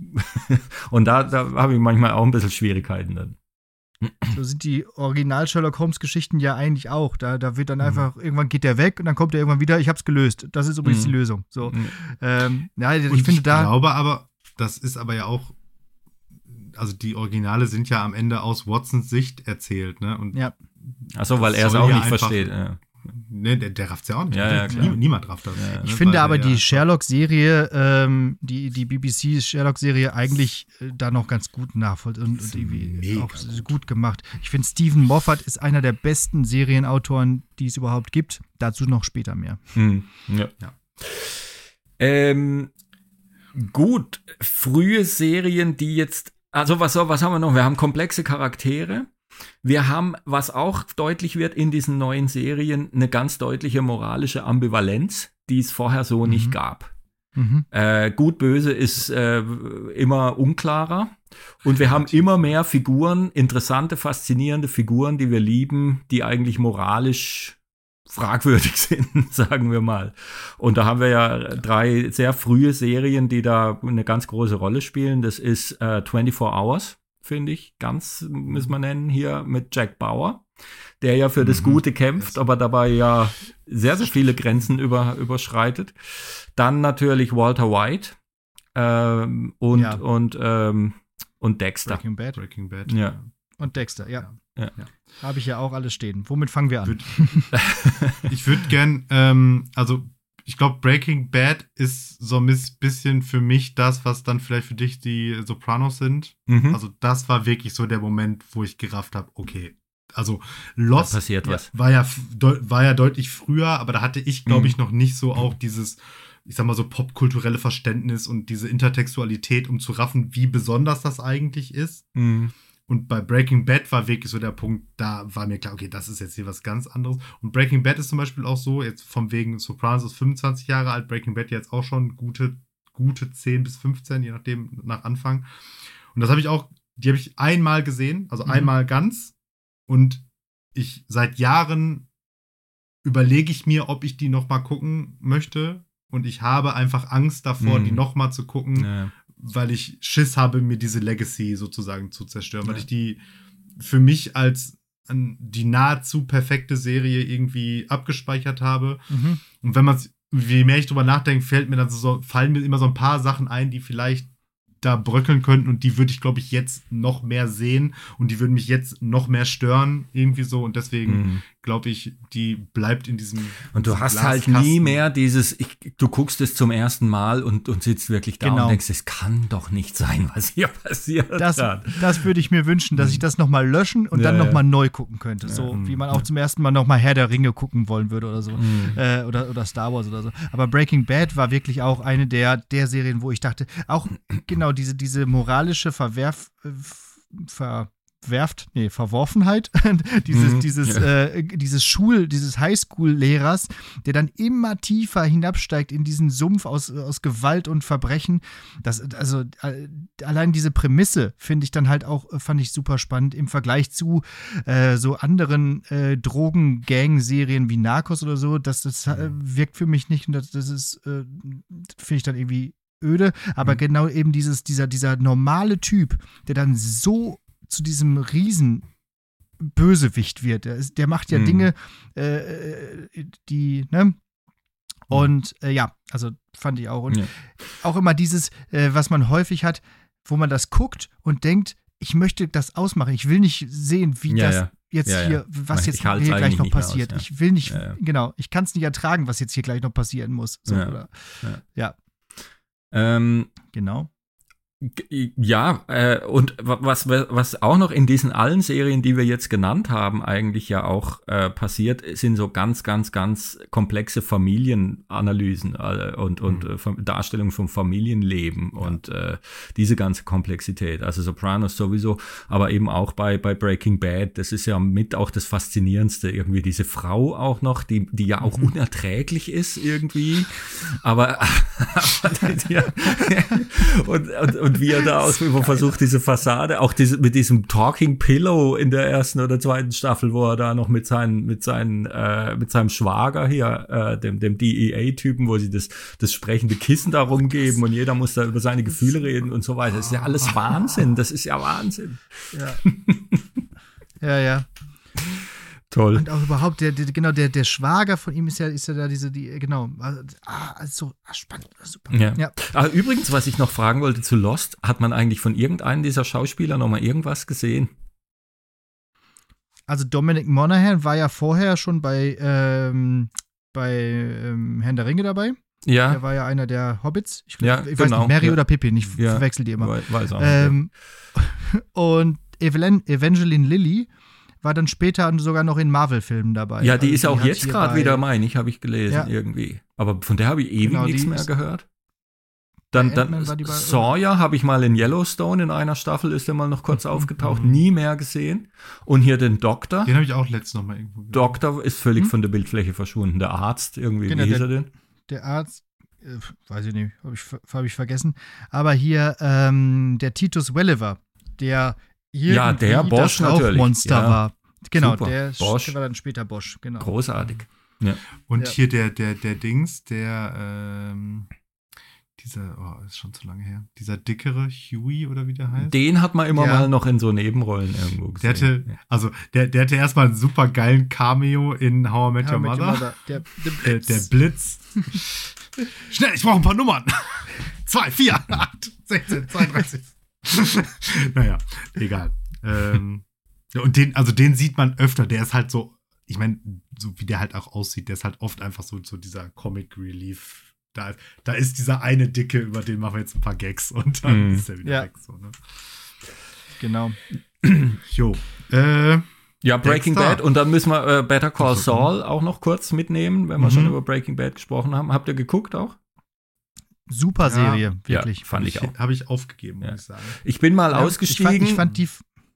Und da, da habe ich manchmal auch ein bisschen Schwierigkeiten dann. So sind die Original-Sherlock-Holmes-Geschichten ja eigentlich auch. Da, da wird dann einfach, mhm. irgendwann geht der weg und dann kommt er irgendwann wieder, ich hab's gelöst. Das ist übrigens mhm. die Lösung. So. Mhm. Ähm, ja, ich und finde ich da. Ich glaube aber, das ist aber ja auch, also die Originale sind ja am Ende aus Watsons Sicht erzählt, ne? Und ja. Achso, weil er es auch nicht einfach versteht. Ja. Ne, der, der rafft's ja auch nicht. Ja, ja, Niemand, niemand rafft das. Ja, ich ne? finde Weil aber der, die Sherlock-Serie, ähm, die, die B B C-Sherlock-Serie eigentlich äh, da noch ganz gut nachvollziehen und, und irgendwie auch gut. gut gemacht. Ich finde, Stephen Moffat ist einer der besten Serienautoren, die es überhaupt gibt. Dazu noch später mehr. Hm. Ja. ja. Ähm, gut, frühe Serien, die jetzt, also was, was haben wir noch? Wir haben komplexe Charaktere. Wir haben, was auch deutlich wird in diesen neuen Serien, eine ganz deutliche moralische Ambivalenz, die es vorher so mhm. nicht gab. Mhm. Äh, gut, böse ist äh, immer unklarer. Und wir haben immer mehr Figuren, interessante, faszinierende Figuren, die wir lieben, die eigentlich moralisch fragwürdig sind, sagen wir mal. Und da haben wir ja drei sehr frühe Serien, die da eine ganz große Rolle spielen. Das ist äh, twenty-four hours. Finde ich, ganz, müssen wir nennen, hier mit Jack Bauer, der ja für das Gute kämpft, aber dabei ja sehr, sehr viele Grenzen über, überschreitet. Dann natürlich Walter White ähm, und, ja. und, ähm, und Dexter. Breaking Bad. Breaking Bad. Ja. Und Dexter, ja. ja. ja. Habe ich ja auch alles stehen. Womit fangen wir an? Ich würde gern, ähm, also ich glaube, Breaking Bad ist so ein bisschen für mich das, was dann vielleicht für dich die Sopranos sind. Mhm. Also das war wirklich so der Moment, wo ich gerafft habe, okay, also Lost da passiert was. War, ja, war ja deutlich früher, aber da hatte ich, glaube ich, noch nicht so auch dieses, ich sag mal so popkulturelle Verständnis und diese Intertextualität, um zu raffen, wie besonders das eigentlich ist. Mhm. Und bei Breaking Bad war wirklich so der Punkt, da war mir klar, okay, das ist jetzt hier was ganz anderes. Und Breaking Bad ist zum Beispiel auch so, jetzt vom wegen Sopranos ist fünfundzwanzig Jahre alt, Breaking Bad jetzt auch schon gute, gute zehn bis fünfzehn, je nachdem, nach Anfang. Und das habe ich auch, die habe ich einmal gesehen, also mhm. einmal ganz. Und ich, seit Jahren überlege ich mir, ob ich die noch mal gucken möchte. Und ich habe einfach Angst davor, mhm. die noch mal zu gucken, ja. weil ich Schiss habe, mir diese Legacy sozusagen zu zerstören, ja. weil ich die für mich als die nahezu perfekte Serie irgendwie abgespeichert habe. Mhm. Und wenn man je mehr ich drüber nachdenke, fällt mir dann so, fallen mir immer so ein paar Sachen ein, die vielleicht da bröckeln könnten und die würde ich, glaube ich, jetzt noch mehr sehen und die würden mich jetzt noch mehr stören, irgendwie so, und deswegen mhm. glaube ich, die bleibt in diesem Und du hast halt nie mehr dieses, ich, du guckst es zum ersten Mal und, und sitzt wirklich da genau. und denkst, es kann doch nicht sein, was hier passiert. Das, das würde ich mir wünschen, dass ich das nochmal löschen und ja, dann nochmal ja. neu gucken könnte, ja. so wie man auch zum ersten Mal nochmal Herr der Ringe gucken wollen würde oder so, mhm. äh, oder, oder Star Wars oder so. Aber Breaking Bad war wirklich auch eine der, der Serien, wo ich dachte, auch genau diese, diese moralische Verwerf, Ver, Verwerft, nee, Verworfenheit dieses, Mhm, dieses, ja. äh, dieses Schul, dieses Highschool-Lehrers, der dann immer tiefer hinabsteigt in diesen Sumpf aus, aus Gewalt und Verbrechen. Das, also äh, allein diese Prämisse finde ich dann halt auch, äh, fand ich super spannend im Vergleich zu äh, so anderen äh, Drogen-Gang-Serien wie Narcos oder so. Das, das äh, wirkt für mich nicht und das, das ist, äh, finde ich dann irgendwie öde, aber Mhm. genau eben dieses, dieser, dieser normale Typ, der dann so zu diesem riesen Bösewicht wird. Der, ist, der macht ja Mhm. Dinge, äh, die, ne? Und äh, ja, also fand ich auch. Und Ja. auch immer dieses, äh, was man häufig hat, wo man das guckt und denkt, ich möchte das ausmachen. Ich will nicht sehen, wie Ja, das ja. jetzt Ja, ja. hier, was Ich jetzt halt's hier gleich eigentlich noch nicht mehr passiert. aus, ja. Ich will nicht, Ja, ja. genau, ich kann es nicht ertragen, was jetzt hier gleich noch passieren muss. So, Ja. oder, Ja. ja, Ähm, genau. G- Ja, äh, und wa- was, was auch noch in diesen allen Serien, die wir jetzt genannt haben, eigentlich ja auch äh, passiert, sind so ganz, ganz, ganz komplexe Familienanalysen äh, und, und äh, Fam- Darstellung vom Familienleben und äh, diese ganze Komplexität. Also Sopranos sowieso, aber eben auch bei, bei Breaking Bad, das ist ja mit auch das Faszinierendste, irgendwie diese Frau auch noch, die, die ja auch unerträglich ist irgendwie, aber, aber die, die, und, und, und wie er da aus immer versucht, diese Fassade, auch diese, mit diesem Talking Pillow in der ersten oder zweiten Staffel, wo er da noch mit seinen, mit seinen, äh, mit seinem Schwager hier, äh, dem, dem D E A-Typen, wo sie das, das sprechende Kissen da rumgeben und jeder muss da über seine Gefühle reden und so weiter. Das ist ja alles Wahnsinn. Das ist ja Wahnsinn. Ja. ja, ja. Toll. Und auch überhaupt, der, der, genau, der, der Schwager von ihm ist ja, ist ja da diese, die, genau, also, ah, also, ah, spannend, super. Ja. ja. Ah, übrigens, was ich noch fragen wollte zu Lost, hat man eigentlich von irgendeinem dieser Schauspieler noch mal irgendwas gesehen? Also Dominic Monaghan war ja vorher schon bei, ähm, bei ähm, Herrn der Ringe dabei. Ja, Der war ja einer der Hobbits. Ich, Ja, ich weiß genau, nicht, Mary ja. oder Pippin, ich Ja. verwechsel die immer. we- weiß auch nicht. Ähm, und Evelyn, Evangeline Lilly war dann später sogar noch in Marvel-Filmen dabei. Ja, die Also ist auch hat jetzt hier gerade bei- wieder, meine ich, habe ich gelesen Ja. irgendwie. Aber von der habe ich ewig Genau, die nichts mehr ist- gehört. Dann, Bei dann Ant-Man war die bei- Sawyer habe ich mal in Yellowstone in einer Staffel, ist der mal noch kurz aufgetaucht, Mhm. nie mehr gesehen. Und hier den Doktor. Den habe ich auch letztens noch mal irgendwo gesehen. Doktor ist völlig Hm? von der Bildfläche verschwunden. Der Arzt, irgendwie, Genau, wie hieß der- er denn? Der Arzt, äh, weiß ich nicht, habe ich, ver- hab ich vergessen. Aber hier ähm, der Titus Welliver, der hier Ja, der Bosch natürlich, Monster ja. war. Genau, Super. der, Bosch. der war dann später Bosch, genau. Großartig. Ja. Und Ja. hier der, der, der Dings, der, ähm, dieser, oh, ist schon zu lange her. Dieser dickere Huey oder wie der heißt. Den hat man immer Ja. mal noch in so Nebenrollen irgendwo Der gesehen. hatte, also, der, der hatte erstmal einen super geilen Cameo in How I Met Ja, Your mit Mother. dem Mother. Der, der, Äh, der Blitz. Schnell, ich brauche ein paar Nummern. Zwei, vier, acht, sechzehn, zweiunddreißig. Naja, egal. Ähm, ja, und den, also den sieht man öfter. Der ist halt so, ich meine, so wie der halt auch aussieht, der ist halt oft einfach so, so dieser Comic Relief. Da, da ist dieser eine Dicke, über den machen wir jetzt ein paar Gags und dann Mhm. ist er wieder Ja. weg. So, ne? genau. Jo. Äh, Ja, Breaking Dexter. Bad und dann müssen wir äh, Better Call Ach so. Saul auch noch kurz mitnehmen, wenn wir Mhm. schon über Breaking Bad gesprochen haben. Habt ihr geguckt auch? Super Ja. Serie, wirklich. Ja, fand ich auch. habe ich aufgegeben, Ja. muss ich sagen. Ich bin mal Ja, ausgestiegen Ich fand, ich fand die,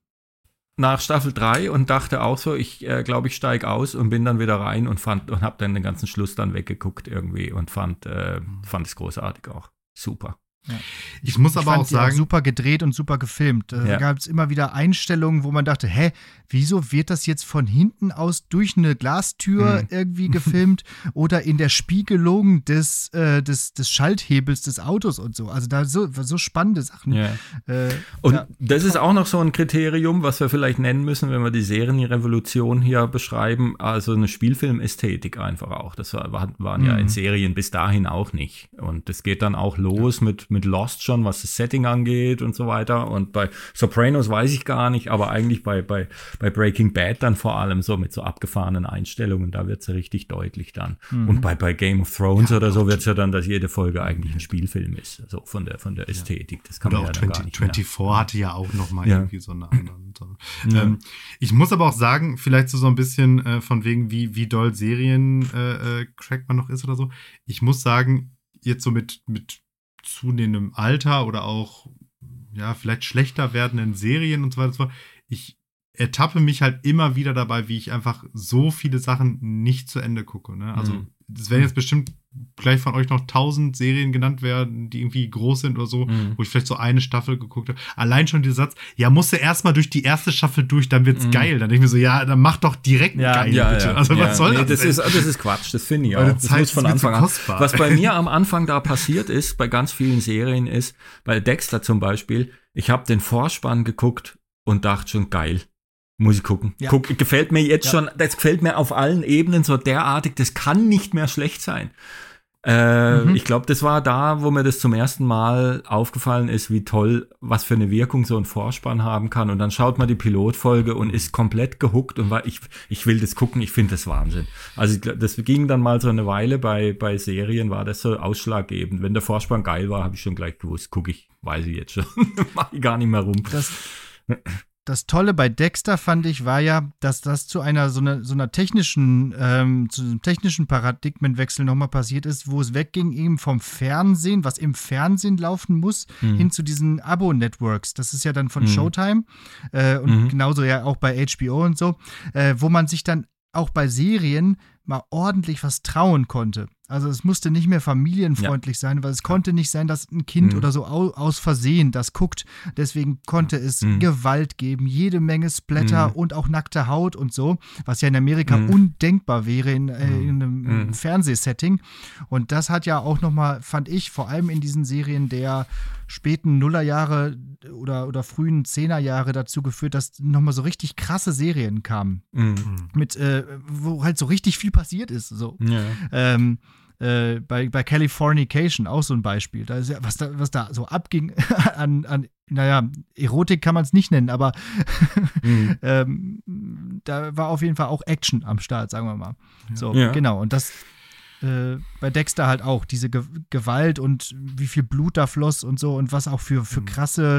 nach Staffel drei und dachte auch so, ich äh, glaube, ich steige aus und bin dann wieder rein und fand und habe dann den ganzen Schluss dann weggeguckt irgendwie und fand äh, fand es großartig auch. Super. Ich muss ich aber fand auch die sagen, super gedreht und super gefilmt. Da Ja. gab es immer wieder Einstellungen, wo man dachte, hä, wieso wird das jetzt von hinten aus durch eine Glastür Mhm. irgendwie gefilmt oder in der Spiegelung des, äh, des, des Schalthebels des Autos und so. Also da so, so spannende Sachen. Ja. Äh, Und ja. das ist auch noch so ein Kriterium, was wir vielleicht nennen müssen, wenn wir die Serienrevolution hier beschreiben. Also eine Spielfilmästhetik einfach auch. Das war, waren ja in Mhm. Serien bis dahin auch nicht. Und das geht dann auch los mit, mit Lost schon, was das Setting angeht und so weiter. Und bei Sopranos weiß ich gar nicht, aber eigentlich bei, bei, bei Breaking Bad dann vor allem so mit so abgefahrenen Einstellungen, da wird es ja richtig deutlich dann. Mhm. Und bei, bei Game of Thrones oder so wird es ja dann, dass jede Folge eigentlich ein Spielfilm ist. Also von der, von der Ästhetik. Das kann oder man auch ja dann gar zwanzig, nicht mehr. vierundzwanzig hatte ja auch noch mal Ja. irgendwie so eine andere. So. Ja. Ähm, ich muss aber auch sagen, vielleicht so, so ein bisschen äh, von wegen, wie, wie doll Serien äh, äh, Crack man noch ist oder so. Ich muss sagen, jetzt so mit, mit zunehmendem Alter oder auch ja, vielleicht schlechter werdenden Serien und so weiter und so fort. ich ertappe mich halt immer wieder dabei, wie ich einfach so viele Sachen nicht zu Ende gucke. Ne? Also Mhm. es werden jetzt bestimmt gleich von euch noch tausend Serien genannt werden, die irgendwie groß sind oder so, Mhm. wo ich vielleicht so eine Staffel geguckt habe. Allein schon dieser Satz, ja, musst du erstmal durch die erste Staffel durch, dann wird's Mhm. geil. Dann denke ich mir so, ja, dann mach doch direkt Ja, geil, Ja, bitte. ja, Also ja. was soll nee, das das denn? ist, das ist Quatsch, das finde ich auch. Eure Das Zeit muss von ist mir zu Anfang an. kostbar. Was bei mir am Anfang da passiert ist, bei ganz vielen Serien ist, bei Dexter zum Beispiel, ich habe den Vorspann geguckt und dachte schon, geil. Muss ich gucken. Ja. Guck, gefällt mir jetzt Ja. schon, das gefällt mir auf allen Ebenen so derartig, das kann nicht mehr schlecht sein. Äh, Mhm. Ich glaube, das war da, wo mir das zum ersten Mal aufgefallen ist, wie toll, was für eine Wirkung so ein Vorspann haben kann. Und dann schaut man die Pilotfolge und ist komplett gehuckt und war, ich, ich will das gucken, ich finde das Wahnsinn. Also ich glaub, das ging dann mal so eine Weile bei, bei Serien, war das so ausschlaggebend. Wenn der Vorspann geil war, habe ich schon gleich gewusst, gucke ich, weiß ich jetzt schon. Mach ich gar nicht mehr rum. Das, das Tolle bei Dexter fand ich war ja, dass das zu einer so einer so einer technischen ähm, zu einem technischen Paradigmenwechsel nochmal passiert ist, wo es wegging eben vom Fernsehen, was im Fernsehen laufen muss, Mhm. hin zu diesen Abo-Networks. Das ist ja dann von Mhm. Showtime äh, und Mhm. genauso ja auch bei H B O und so, äh, wo man sich dann auch bei Serien mal ordentlich was trauen konnte. Also es musste nicht mehr familienfreundlich sein, weil es konnte nicht sein, dass ein Kind Mhm. oder so au aus Versehen das guckt. Deswegen konnte es Mhm. Gewalt geben, jede Menge Splatter Mhm. und auch nackte Haut und so, was ja in Amerika Mhm. undenkbar wäre in, äh, in einem Mhm. Fernsehsetting. Und das hat ja auch nochmal, fand ich, vor allem in diesen Serien der späten Nullerjahre oder, oder frühen Zehnerjahre dazu geführt, dass nochmal so richtig krasse Serien kamen. Mhm. Mit, äh, wo halt so richtig viel passiert ist. So. Ja. Ähm, äh, bei, bei Californication auch so ein Beispiel. Da ist ja, was, da, was da so abging an, an, naja, Erotik kann man es nicht nennen, aber Mhm. ähm, da war auf jeden Fall auch Action am Start, sagen wir mal. So, Ja. genau. Und das äh, bei Dexter halt auch, diese Ge Gewalt und wie viel Blut da floss und so und was auch für, für krasse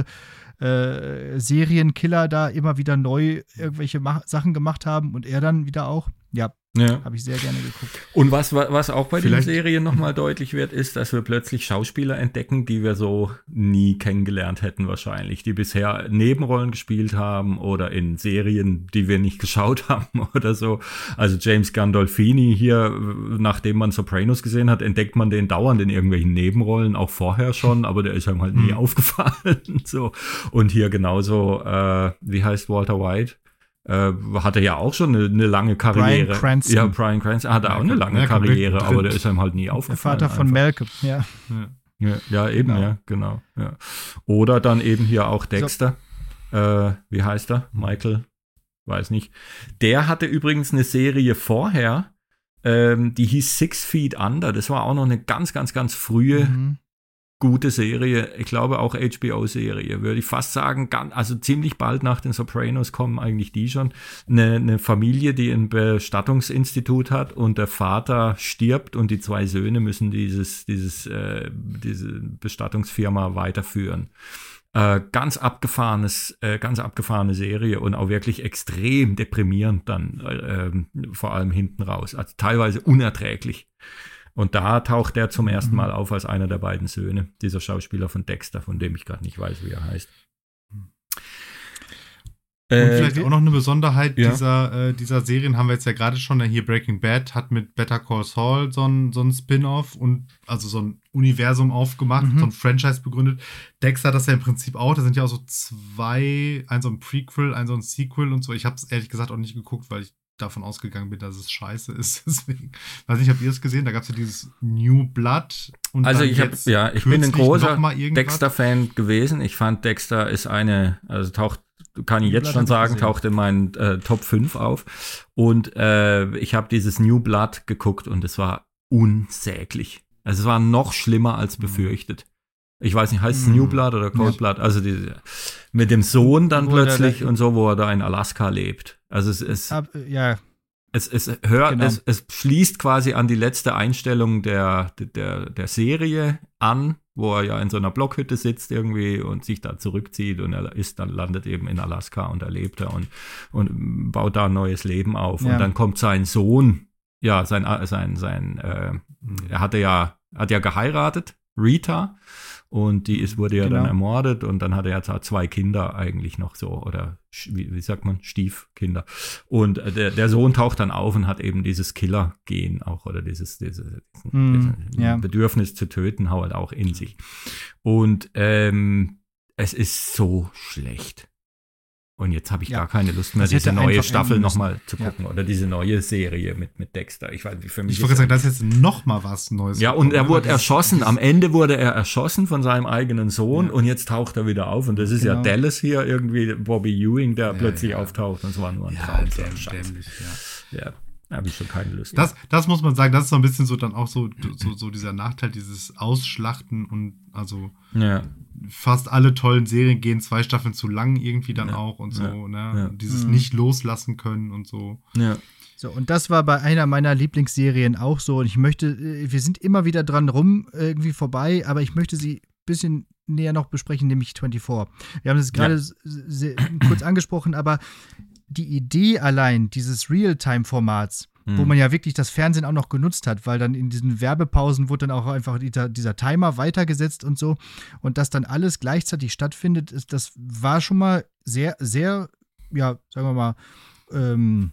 äh, Serienkiller da immer wieder neu irgendwelche Ma Sachen gemacht haben und er dann wieder auch. Ja, Ja. habe ich sehr gerne geguckt. Und was, was auch bei den Vielleicht- Serien nochmal deutlich wird, ist, dass wir plötzlich Schauspieler entdecken, die wir so nie kennengelernt hätten wahrscheinlich, die bisher Nebenrollen gespielt haben oder in Serien, die wir nicht geschaut haben oder so. Also James Gandolfini hier, nachdem man Sopranos gesehen hat, entdeckt man den dauernd in irgendwelchen Nebenrollen, auch vorher schon, aber der ist einem halt nie Mhm. aufgefallen. So. Und hier genauso, äh, wie heißt Walter White? Äh, hatte ja auch schon eine, eine lange Karriere. Bryan Cranston. Ja, Bryan Cranston hatte auch eine lange Ja, komplett Karriere, drin. aber der ist einem halt nie Der aufgefallen. Vater von einfach. Malcolm, ja. Ja, ja, eben, Genau. ja, genau. Ja. Oder dann eben hier auch Dexter. Äh, wie heißt er? Michael? Weiß nicht. Der hatte übrigens eine Serie vorher, ähm, die hieß Six Feet Under. Das war auch noch eine ganz, ganz, ganz frühe Mhm. gute Serie, ich glaube auch H B O-Serie, würde ich fast sagen, ganz, also ziemlich bald nach den Sopranos kommen eigentlich die schon. Eine, eine Familie, die ein Bestattungsinstitut hat und der Vater stirbt und die zwei Söhne müssen dieses, dieses, äh, diese Bestattungsfirma weiterführen. Äh, ganz abgefahrenes, äh, ganz abgefahrene Serie und auch wirklich extrem deprimierend dann, äh, ähm, vor allem hinten raus, also teilweise unerträglich. Und da taucht er zum ersten Mal auf als einer der beiden Söhne, dieser Schauspieler von Dexter, von dem ich gerade nicht weiß, wie er heißt. Und Äh, vielleicht auch noch eine Besonderheit ja. dieser, äh, dieser Serien haben wir jetzt ja gerade schon, hier Breaking Bad hat mit Better Call Saul so ein, so ein Spin-off und also so ein Universum aufgemacht, Mhm. so ein Franchise begründet. Dexter hat das ja im Prinzip auch, da sind ja auch so zwei, ein so ein Prequel, ein so ein Sequel und so. Ich habe es ehrlich gesagt auch nicht geguckt, weil ich davon ausgegangen bin, dass es scheiße ist. Deswegen, weiß nicht, habt ihr es gesehen? Da gab es ja dieses New Blood. Und Also dann ich habe, jetzt ja, ich bin ein kürzlich großer noch mal irgendwas. Dexter-Fan gewesen. Ich fand Dexter ist eine, also taucht, kann ich New jetzt Blood schon hab ich sagen, gesehen. taucht in meinen äh, Top fünf auf. Und äh, ich habe dieses New Blood geguckt und es war unsäglich. Also es war noch schlimmer als befürchtet. Ich weiß nicht, heißt es Mhm. New Blood oder Cold Ja. Blood? Also diese, mit dem Sohn dann Wo der plötzlich da- und so, wo er da in Alaska lebt. Also es ist Ab, ja, Es, es, hört, Genau. es, es schließt quasi an die letzte Einstellung der, der, der Serie an, wo er ja in so einer Blockhütte sitzt irgendwie und sich da zurückzieht und er ist dann landet eben in Alaska und er lebt da und, und baut da ein neues Leben auf. Ja. Und dann kommt sein Sohn, ja, sein, sein, sein, äh, er hatte ja, hat ja geheiratet, Rita. Und die ist, wurde ja Genau. dann ermordet und dann hat er jetzt auch zwei Kinder eigentlich noch so, oder wie, wie sagt man, Stiefkinder. Und äh, der, der Sohn taucht dann auf und hat eben dieses Killer-Gen auch, oder dieses, dieses, Mm, dieses ja. Bedürfnis zu töten, halt auch in sich. Und ähm, es ist so schlecht. Und jetzt habe ich Ja. gar keine Lust mehr, Das hätte diese neue einfach Staffel enden müssen. nochmal zu gucken. Oder diese neue Serie mit, mit Dexter. Ich weiß, für mich Ich wollte ist sagen, das ist jetzt noch mal was Neues. ja, und er gekommen, wurde ne? erschossen. Am Ende wurde er erschossen von seinem eigenen Sohn Ja. und jetzt taucht er wieder auf. Und das ist ja Genau. Dallas hier irgendwie, Bobby Ewing, der Ja, plötzlich ja. auftaucht. Und es war nur ein Ja, Traum. So ein däm- Scheiß. dämlich, ja. Ja, da habe ich schon keine Lust. Das, das muss man sagen, das ist so ein bisschen so dann auch so, so, so dieser Nachteil, dieses Ausschlachten und also ja. fast alle tollen Serien gehen zwei Staffeln zu lang irgendwie dann Ja, auch und so, ja, ne? ja. Dieses Mhm. nicht loslassen können und so. Ja. So, und das war bei einer meiner Lieblingsserien auch so. Und ich möchte, äh, wir sind immer wieder dran rum, äh, irgendwie vorbei, aber ich möchte sie ein bisschen näher noch besprechen, nämlich vierundzwanzig. Wir haben es gerade Ja. s- sehr- kurz angesprochen, aber die Idee allein dieses Realtime-Formats, wo Mhm. man ja wirklich das Fernsehen auch noch genutzt hat, weil dann in diesen Werbepausen wurde dann auch einfach dieser, dieser Timer weitergesetzt und so. Und dass dann alles gleichzeitig stattfindet, ist, das war schon mal sehr, sehr, ja, sagen wir mal, ähm,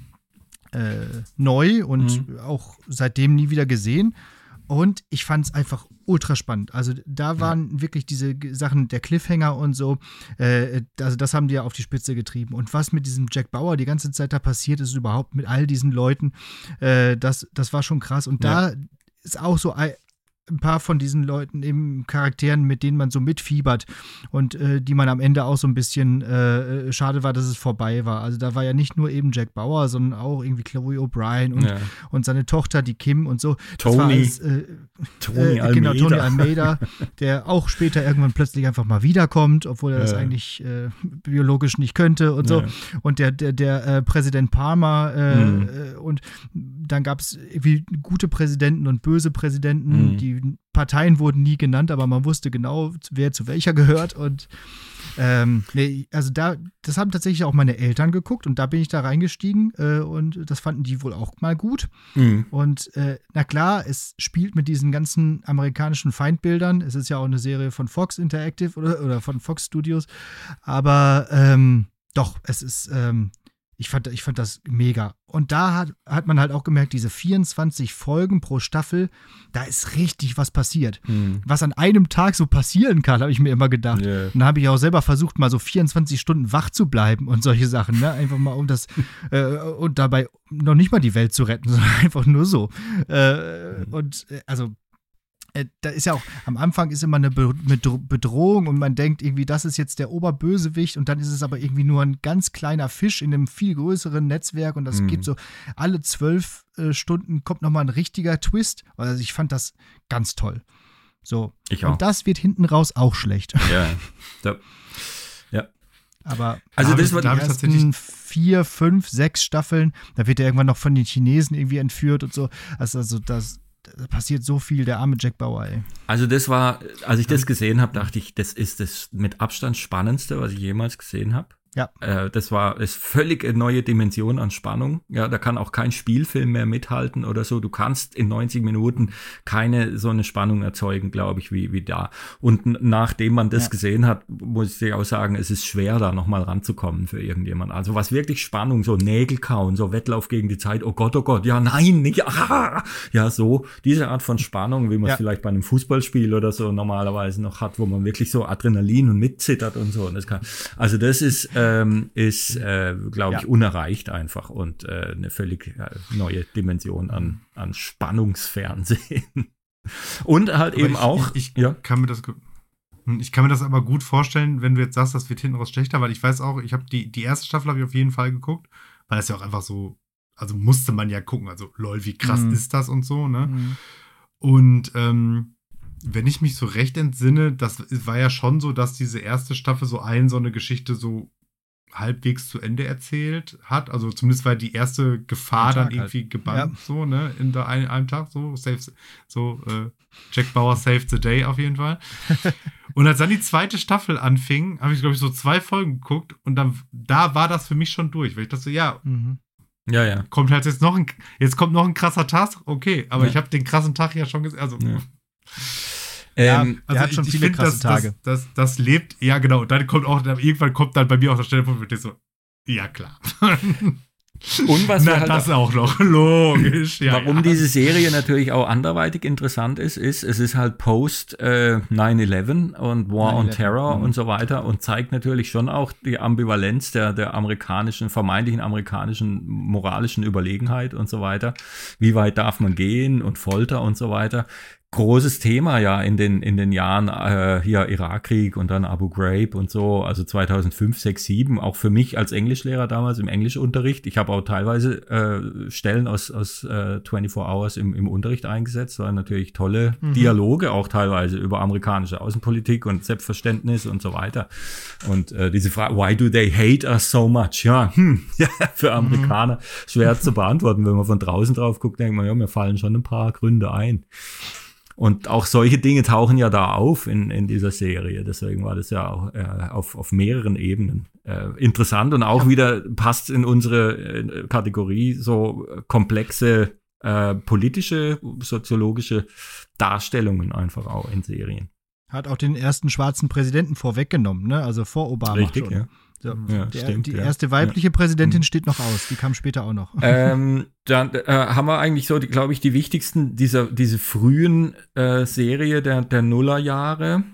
äh, neu und Mhm. auch seitdem nie wieder gesehen. Und ich fand es einfach ultra spannend. Also da waren wirklich diese G- Sachen, der Cliffhanger und so, äh, also das haben die ja auf die Spitze getrieben. Und was mit diesem Jack Bauer die ganze Zeit da passiert ist, überhaupt mit all diesen Leuten, äh, das, das war schon krass. Und Ja. da ist auch so ein, ein paar von diesen Leuten eben Charakteren, mit denen man so mitfiebert und äh, die man am Ende auch so ein bisschen äh, schade war, dass es vorbei war. Also da war ja nicht nur eben Jack Bauer, sondern auch irgendwie Chloe O'Brien und, Ja. und seine Tochter, die Kim und so. Das Tony. war alles, äh, Tony äh, genau, Tony Almeida. Almeida, der auch später irgendwann plötzlich einfach mal wiederkommt, obwohl er das Ja. eigentlich äh, biologisch nicht könnte und so. Ja. Und der, der, der äh, Präsident Palmer äh, Mhm. äh, und dann gab es irgendwie gute Präsidenten und böse Präsidenten. Mhm. Die Parteien wurden nie genannt, aber man wusste genau, wer zu welcher gehört. Und ähm, nee, also da, das haben tatsächlich auch meine Eltern geguckt und da bin ich da reingestiegen äh, und das fanden die wohl auch mal gut. Mhm. Und äh, na klar, es spielt mit diesen ganzen amerikanischen Feindbildern. Es ist ja auch eine Serie von Fox Interactive oder, oder von Fox Studios. Aber ähm, doch, es ist, ähm, ich fand, ich fand das mega. Und da hat, hat man halt auch gemerkt, diese vierundzwanzig Folgen pro Staffel, da ist richtig was passiert. Mhm. Was an einem Tag so passieren kann, habe ich mir immer gedacht. Ja. Und da habe ich auch selber versucht, mal so vierundzwanzig Stunden wach zu bleiben und solche Sachen, ne? Einfach mal um das, äh, und dabei noch nicht mal die Welt zu retten, sondern einfach nur so. Äh, und äh, also, äh, da ist ja auch, am Anfang ist immer eine Be Bedro- Bedrohung und man denkt irgendwie, das ist jetzt der Oberbösewicht und dann ist es aber irgendwie nur ein ganz kleiner Fisch in einem viel größeren Netzwerk und das Mhm. gibt so, alle zwölf äh, Stunden kommt nochmal ein richtiger Twist. Also ich fand das ganz toll. So. Ich auch. Und das wird hinten raus auch schlecht. Ja. So. Aber Also Da das hab war ich- da hab die ich ersten tatsächlich- vier, fünf, sechs Staffeln, da wird er irgendwann noch von den Chinesen irgendwie entführt und so. Also, also das, da passiert so viel, der arme Jack Bauer, ey. Also das war, als ich das gesehen habe, dachte ich, das ist das mit Abstand Spannendste, was ich jemals gesehen habe. Ja. Äh, das war ist völlig eine neue Dimension an Spannung. Ja, da kann auch kein Spielfilm mehr mithalten oder so. Du kannst in neunzig Minuten keine so eine Spannung erzeugen, glaube ich, wie, wie da. Und n- nachdem man das Ja. gesehen hat, muss ich auch sagen, es ist schwer, da nochmal ranzukommen für irgendjemand. Also was wirklich Spannung, so Nägel kauen, so Wettlauf gegen die Zeit, oh Gott, oh Gott, ja, nein, nicht, ah, ja, so, diese Art von Spannung, wie man es Ja. vielleicht bei einem Fußballspiel oder so normalerweise noch hat, wo man wirklich so Adrenalin und mitzittert und so. Und das kann, also das ist, ähm, ist, äh, glaube ich, Ja. unerreicht einfach und äh, eine völlig äh, neue Dimension an, an Spannungsfernsehen. Und halt Aber eben ich, auch, Ich, ich ja, kann mir das ge- Hm, ich kann mir das aber gut vorstellen, wenn du jetzt sagst, das wird hinten raus schlechter, weil ich weiß auch, ich habe die, die erste Staffel habe ich auf jeden Fall geguckt, weil das ja auch einfach so, also musste man ja gucken, also lol, wie krass Mhm. ist das und so, ne? Mhm. Und ähm, wenn ich mich so recht entsinne, das war ja schon so, dass diese erste Staffel so ein, so eine Geschichte so halbwegs zu Ende erzählt hat. Also zumindest war die erste Gefahr Am dann Tag halt. irgendwie gebannt, Ja. so, ne, in der ein, einem Tag, so, saves, so, äh, Jack Bauer saved the day auf jeden Fall. Und als dann die zweite Staffel anfing, habe ich, glaube ich, so zwei Folgen geguckt und dann, da war das für mich schon durch, weil ich dachte, ja, Mhm. ja, ja. kommt halt jetzt noch ein, jetzt kommt noch ein krasser Tag, okay, aber Ja. ich habe den krassen Tag ja schon gesehen, also, Ja. Ähm, der hat schon ich, viele ich krasse das, Tage. Das, das, das lebt, ja genau, und dann kommt auch, irgendwann kommt dann bei mir auch der Stelle, wo ich so, ja klar. Und was Na, wir halt das auch noch, logisch. Ja, Warum ja. diese Serie natürlich auch anderweitig interessant ist, ist, es ist halt post äh, nine eleven und War on Terror mhm. und so weiter und zeigt natürlich schon auch die Ambivalenz der, der amerikanischen, vermeintlichen amerikanischen moralischen Überlegenheit und so weiter. Wie weit darf man gehen und Folter und so weiter. Großes Thema ja in den in den Jahren äh, hier Irakkrieg und dann Abu Ghraib und so, also zweitausendfünf, sechs, sieben, auch für mich als Englischlehrer damals im Englischunterricht. Ich habe auch teilweise äh, Stellen aus aus äh, vierundzwanzig Hours im im Unterricht eingesetzt, waren natürlich tolle mhm. Dialoge auch teilweise über amerikanische Außenpolitik und Selbstverständnis und so weiter. Und äh, diese Frage, why do they hate us so much? Ja, hm, ja für Amerikaner mhm. schwer zu beantworten. Wenn man von draußen drauf guckt, denkt man, ja, mir fallen schon ein paar Gründe ein. Und auch solche Dinge tauchen ja da auf in, in dieser Serie. Deswegen war das ja auch äh, auf, auf mehreren Ebenen äh, interessant und auch ja. wieder passt in unsere äh, Kategorie so komplexe äh, politische, soziologische Darstellungen einfach auch in Serien. Hat auch den ersten schwarzen Präsidenten vorweggenommen, ne? Also vor Obama. Richtig, schon. ja. So, ja, der, stimmt, die ja. erste weibliche ja. Präsidentin steht noch aus, die kam später auch noch. Ähm, dann äh, haben wir eigentlich so, glaube ich, die wichtigsten dieser diese frühen äh, Serie der, der Nullerjahre.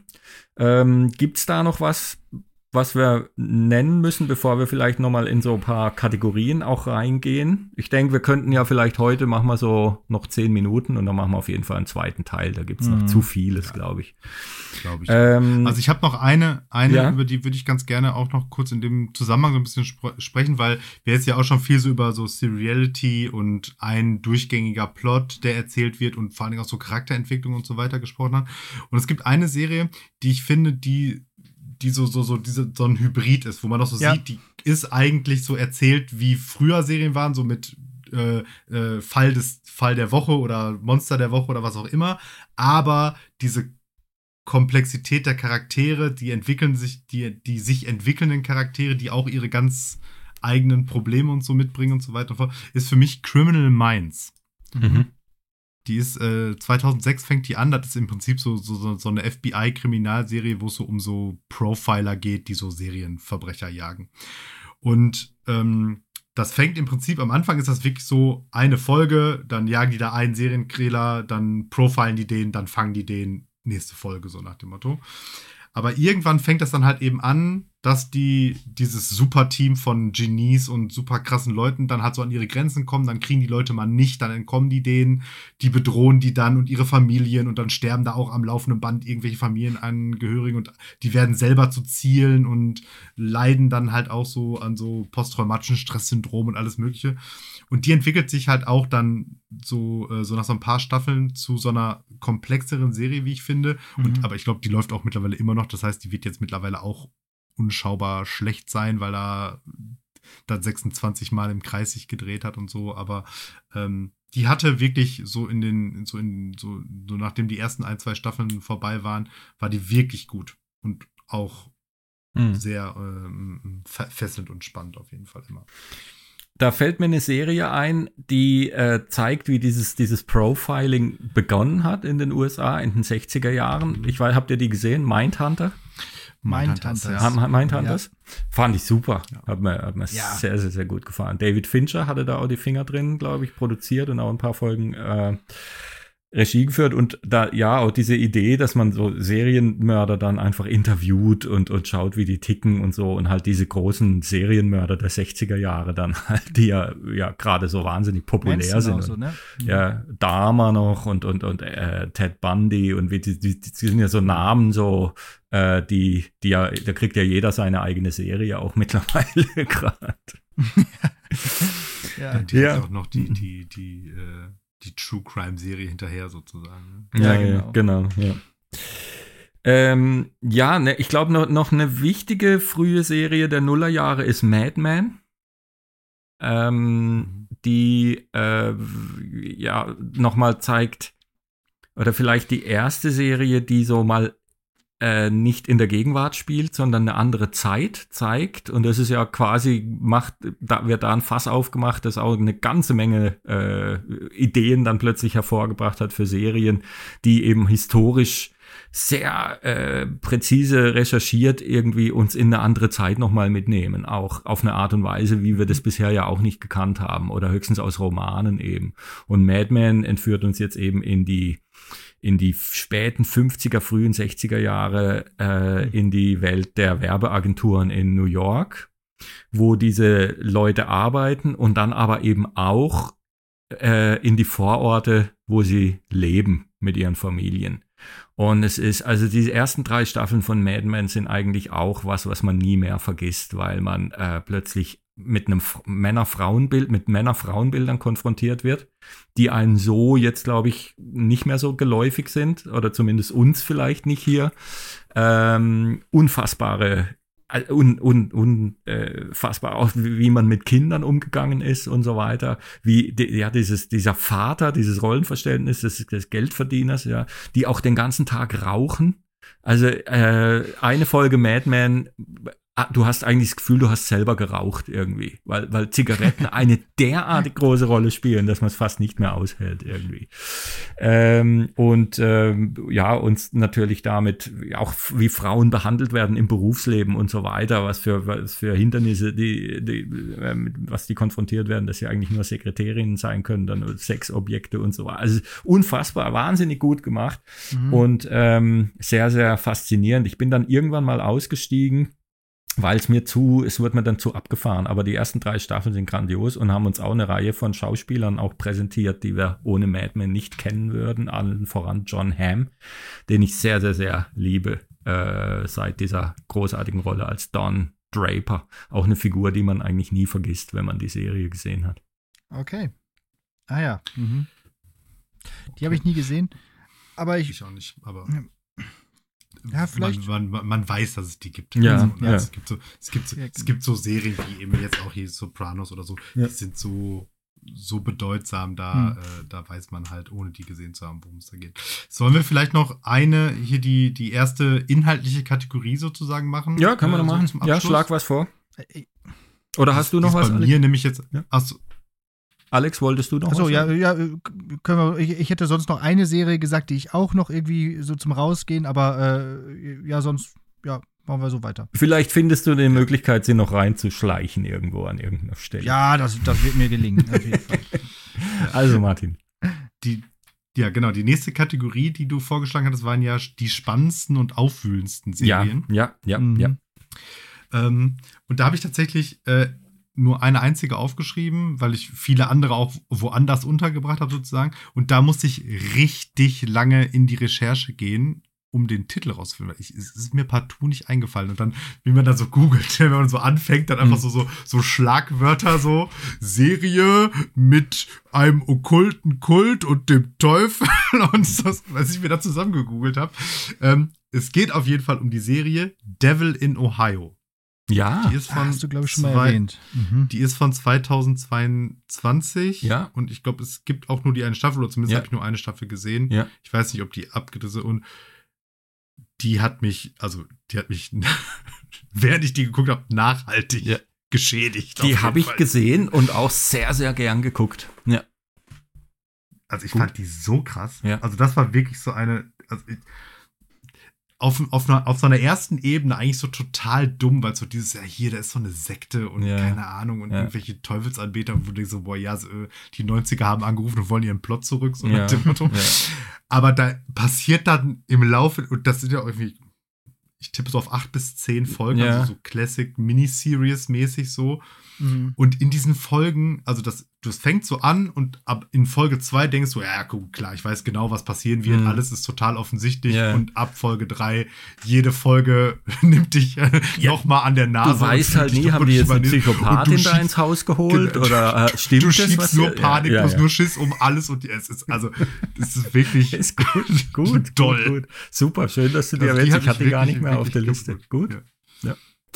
Ähm, gibt's da noch was, was wir nennen müssen, bevor wir vielleicht nochmal in so ein paar Kategorien auch reingehen? Ich denke, wir könnten ja vielleicht heute, machen wir so noch zehn Minuten und dann machen wir auf jeden Fall einen zweiten Teil. Da gibt's noch mhm. zu vieles, ja. glaube ich. Glaube ich. Ähm, also ich habe noch eine, eine ja? über die würde ich ganz gerne auch noch kurz in dem Zusammenhang so ein bisschen spr- sprechen, weil wir jetzt ja auch schon viel so über so Seriality und ein durchgängiger Plot, der erzählt wird und vor allen Dingen auch so Charakterentwicklung und so weiter gesprochen haben. Und es gibt eine Serie, die ich finde, die die so, so, so, diese, so ein Hybrid ist, wo man auch so ja. sieht, die ist eigentlich so erzählt, wie früher Serien waren, so mit äh, äh, Fall des, Fall der Woche oder Monster der Woche oder was auch immer, aber diese Komplexität der Charaktere, die entwickeln sich, die, die sich entwickelnden Charaktere, die auch ihre ganz eigenen Probleme und so mitbringen und so weiter und fort, ist für mich Criminal Minds. Mhm. Die ist, äh, zweitausendsechs fängt die an, das ist im Prinzip so, so, so eine F B I-Kriminalserie, wo es so um so Profiler geht, die so Serienverbrecher jagen. Und ähm, das fängt im Prinzip, am Anfang ist das wirklich so eine Folge, dann jagen die da einen Serienkiller, dann profilen die den, dann fangen die den, nächste Folge, so nach dem Motto. Aber irgendwann fängt das dann halt eben an, dass die dieses Superteam von Genies und super krassen Leuten dann halt so an ihre Grenzen kommen, dann kriegen die Leute mal nicht, dann entkommen die denen, die bedrohen die dann und ihre Familien und dann sterben da auch am laufenden Band irgendwelche Familienangehörigen und die werden selber zu Zielen und leiden dann halt auch so an so posttraumatischen Stresssyndrom und alles mögliche. Und die entwickelt sich halt auch dann so, so nach so ein paar Staffeln zu so einer komplexeren Serie, wie ich finde. Mhm. Und, aber ich glaube, die läuft auch mittlerweile immer noch. Das heißt, die wird jetzt mittlerweile auch unschaubar schlecht sein, weil er dann sechsundzwanzig Mal im Kreis sich gedreht hat und so. Aber ähm, die hatte wirklich so in den, so in, so, so nachdem die ersten ein, zwei Staffeln vorbei waren, war die wirklich gut. Und auch mhm. sehr ähm, fesselnd und spannend auf jeden Fall immer. Da fällt mir eine Serie ein, die äh, zeigt, wie dieses, dieses Profiling begonnen hat in den U S A in den sechziger Jahren. Ich weiß, habt ihr die gesehen? Mindhunter? Mindhunters. Ja. Mindhunters? Ja. Fand ich super. Ja. Hat mir, hat mir ja. sehr, sehr, sehr gut gefallen. David Fincher hatte da auch die Finger drin, glaube ich, produziert und auch ein paar Folgen äh, Regie geführt und da, ja, auch diese Idee, dass man so Serienmörder dann einfach interviewt und, und schaut, wie die ticken und so und halt diese großen Serienmörder der sechziger Jahre dann halt, die ja, ja gerade so wahnsinnig populär Manson sind. Und, so, ne? Ja, Dahmer noch und, und, und äh, Ted Bundy und wie die, die, die sind ja so Namen so, äh, die, die ja, da kriegt ja jeder seine eigene Serie auch mittlerweile gerade. ja, und die ja. hat auch noch die, die, die, äh die True-Crime-Serie hinterher sozusagen. Ne? Ja, ja, genau. genau ja, ähm, ja ne, ich glaube, noch, noch eine wichtige frühe Serie der Nullerjahre ist Mad Men, ähm, mhm. die äh, ja nochmal zeigt, oder vielleicht die erste Serie, die so mal äh, nicht in der Gegenwart spielt, sondern eine andere Zeit zeigt. Und das ist ja quasi, macht, da wird da ein Fass aufgemacht, das auch eine ganze Menge äh, Ideen dann plötzlich hervorgebracht hat für Serien, die eben historisch sehr äh, präzise recherchiert irgendwie uns in eine andere Zeit nochmal mitnehmen, auch auf eine Art und Weise, wie wir das bisher ja auch nicht gekannt haben oder höchstens aus Romanen eben. Und Mad Men entführt uns jetzt eben in die in die späten fünfziger, frühen sechziger Jahre äh, in die Welt der Werbeagenturen in New York, wo diese Leute arbeiten und dann aber eben auch äh, in die Vororte, wo sie leben mit ihren Familien. Und es ist, also die ersten drei Staffeln von Mad Men sind eigentlich auch was, was man nie mehr vergisst, weil man äh, plötzlich mit einem Männer-Frauen-Bild, mit Männer-Frauen-Bildern konfrontiert wird, die einen so jetzt, glaube ich, nicht mehr so geläufig sind, oder zumindest uns vielleicht nicht hier. Ähm, unfassbare, un, un, unfassbar auch, wie, wie man mit Kindern umgegangen ist und so weiter. Wie, ja, dieses, dieser Vater, dieses Rollenverständnis des, des Geldverdieners, ja, die auch den ganzen Tag rauchen. Also, äh, eine Folge Mad Men, du hast eigentlich das Gefühl, du hast selber geraucht irgendwie, weil, weil Zigaretten eine derartig große Rolle spielen, dass man es fast nicht mehr aushält irgendwie. Ähm, und ähm, ja, uns natürlich damit auch, wie Frauen behandelt werden im Berufsleben und so weiter, was für, was für Hindernisse, die, die, äh, was die konfrontiert werden, dass sie eigentlich nur Sekretärinnen sein können, dann Sexobjekte und so weiter. Also unfassbar, wahnsinnig gut gemacht mhm. und ähm, sehr, sehr faszinierend. Ich bin dann irgendwann mal ausgestiegen, weil es mir zu, es wird mir dann zu abgefahren. Aber die ersten drei Staffeln sind grandios und haben uns auch eine Reihe von Schauspielern auch präsentiert, die wir ohne Mad Men nicht kennen würden. Allen voran John Hamm, den ich sehr, sehr, sehr liebe, äh, seit dieser großartigen Rolle als Don Draper. Auch eine Figur, die man eigentlich nie vergisst, wenn man die Serie gesehen hat. Okay. Ah ja. Mhm. Die habe ich nie gesehen. Aber ich, ich auch nicht, aber... Ja, vielleicht. Man, man, man weiß, dass es die gibt. Ja, also, ja. Es gibt so, es gibt so, es gibt so Serien wie eben jetzt auch hier Sopranos oder so, ja. Die sind so, so bedeutsam, da, hm. äh, da weiß man halt, ohne die gesehen zu haben, worum es da geht. Sollen wir vielleicht noch eine, hier die, die erste inhaltliche Kategorie sozusagen machen? Ja, kann man äh, noch machen. So ja, schlag was vor. Oder hast du noch was? Bei mir nämlich jetzt. Ja. Achso. Alex, wolltest du noch Achso, was? ja, ja, können wir, ich, ich hätte sonst noch eine Serie gesagt, die ich auch noch irgendwie so zum Rausgehen, aber äh, ja, sonst, ja, machen wir so weiter. Vielleicht findest du die Möglichkeit, sie noch reinzuschleichen irgendwo an irgendeiner Stelle. Ja, das, das wird mir gelingen, auf jeden Fall. Also, Martin. Die, ja, genau, die nächste Kategorie, die du vorgeschlagen hattest, waren ja die spannendsten und aufwühlendsten Serien. Ja, ja, ja, mhm. ja. Ähm, und da habe ich tatsächlich äh, nur eine einzige aufgeschrieben, weil ich viele andere auch woanders untergebracht habe sozusagen. Und da musste ich richtig lange in die Recherche gehen, um den Titel rauszufinden. Ich, es ist mir partout nicht eingefallen. Und dann, wie man da so googelt, wenn man so anfängt, dann einfach so, so, so Schlagwörter, so Serie mit einem okkulten Kult und dem Teufel und das, was ich mir da zusammen gegoogelt habe. Ähm, es geht auf jeden Fall um die Serie Devil in Ohio. Ja, die ist von hast du, glaube ich, schon mal zwei, erwähnt. Mhm. Die ist von zweitausendzweiundzwanzig. Ja. Und ich glaube, es gibt auch nur die eine Staffel, oder zumindest Ja. habe ich nur eine Staffel gesehen. Ja. Ich weiß nicht, ob die abgerissen und die hat mich, also die hat mich, während ich die geguckt habe, nachhaltig Ja. geschädigt. die auf habe jeden ich Fall. gesehen und auch sehr, sehr gern geguckt. Ja. Also ich Gut. fand die so krass. Ja. Also das war wirklich so eine, also ich, auf, auf, einer, auf so einer ersten Ebene eigentlich so total dumm, weil so dieses, ja hier, da ist so eine Sekte und Ja. keine Ahnung und Ja. irgendwelche Teufelsanbeter, wo du denkst so, boah, ja, so, äh, die neunziger haben angerufen und wollen ihren Plot zurück, so Ja. nach dem Motto. Ja. Aber da passiert dann im Laufe, und das sind ja irgendwie, ich tippe so auf acht bis zehn Folgen, Ja. also so Classic Miniseries-mäßig so. Mhm. Und in diesen Folgen, also das, das fängt so an und ab in Folge zwei denkst du, ja, guck, klar, ich weiß genau, was passieren wird. Mhm. Alles ist total offensichtlich. Ja. Und ab Folge drei, jede Folge nimmt dich äh, Ja. nochmal an der Nase. Du weißt und halt dich nie, haben die jetzt eine übernimmt. Und Psychopathin du da schiebst- ins Haus geholt Genau. oder äh, stimmt Du das? schiebst was nur ihr- Panik, ja, du hast ja. nur Schiss um alles und es ist, also, es ist wirklich Ist gut, gut, toll. gut, gut. Super, schön, dass du die Also die erwähnst. hab Ich hatte ich die gar wirklich, nicht mehr auf der wirklich Liste. gut. Gut. Ja. Ja.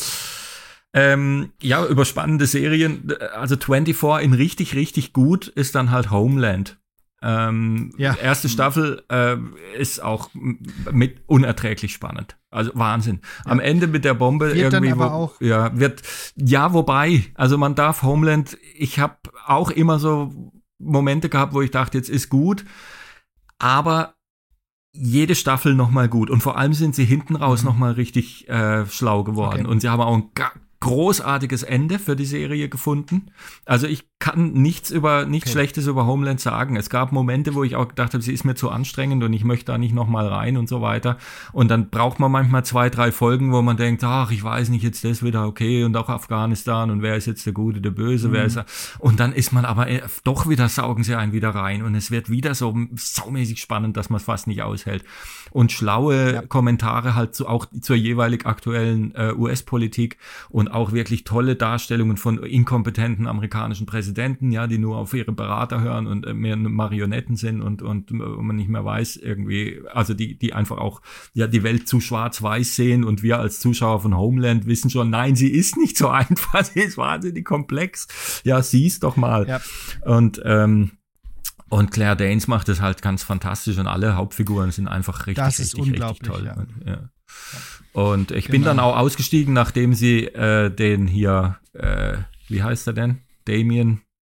Ähm, ja, über spannende Serien. Also vierundzwanzig in richtig, richtig gut ist dann halt Homeland. Ähm, Ja. Erste Staffel äh, ist auch m- mit unerträglich spannend. Also Wahnsinn. Am Ende mit der Bombe Wird dann irgendwie. aber wo, auch- Ja, wird. Ja, wobei. Also man darf Homeland. Ich habe auch immer so Momente gehabt, wo ich dachte, jetzt ist gut. Aber jede Staffel nochmal gut. Und vor allem sind sie hinten raus Mhm. nochmal richtig äh, schlau geworden. Okay. Und sie haben auch ein ga- großartiges Ende für die Serie gefunden. Also ich kann nichts über nichts Okay. Schlechtes über Homeland sagen. Es gab Momente, wo ich auch gedacht habe, sie ist mir zu anstrengend und ich möchte da nicht nochmal rein und so weiter. Und dann braucht man manchmal zwei, drei Folgen, wo man denkt, ach, ich weiß nicht, jetzt das wieder okay und auch Afghanistan und wer ist jetzt der Gute, der Böse, Mhm. wer ist er? Und dann ist man aber äh, doch wieder, saugen sie einen wieder rein und es wird wieder so saumäßig spannend, dass man es fast nicht aushält. Und schlaue Ja. Kommentare halt zu, auch zur jeweilig aktuellen äh, U S-Politik und auch wirklich tolle Darstellungen von inkompetenten amerikanischen Präsidenten, ja, die nur auf ihre Berater hören und äh, mehr Marionetten sind und, und äh, man nicht mehr weiß irgendwie, also die, die einfach auch ja die Welt zu schwarz-weiß sehen und wir als Zuschauer von Homeland wissen schon, nein, sie ist nicht so einfach, sie ist wahnsinnig komplex. Ja, sieh's doch mal. Ja. Und ähm, Und Claire Danes macht es halt ganz fantastisch und alle Hauptfiguren sind einfach richtig, Das ist richtig, richtig unglaublich, toll. ja. Und, ja. Und ich bin Genau. dann auch ausgestiegen, nachdem sie äh, den hier, äh, wie heißt er denn? Damien,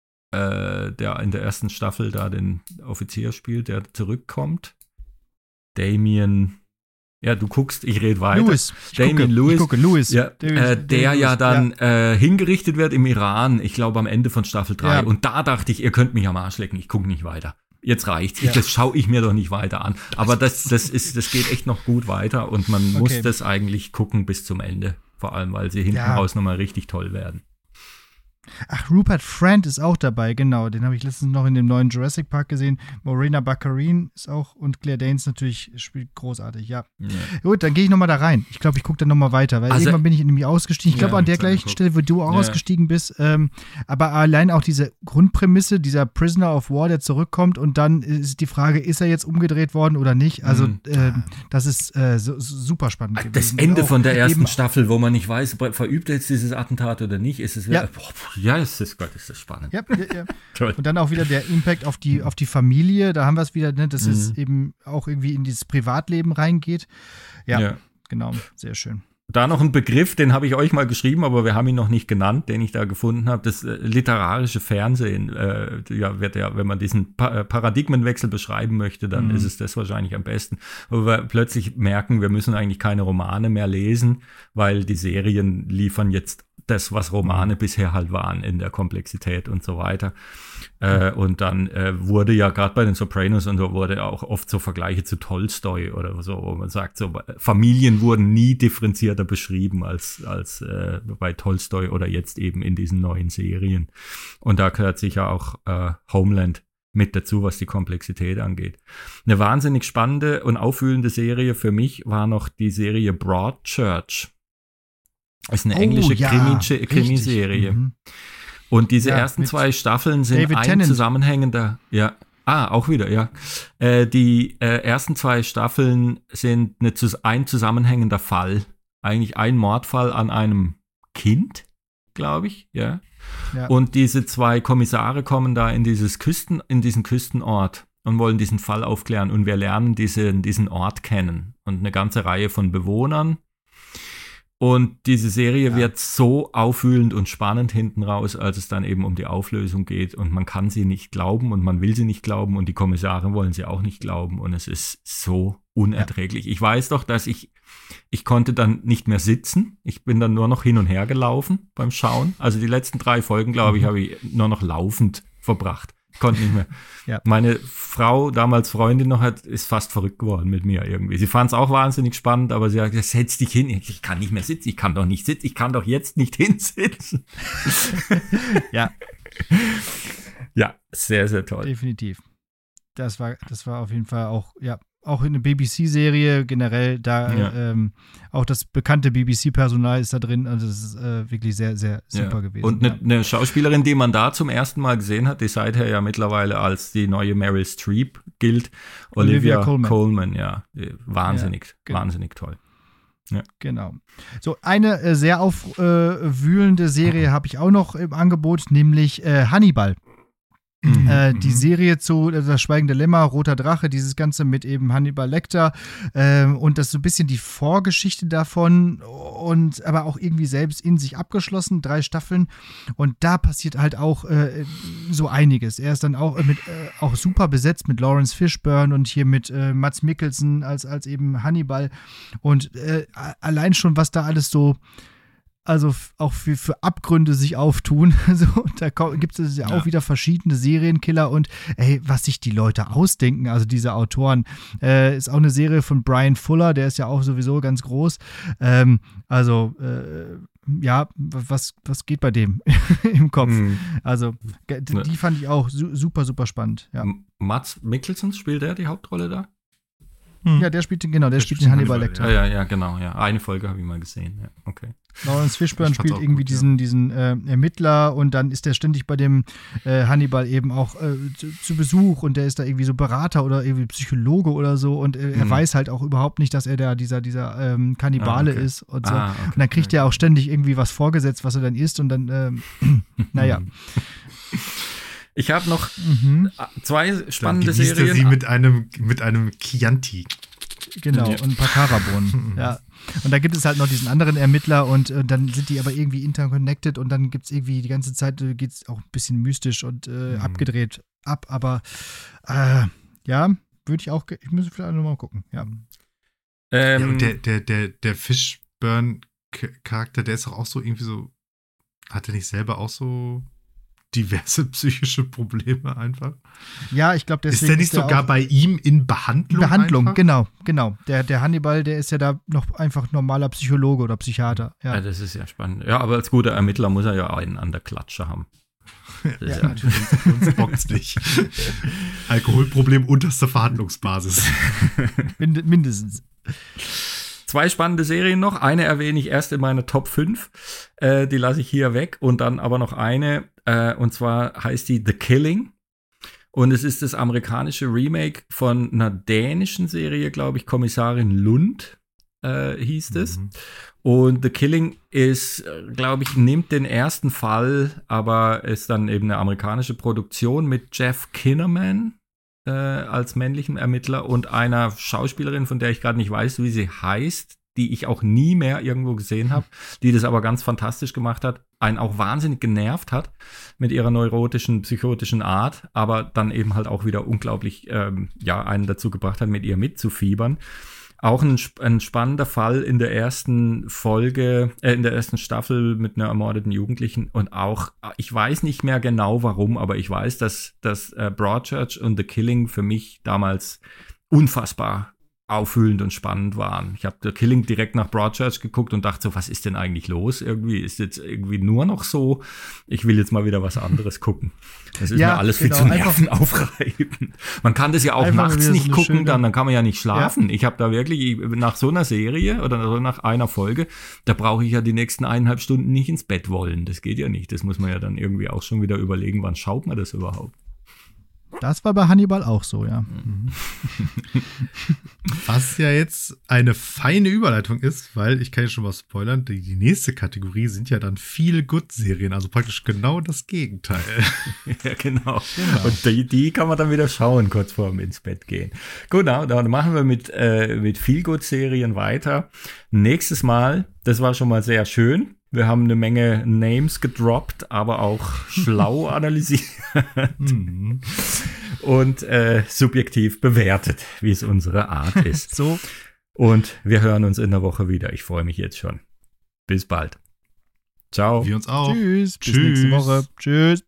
äh, der in der ersten Staffel da den Offizier spielt, der zurückkommt. Damien, ja, du guckst, ich rede weiter. Lewis. Ich Damien gucke, Lewis. Ich gucke, Lewis. Ja, David- äh, David der ja Lewis. dann Äh, hingerichtet wird im Iran, ich glaube am Ende von Staffel drei. Ja. Und da dachte ich, ihr könnt mich am Arsch lecken, ich gucke nicht weiter. Jetzt reicht's. Ja. Ich, das schaue ich mir doch nicht weiter an. Aber das, das ist, das geht echt noch gut weiter und man muss Okay. das eigentlich gucken bis zum Ende. Vor allem, weil sie hinten Ja. raus nochmal richtig toll werden. Ach, Rupert Friend ist auch dabei, genau. Den habe ich letztens noch in dem neuen Jurassic Park gesehen. Morena Baccarin ist auch und Claire Danes natürlich spielt großartig, ja. Ja. Gut, dann gehe ich nochmal da rein. Ich glaube, ich gucke dann nochmal weiter, weil Also- irgendwann bin ich nämlich ausgestiegen. Ich glaube, Ja, an der hab's gleichen angeguckt. Stelle, wo du auch Ja. ausgestiegen bist. Ähm, aber allein auch diese Grundprämisse, dieser Prisoner of War, der zurückkommt und dann ist die Frage, ist er jetzt umgedreht worden oder nicht? Also, Mhm. ähm, das ist äh, so, so super spannend Das gewesen. Ende Und auch von der ersten eben- Staffel, wo man nicht weiß, verübt er jetzt dieses Attentat oder nicht, ist es Ja. boah, ja, ist das, Gott, ist das spannend. Ja, ja, ja. Toll. Und dann auch wieder der Impact auf die, auf die Familie. Da haben wir es wieder, ne, dass es Mhm. eben auch irgendwie in dieses Privatleben reingeht. Ja, Ja. genau, sehr schön. Da noch ein Begriff, den habe ich euch mal geschrieben, aber wir haben ihn noch nicht genannt, den ich da gefunden habe. Das äh, literarische Fernsehen, äh, ja, wird ja, wenn man diesen pa äh, Paradigmenwechsel beschreiben möchte, dann Mhm. ist es das wahrscheinlich am besten. Wo wir plötzlich merken, wir müssen eigentlich keine Romane mehr lesen, weil die Serien liefern jetzt das, was Romane bisher halt waren in der Komplexität und so weiter. Äh, und dann äh, wurde ja gerade bei den Sopranos und so wurde auch oft so Vergleiche zu Tolstoi oder so, wo man sagt, so Familien wurden nie differenzierter beschrieben als, als äh, bei Tolstoi oder jetzt eben in diesen neuen Serien. Und da gehört sicher auch äh, Homeland mit dazu, was die Komplexität angeht. Eine wahnsinnig spannende und aufwühlende Serie für mich war noch die Serie Broadchurch. Ist eine englische Oh, ja, Krimi- richtig. Krimiserie. Mhm. Und diese Ja, ersten mit zwei Staffeln sind David ein Tennant. zusammenhängender, ja, ah, auch wieder, ja. Äh, die äh, ersten zwei Staffeln sind eine, zus- ein zusammenhängender Fall. Eigentlich ein Mordfall an einem Kind, glaube ich, ja. Ja. Und diese zwei Kommissare kommen da in dieses Küsten, in diesen Küstenort und wollen diesen Fall aufklären. Und wir lernen diesen, diesen Ort kennen und eine ganze Reihe von Bewohnern. Und diese Serie Ja. wird so aufwühlend und spannend hinten raus, als es dann eben um die Auflösung geht. Und man kann sie nicht glauben und man will sie nicht glauben und die Kommissare wollen sie auch nicht glauben. Und es ist so unerträglich. Ich weiß doch, dass ich, ich konnte dann nicht mehr sitzen. Ich bin dann nur noch hin und her gelaufen beim Schauen. Also die letzten drei Folgen, glaube ich, habe ich nur noch laufend verbracht. Ich konnte nicht mehr. Ja. Meine Frau, damals Freundin noch, hat, ist fast verrückt geworden mit mir irgendwie. Sie fand es auch wahnsinnig spannend, aber sie hat gesagt, setz dich hin. Ich kann nicht mehr sitzen. Ich kann doch nicht sitzen. Ich kann doch jetzt nicht hinsitzen. Ja, Ja, sehr, sehr toll. definitiv. Das war, das war auf jeden Fall auch, ja, auch eine B B C-Serie generell, da Ja. ähm, auch das bekannte B B C-Personal ist da drin, also das ist äh, wirklich sehr, sehr super Ja. gewesen. Und eine, eine Schauspielerin, die man da zum ersten Mal gesehen hat, die seither ja mittlerweile als die neue Meryl Streep gilt, Olivia, Olivia Colman. Coleman, ja, wahnsinnig, Ja, genau. wahnsinnig toll. Genau. So, eine äh, sehr aufwühlende äh, Serie habe ich auch noch im Angebot, nämlich äh, Hannibal. Mhm. Äh, die Serie zu äh, Das Schweigende Lämmer, Roter Drache, dieses Ganze mit eben Hannibal Lecter äh, und das so ein bisschen die Vorgeschichte davon und aber auch irgendwie selbst in sich abgeschlossen, drei Staffeln und da passiert halt auch äh, so einiges. Er ist dann auch, äh, mit, äh, auch super besetzt mit Lawrence Fishburne und hier mit äh, Mads Mikkelsen als, als eben Hannibal und äh, allein schon, was da alles so also f- auch für, für Abgründe sich auftun. So, da ko- gibt es ja auch Ja. wieder verschiedene Serienkiller und ey, was sich die Leute ausdenken, also diese Autoren, äh, ist auch eine Serie von Brian Fuller, der ist ja auch sowieso ganz groß. Ähm, also äh, ja, was, was geht bei dem im Kopf? Mhm. Also ge- d- die fand ich auch su- super, super spannend. Ja, M- Mads Mikkelsen, spielt der die Hauptrolle da? ja der spielt den, genau, der, Der spielt spielt den Hannibal Hannibal, Lecter. Ja, ja, ja, genau. Ja. Eine Folge habe ich mal gesehen. Ja, okay. Lawrence Fishburne Ich fand's spielt auch irgendwie gut, ja. diesen, diesen äh, Ermittler und dann ist der ständig bei dem äh, Hannibal eben auch äh, zu, zu Besuch und der ist da irgendwie so Berater oder irgendwie Psychologe oder so und äh, er Mhm. weiß halt auch überhaupt nicht, dass er da dieser, dieser ähm, Kannibale Ah, okay. ist und so. Ah, okay. Und dann kriegt er auch ständig irgendwie was vorgesetzt, was er dann isst und dann, ähm, naja. Ich habe noch Mhm. zwei Dann spannende genießt er Serien. sie mit einem, mit einem Chianti. Genau, Ja. und ein paar Karabohnen. Ja. Und da gibt es halt noch diesen anderen Ermittler und äh, dann sind die aber irgendwie interconnected und dann gibt es irgendwie die ganze Zeit, äh, geht es auch ein bisschen mystisch und äh, Mhm. abgedreht ab. Aber äh, ja, würde ich auch, ge- ich müsste vielleicht nochmal gucken. Ja. Ähm, Ja, und der, der, der, der Fishburne-Charakter, der ist doch auch so irgendwie so, hat er nicht selber auch so diverse psychische Probleme einfach? Ja, ich glaube, Ist deswegen der nicht sogar auch bei ihm in Behandlung? Behandlung, einfach? genau, genau. Der, der Hannibal, der ist ja da noch einfach normaler Psychologe oder Psychiater. ja, Ja, das ist ja spannend. Ja, aber als guter Ermittler muss er ja einen an der Klatsche haben. Das ist Ja, ja, Uns bockt's nicht. Alkoholproblem unterste Verhandlungsbasis. Mind mindestens. Zwei spannende Serien noch. Eine erwähne ich erst in meiner Top fünf. Äh, die lasse ich hier weg. Und dann aber noch eine. Äh, und zwar heißt die The Killing. Und es ist das amerikanische Remake von einer dänischen Serie, glaube ich. Kommissarin Lund äh, hieß es. Mhm. Und The Killing ist, glaube ich, nimmt den ersten Fall, aber ist dann eben eine amerikanische Produktion mit Jeff Kinnaman äh, als männlichen Ermittler und einer Schauspielerin, von der ich gerade nicht weiß, wie sie heißt, die ich auch nie mehr irgendwo gesehen habe, die das aber ganz fantastisch gemacht hat, einen auch wahnsinnig genervt hat mit ihrer neurotischen, psychotischen Art, aber dann eben halt auch wieder unglaublich, ähm, ja, einen dazu gebracht hat, mit ihr mitzufiebern. Auch ein, ein spannender Fall in der ersten Folge, äh, in der ersten Staffel mit einer ermordeten Jugendlichen und auch, ich weiß nicht mehr genau warum, aber ich weiß, dass, dass äh, Broadchurch und The Killing für mich damals unfassbar auffühlend und spannend waren. Ich habe The Killing direkt nach Broadchurch geguckt und dachte so, was ist denn eigentlich los? Irgendwie ist jetzt irgendwie nur noch so, ich will jetzt mal wieder was anderes gucken. Das ist Ja, mir alles genau, viel zu einfach- nervenaufreibend. Man kann das ja auch Einfach nachts wieder so nicht eine gucken, schöne- dann, dann kann man ja nicht schlafen. Ich habe da wirklich, nach so einer Serie oder nach einer Folge, da brauche ich ja die nächsten eineinhalb Stunden nicht ins Bett wollen. Das geht ja nicht. Das muss man ja dann irgendwie auch schon wieder überlegen, wann schaut man das überhaupt? Das war bei Hannibal auch so, ja. Was ja jetzt eine feine Überleitung ist, weil ich kann ja schon was spoilern, die, die nächste Kategorie sind ja dann Feel-Good-Serien, also praktisch genau das Gegenteil. Ja, genau. Und die, die kann man dann wieder schauen, kurz vor dem ins Bett gehen. Genau, dann machen wir mit, äh, mit Feel-Good-Serien weiter. Nächstes Mal, das war schon mal sehr schön. Wir haben eine Menge Names gedroppt, aber auch schlau analysiert Mhm. und äh, subjektiv bewertet, wie es unsere Art ist. So. Und wir hören uns in der Woche wieder. Ich freue mich jetzt schon. Bis bald. Ciao. Wir uns auch. Tschüss. Bis Tschüss. nächste Woche. Tschüss.